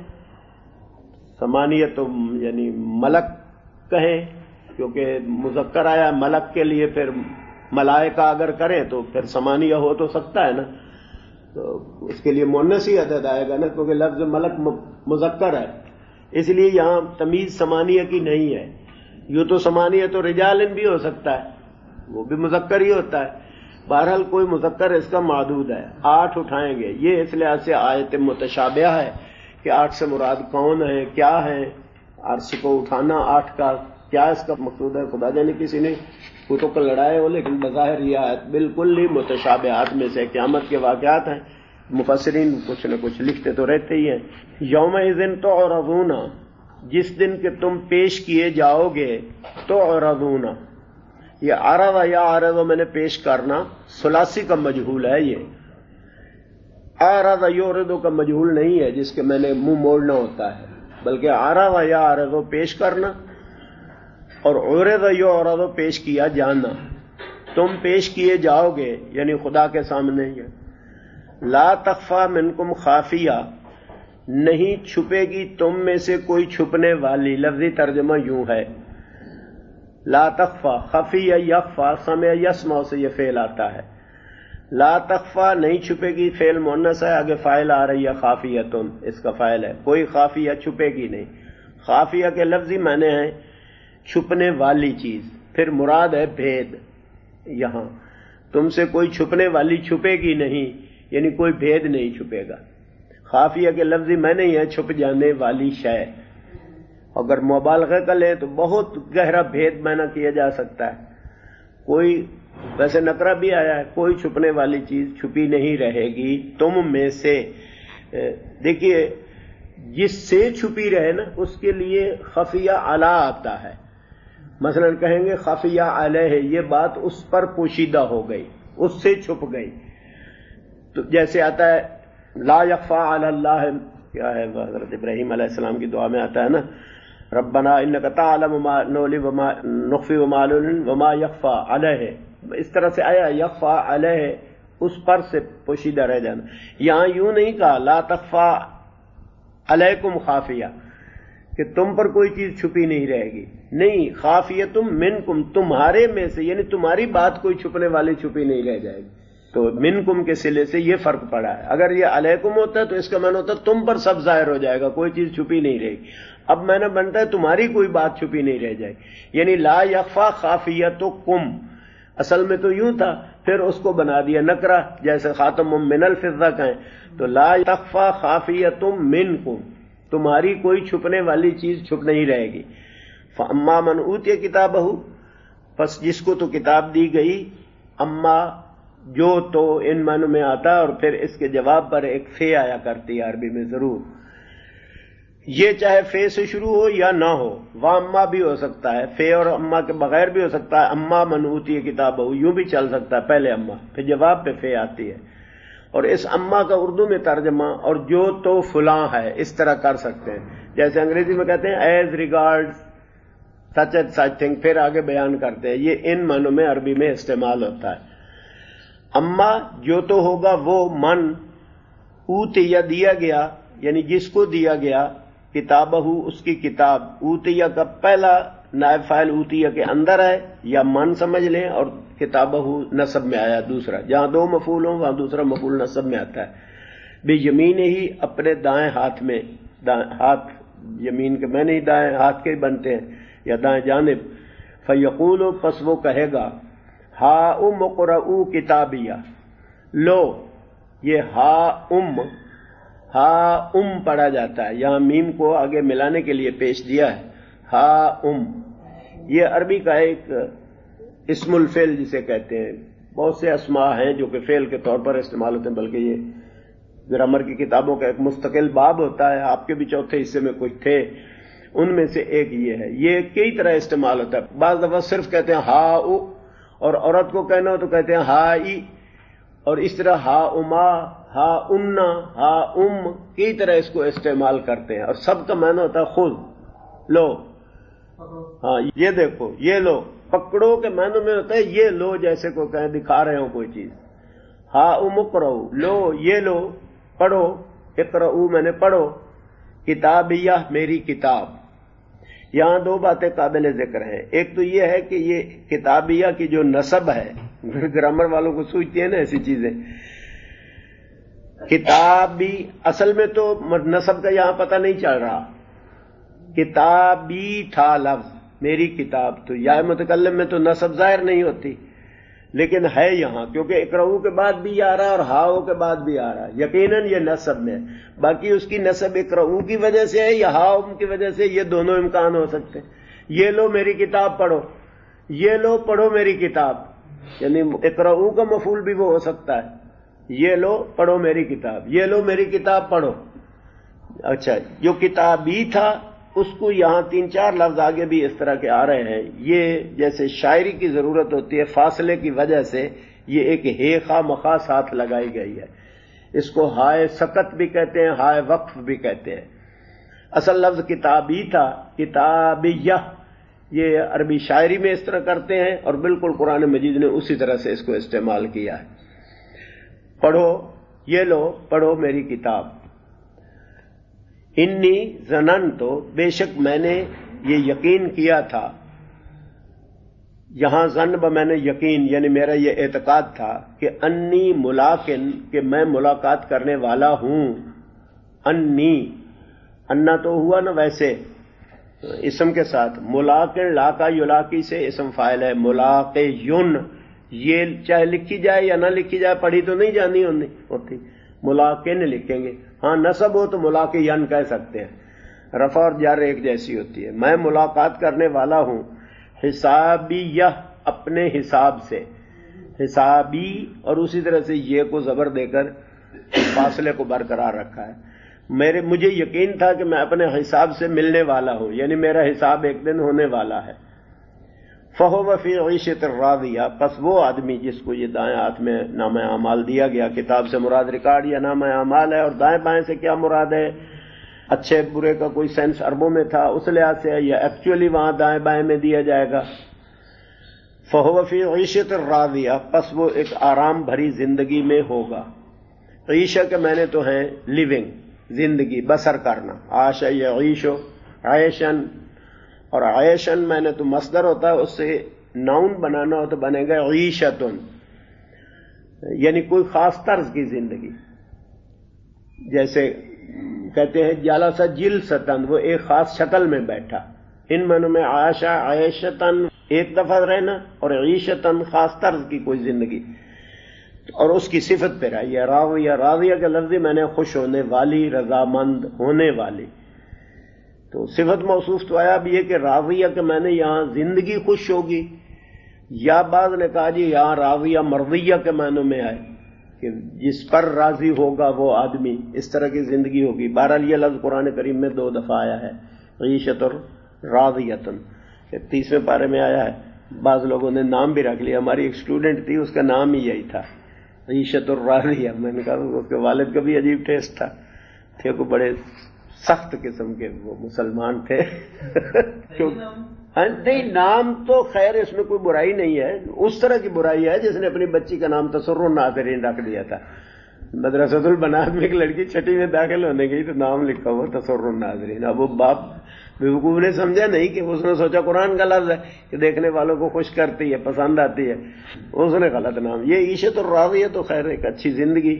سمانیہ تو یعنی ملک کہیں، کیونکہ مذکر آیا ملک کے لیے، پھر ملائکہ اگر کریں تو پھر سمانیہ ہو تو سکتا ہے نا، تو اس کے لیے مؤنث ہی عدد آئے گا نا، کیونکہ لفظ ملک مذکر ہے، اس لیے یہاں تمیز سمانیہ کی نہیں ہے۔ یوں تو سمانیہ تو رجالن بھی ہو سکتا ہے، وہ بھی مذکر ہی ہوتا ہے، بہرحال کوئی مذکر اس کا معدود ہے۔ آٹھ اٹھائیں گے، یہ اس لحاظ سے آیت متشابہہ ہے کہ آٹھ سے مراد کون ہے، کیا ہے، عرش کو اٹھانا آٹھ کا کیا اس کا مقصود ہے، خدا جانے، کسی نے کتوں کو لڑائے ہو، لیکن بظاہر یہ آیت بالکل ہی متشابہات میں سے قیامت کے واقعات ہیں، مفسرین کچھ نہ کچھ لکھتے تو رہتے ہی ہیں۔ یوم اذن تعرضون، جس دن کہ تم پیش کیے جاؤ گے، تعرضون، یہ عرض یا عرض میں نے پیش کرنا ثلاثی کا مجہول ہے، یہ عرض یعرض کا مجہول نہیں ہے جس کے میں نے منہ موڑنا ہوتا ہے، بلکہ عرض یا عرض پیش کرنا، اور عرض یعرض پیش کیا جانا، تم پیش کیے جاؤ گے یعنی خدا کے سامنے۔ لا تخفی منکم خافیہ، نہیں چھپے گی تم میں سے کوئی چھپنے والی، لفظی ترجمہ یوں ہے، لا تخفی، خفیہ یخفی، سمع یسمع سے یہ فعل آتا ہے، لا تخفی نہیں چھپے گی، فعل مؤنث ہے، آگے فاعل آ رہی ہے خافیتن، اس کا فاعل ہے، کوئی خافیہ چھپے گی نہیں۔ خافیہ کے لفظی معنی ہیں چھپنے والی چیز، پھر مراد ہے بھید، یہاں تم سے کوئی چھپنے والی چھپے گی نہیں، یعنی کوئی بھید نہیں چھپے گا۔ خافیہ کے لفظی معنی ہے چھپ جانے والی شے، اگر مبالغہ کا لیں تو بہت گہرا بھید معنی کیا جا سکتا ہے، کوئی ویسے نکرہ بھی آیا ہے، کوئی چھپنے والی چیز چھپی نہیں رہے گی تم میں سے، دیکھیے جس سے چھپی رہے نا اس کے لیے خفیہ علی آتا ہے. مثلا کہیں گے خفیہ علیہ، یہ بات اس پر پوشیدہ ہو گئی، اس سے چھپ گئی. تو جیسے آتا ہے لا یخفی علی اللہ، کیا ہے حضرت ابراہیم علیہ السلام کی دعا میں آتا ہے نا ربنا انک تعلم ما نعلم وما نخفی وما نعلن وما یخفی علیہ. اس طرح سے آیا یخفی علیہ، اس پر سے پوشیدہ رہ جانا. یہاں یوں نہیں کہا لا تخفی علیکم خافیہ کہ تم پر کوئی چیز چھپی نہیں رہے گی، نہیں، خافیتم منکم، تمہارے میں سے، یعنی تمہاری بات کوئی چھپنے والی چھپی نہیں رہ جائے گی. تو منکم کے سلے سے یہ فرق پڑا ہے. اگر یہ علیکم ہوتا ہے تو اس کا معنی ہوتا ہے تم پر سب ظاہر ہو جائے گا، کوئی چیز چھپی نہیں رہے گی. اب میں نے بنتا ہے تمہاری کوئی بات چھپی نہیں رہ جائے گی، یعنی لا یخفی خافیتکم. اصل میں تو یوں تھا، پھر اس کو بنا دیا نکرہ، جیسے خاتم من الفضہ کہیں تو لا تخفی خافیتم منکم، تمہاری کوئی چھپنے والی چیز چھپ نہیں رہے گی. فاما من اوتی کتابہ، پس جس کو تو کتاب دی گئی، اما جو تو ان معنوں میں آتا ہے، اور پھر اس کے جواب پر ایک فے آیا کرتی ہے عربی میں ضرور. یہ چاہے فے سے شروع ہو یا نہ ہو، وہ اما بھی ہو سکتا ہے، فے اور اما کے بغیر بھی ہو سکتا ہے. اما من اوتی کتابہ یوں بھی چل سکتا ہے، پہلے اما پھر جواب پہ فے آتی ہے. اور اس اما کا اردو میں ترجمہ اور جو تو فلاں ہے اس طرح کر سکتے ہیں. جیسے انگریزی میں کہتے ہیں as regard such and such thing, پھر آگے بیان کرتے ہیں. یہ ان معنوں میں عربی میں استعمال ہوتا ہے. اما جو تو ہوگا وہ من اوتیا دیا گیا، یعنی جس کو دیا گیا، کتابہ اس کی کتاب. اوتیا کا پہلا نائب فاعل اوتیا کے اندر ہے، یا من سمجھ لیں، اور کتابہ نصب میں آیا دوسرا. جہاں دو مفعول ہوں وہاں دوسرا مفعول نصب میں آتا ہے. بے یمین ہی، اپنے دائیں ہاتھ میں، دائیں ہاتھ یمین کے میں نہیں دائیں ہاتھ کے بنتے ہیں، یا دائیں جانب. فیقول، پس وہ کہے گا ہا ام اقرؤ کتابیہ. لو، یہ ہا ام، ہا ام پڑھا جاتا ہے، یہاں میم کو آگے ملانے کے لیے پیش دیا ہے. ہا ام یہ عربی کا ایک اسم الفعل جسے کہتے ہیں. بہت سے اسماء ہیں جو کہ فعل کے طور پر استعمال ہوتے ہیں، بلکہ یہ گرامر کی کتابوں کا ایک مستقل باب ہوتا ہے. آپ کے بھی چوتھے حصے میں کچھ تھے، ان میں سے ایک یہ ہے. یہ کئی طرح استعمال ہوتا ہے. بعض دفعہ صرف کہتے ہیں ہا او، اور عورت کو کہنا ہو تو کہتے ہیں ہا ای، اور اس طرح ہا اما، ہا امنا، ہا ام، کئی طرح اس کو استعمال کرتے ہیں. اور سب کا معنی ہوتا ہے خود، لو، ہاں یہ دیکھو، یہ لو. پکڑو کے معنی میں ہوتا ہے یہ لو، جیسے کوئی کہیں دکھا رہے ہو کوئی چیز. ہا ام اقرؤ، لو یہ لو، پڑھو. اقرؤ میں نے پڑھو. کتابیہ میری کتاب. یہاں دو باتیں قابل ذکر ہیں. ایک تو یہ ہے کہ یہ کتابیہ کی جو نسب ہے، گرامر والوں کو سوچتی ہیں نا ایسی چیزیں. کتابی اصل میں تو نسب کا یہاں پتہ نہیں چل رہا. کتابی تھا لفظ، میری کتاب، تو یا متکلم میں تو نسب ظاہر نہیں ہوتی، لیکن ہے یہاں کیونکہ اقرؤ کے بعد بھی آ رہا ہے اور ہاؤ کے بعد بھی آ رہا ہے. یقیناً یہ نسب میں، باقی اس کی نسب اقرؤ کی وجہ سے ہے یا ہاؤ کی وجہ سے، یہ دونوں امکان ہو سکتے ہیں. یہ لو میری کتاب پڑھو، یہ لو پڑھو میری کتاب، یعنی اقرؤ کا مفعول بھی وہ ہو سکتا ہے. یہ لو پڑھو میری کتاب، یہ لو میری کتاب پڑھو. اچھا، جو کتابی تھا اس کو یہاں تین چار لفظ آگے بھی اس طرح کے آ رہے ہیں. یہ جیسے شاعری کی ضرورت ہوتی ہے فاصلے کی وجہ سے، یہ ایک ہے خواہ مخواہ ساتھ لگائی گئی ہے. اس کو ہائے سکت بھی کہتے ہیں، ہائے وقف بھی کہتے ہیں. اصل لفظ کتابی تھا، کتابیہ، یہ عربی شاعری میں اس طرح کرتے ہیں، اور بالکل قرآن مجید نے اسی طرح سے اس کو استعمال کیا ہے. پڑھو، یہ لو پڑھو میری کتاب. انی ظننت، بے شک میں نے یہ یقین کیا تھا. یہاں ظن ب میں نے یقین، یعنی میرا یہ اعتقاد تھا کہ انی ملاقن، کہ میں ملاقات کرنے والا ہوں. انی، انا تو ہوا نا ویسے اسم کے ساتھ. ملاقن لاقا یلاقی سے اسم فاعل ہے. ملاقیون، یہ چاہے لکھی جائے یا نہ لکھی جائے، پڑھی تو نہیں جانی ہوتی، ملاقن لکھیں گے. ہاں نصب ہو تو ملاقین کہہ سکتے ہیں. رفع اور جر ایک جیسی ہوتی ہے. میں ملاقات کرنے والا ہوں. حسابیہ، اپنے حساب سے. حسابی، اور اسی طرح سے یہ کو زبر دے کر فاصلے کو برقرار رکھا ہے. میرے مجھے یقین تھا کہ میں اپنے حساب سے ملنے والا ہوں، یعنی میرا حساب ایک دن ہونے والا ہے. فَهُوَ فِي عِيشَةٍ رَاضِيَةٍ، پس وہ آدمی جس کو یہ دائیں ہاتھ میں نامہ اعمال دیا گیا، کتاب سے مراد ریکارڈ یا نامہ اعمال ہے، اور دائیں بائیں سے کیا مراد ہے؟ اچھے برے کا کوئی سینس عربوں میں تھا اس لحاظ سے، یا ایکچولی وہاں دائیں بائیں میں دیا جائے گا. فَهُوَ فِي عِيشَةٍ رَاضِيَةٍ، پس وہ ایک آرام بھری زندگی میں ہوگا. عیشہ کے معنی تو ہیں لیونگ، زندگی بسر کرنا. عاش یعیشو عیشن، اور عیشن میں نے تو مصدر ہوتا ہے، اس سے ناؤن بنانا ہو تو بنے گا عیشتن، یعنی کوئی خاص طرز کی زندگی. جیسے کہتے ہیں جالسا جلستن، وہ ایک خاص شکل میں بیٹھا. ان معنوں میں عاشا عیشتن ایک دفعہ رہنا، اور عیشتن خاص طرز کی کوئی زندگی، اور اس کی صفت پہ رہی ہے. راضیہ، راضیہ کا لفظ میں نے خوش ہونے والی، رضامند ہونے والی. تو صفت موصوف تو آیا اب یہ کہ راضیہ کہ میں نے یہاں زندگی خوش ہوگی، یا بعض نے کہا جی یہاں راضیہ مرضیہ کے معنوں میں آئے کہ جس پر راضی ہوگا وہ آدمی، اس طرح کی زندگی ہوگی. بہرحال یہ لفظ قرآن کریم میں دو دفعہ آیا ہے، عیشت اور راضیتن. تیسویں پارے میں آیا ہے. بعض لوگوں نے نام بھی رکھ لیا. ہماری ایک اسٹوڈنٹ تھی، اس کا نام ہی یہی تھا، عیشت الراضیہ. میں نے کہا اس کے والد کا بھی عجیب ٹیسٹ تھا، تھے کو بڑے سخت قسم کے وہ مسلمان تھے. نہیں نام تو خیر اس میں کوئی برائی نہیں ہے، اس طرح کی برائی ہے جس نے اپنی بچی کا نام تسر الناظرین رکھ دیا تھا. مدرسۃ البنات میں ایک لڑکی چھٹی میں داخل ہونے گئی تو نام لکھا ہوا تسر الناظرین. اب وہ باپ بیوقوف نے سمجھا نہیں کہ اس نے سوچا قرآن کا لفظ ہے کہ دیکھنے والوں کو خوش کرتی ہے، پسند آتی ہے، اس نے غلط نام. یہ عیشت الراضیہ تو خیر ایک اچھی زندگی.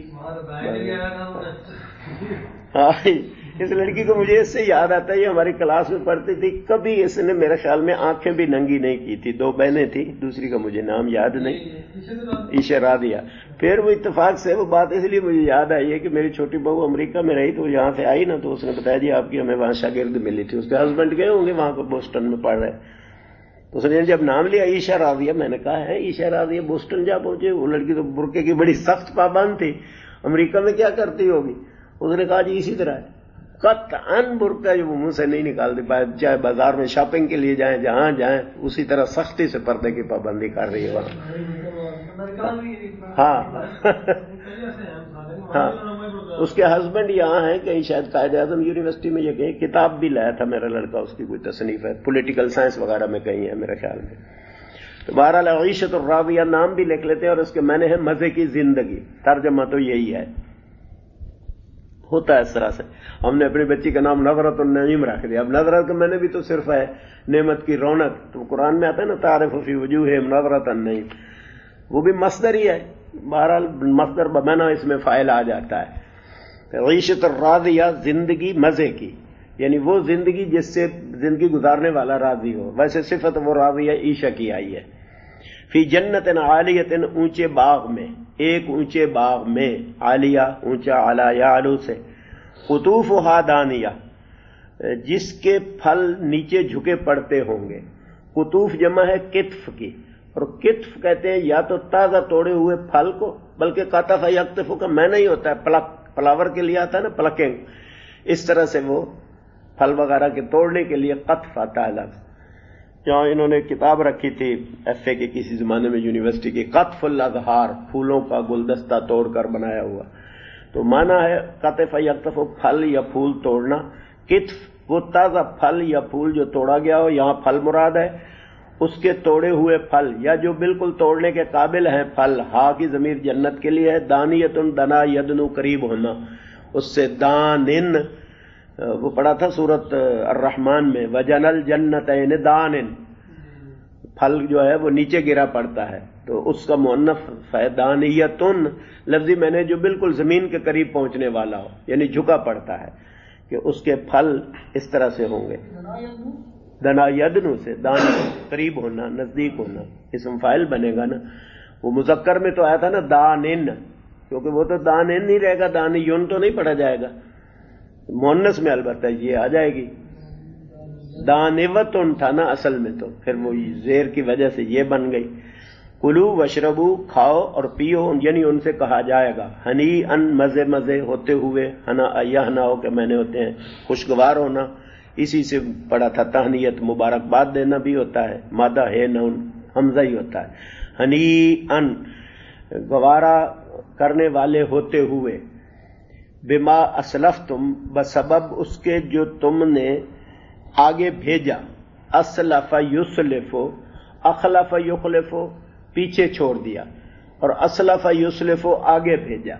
ہاں اس لڑکی کو مجھے اس سے یاد آتا ہے، یہ ہماری کلاس میں پڑھتی تھی، کبھی اس نے میرے خیال میں آنکھیں بھی ننگی نہیں کی تھی. دو بہنیں تھیں، دوسری کا مجھے نام یاد نہیں، عیشہ راضیہ. پھر وہ اتفاق سے وہ بات اس لیے مجھے یاد آئی ہے کہ میری چھوٹی بہو امریکہ میں رہی، تو یہاں سے آئی نا، تو اس نے بتایا جی آپ کی ہمیں وہاں شاگرد ملی تھی. اس کے ہسبینڈ گئے ہوں گے وہاں کو بوسٹن میں پڑھ رہے. تو اس نے جب نام لیا عیشہ راضیہ، میں نے کہا ہے عیشہ راضیہ بوسٹن جا پہنچے. وہ لڑکی تو برقعے کی بڑی سخت پابند تھی، امریکہ میں کیا کرتی ہوگی؟ اس نے کہا جی اسی طرح ہے، قطعاً برقع جو منہ سے نہیں نکالتی، چاہے بازار میں شاپنگ کے لیے جائیں، جہاں جائیں اسی طرح سختی سے پردے کی پابندی کر رہی ہے وہاں. ہاں ہاں اس کے ہسبینڈ یہاں ہیں کہیں، شاید قائد اعظم یونیورسٹی میں یہ کہیں. کتاب بھی لایا تھا میرا لڑکا، اس کی کوئی تصنیف ہے، پولیٹیکل سائنس وغیرہ میں کہیں ہے میرے خیال میں. تو بہرحال عیشت الراضیہ نام بھی لکھ لیتے ہیں، اور اس کے معنی ہے مزے کی زندگی. ترجمہ تو یہی ہے، ہوتا ہے اس طرح سے. ہم نے اپنی بچی کا نام نظرۃ النعیم رکھ دیا. اب نظرت کا میں نے بھی تو صرف ہے نعمت کی رونق. تو قرآن میں آتا ہے نا تعرف فی وجوہہم نظرۃ النعیم، وہ بھی مصدر ہی ہے. بہرحال مصدر بمعنی اس میں فاعل آ جاتا ہے. عیشت الراضیہ زندگی مزے کی، یعنی وہ زندگی جس سے زندگی گزارنے والا راضی ہو. ویسے صفت وہ راضیہ عیشہ کی آئی ہے. فی جنت عالیۃ، اونچے باغ میں، ایک اونچے باغ میں. عالیہ اونچا، علا یعلو سے. قطوفھا دانیہ، جس کے پھل نیچے جھکے پڑتے ہوں گے. قطوف جمع ہے کتف کی، اور کتف کہتے ہیں یا تو تازہ توڑے ہوئے پھل کو، بلکہ قطف یقطف کا میں نہیں ہوتا ہے، پلک فلاور کے لیے آتا ہے نا پلکنگ، اس طرح سے وہ پھل وغیرہ کے توڑنے کے لیے قطف آتا ہے لفظ. جہاں انہوں نے کتاب رکھی تھی ایف اے کے کسی زمانے میں یونیورسٹی کی، قطف الازہار، پھولوں کا گلدستہ توڑ کر بنایا ہوا. تو مانا ہے قطف یقطف پھل یا پھول توڑنا. کتف وہ تازہ پھل یا پھول جو توڑا گیا ہو، یہاں پھل مراد ہے. اس کے توڑے ہوئے پھل یا جو بالکل توڑنے کے قابل ہیں پھل. ہا کی ضمیر جنت کے لیے ہے. دانیتن دنا یدنو قریب ہونا، اس سے دانن وہ پڑھا تھا سورت الرحمن میں، وجن الجنتین دانن، پھل جو ہے وہ نیچے گرا پڑتا ہے. تو اس کا مؤنث دانیتن لفظی میں نے جو بالکل زمین کے قریب پہنچنے والا ہو، یعنی جھکا پڑتا ہے، کہ اس کے پھل اس طرح سے ہوں گے. دنا یدنو سے، دان قریب ہونا، نزدیک ہونا، اسم فاعل بنے گا نا. وہ مذکر میں تو آیا تھا نا دانن، کیونکہ وہ تو دانن نہیں رہے گا، دانیون تو نہیں پڑھا جائے گا. مؤنث میں البتہ یہ آ جائے گی. دانوتن تھا نا اصل میں، تو پھر وہ زیر کی وجہ سے یہ بن گئی. کلو وشربو، کھاؤ اور پیو، یعنی ان سے کہا جائے گا ہنی ان، مزے مزے ہوتے ہوئے، ہنا یہنا ہو کے معنی ہوتے ہیں خوشگوار ہونا، اسی سے پڑھا تھا تہنیت مبارکباد دینا بھی ہوتا ہے، مادہ ہے نون حمزہ ہی ہوتا ہے، ہنی ان گوارا کرنے والے ہوتے ہوئے، بما اسلفتم بسبب اس کے جو تم نے آگے بھیجا، اسلف یسلف، اخلف یخلف پیچھے چھوڑ دیا، اور اسلف یسلف آگے بھیجا،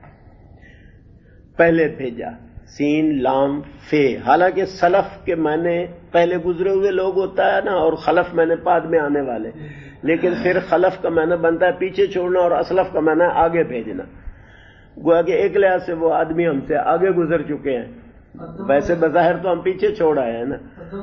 پہلے بھیجا، سین لام فے، حالانکہ سلف کے معنی پہلے گزرے ہوئے لوگ ہوتا ہے نا، اور خلف معنی بعد میں آنے والے، لیکن پھر خلف کا معنی بنتا ہے پیچھے چھوڑنا، اور اسلف کا معنی آگے بھیجنا، گویا کہ ایک لحاظ سے وہ آدمی ہم سے آگے گزر چکے ہیں، ویسے بظاہر تو ہم پیچھے چھوڑ آئے ہیں نا،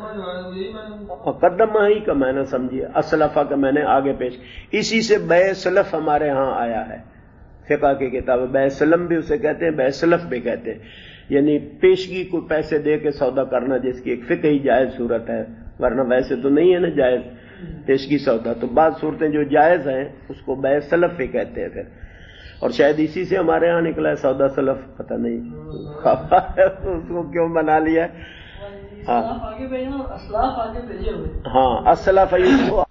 مقدمہ ہی کا معنی سمجھیے، اسلفہ کا معنی آگے پیش، اسی سے بے سلف ہمارے ہاں آیا ہے، فقہ کی کتاب بے سلم بھی اسے کہتے ہیں، بے سلف بھی کہتے ہیں، یعنی پیشگی کو پیسے دے کے سودا کرنا، جس کی ایک فقہی جائز صورت ہے، ورنہ ویسے تو نہیں ہے نا جائز پیشگی سودا، تو بعض صورتیں جو جائز ہیں اس کو بے سلف بھی کہتے ہیں پھر، اور شاید اسی سے ہمارے ہاں نکلا ہے سودا سلف، پتہ نہیں اس کو کیوں بنا لیا ہے، ہاں آگے بھیجنا اور اسلاف آگے بھیجے ہوئے، ہاں اسلف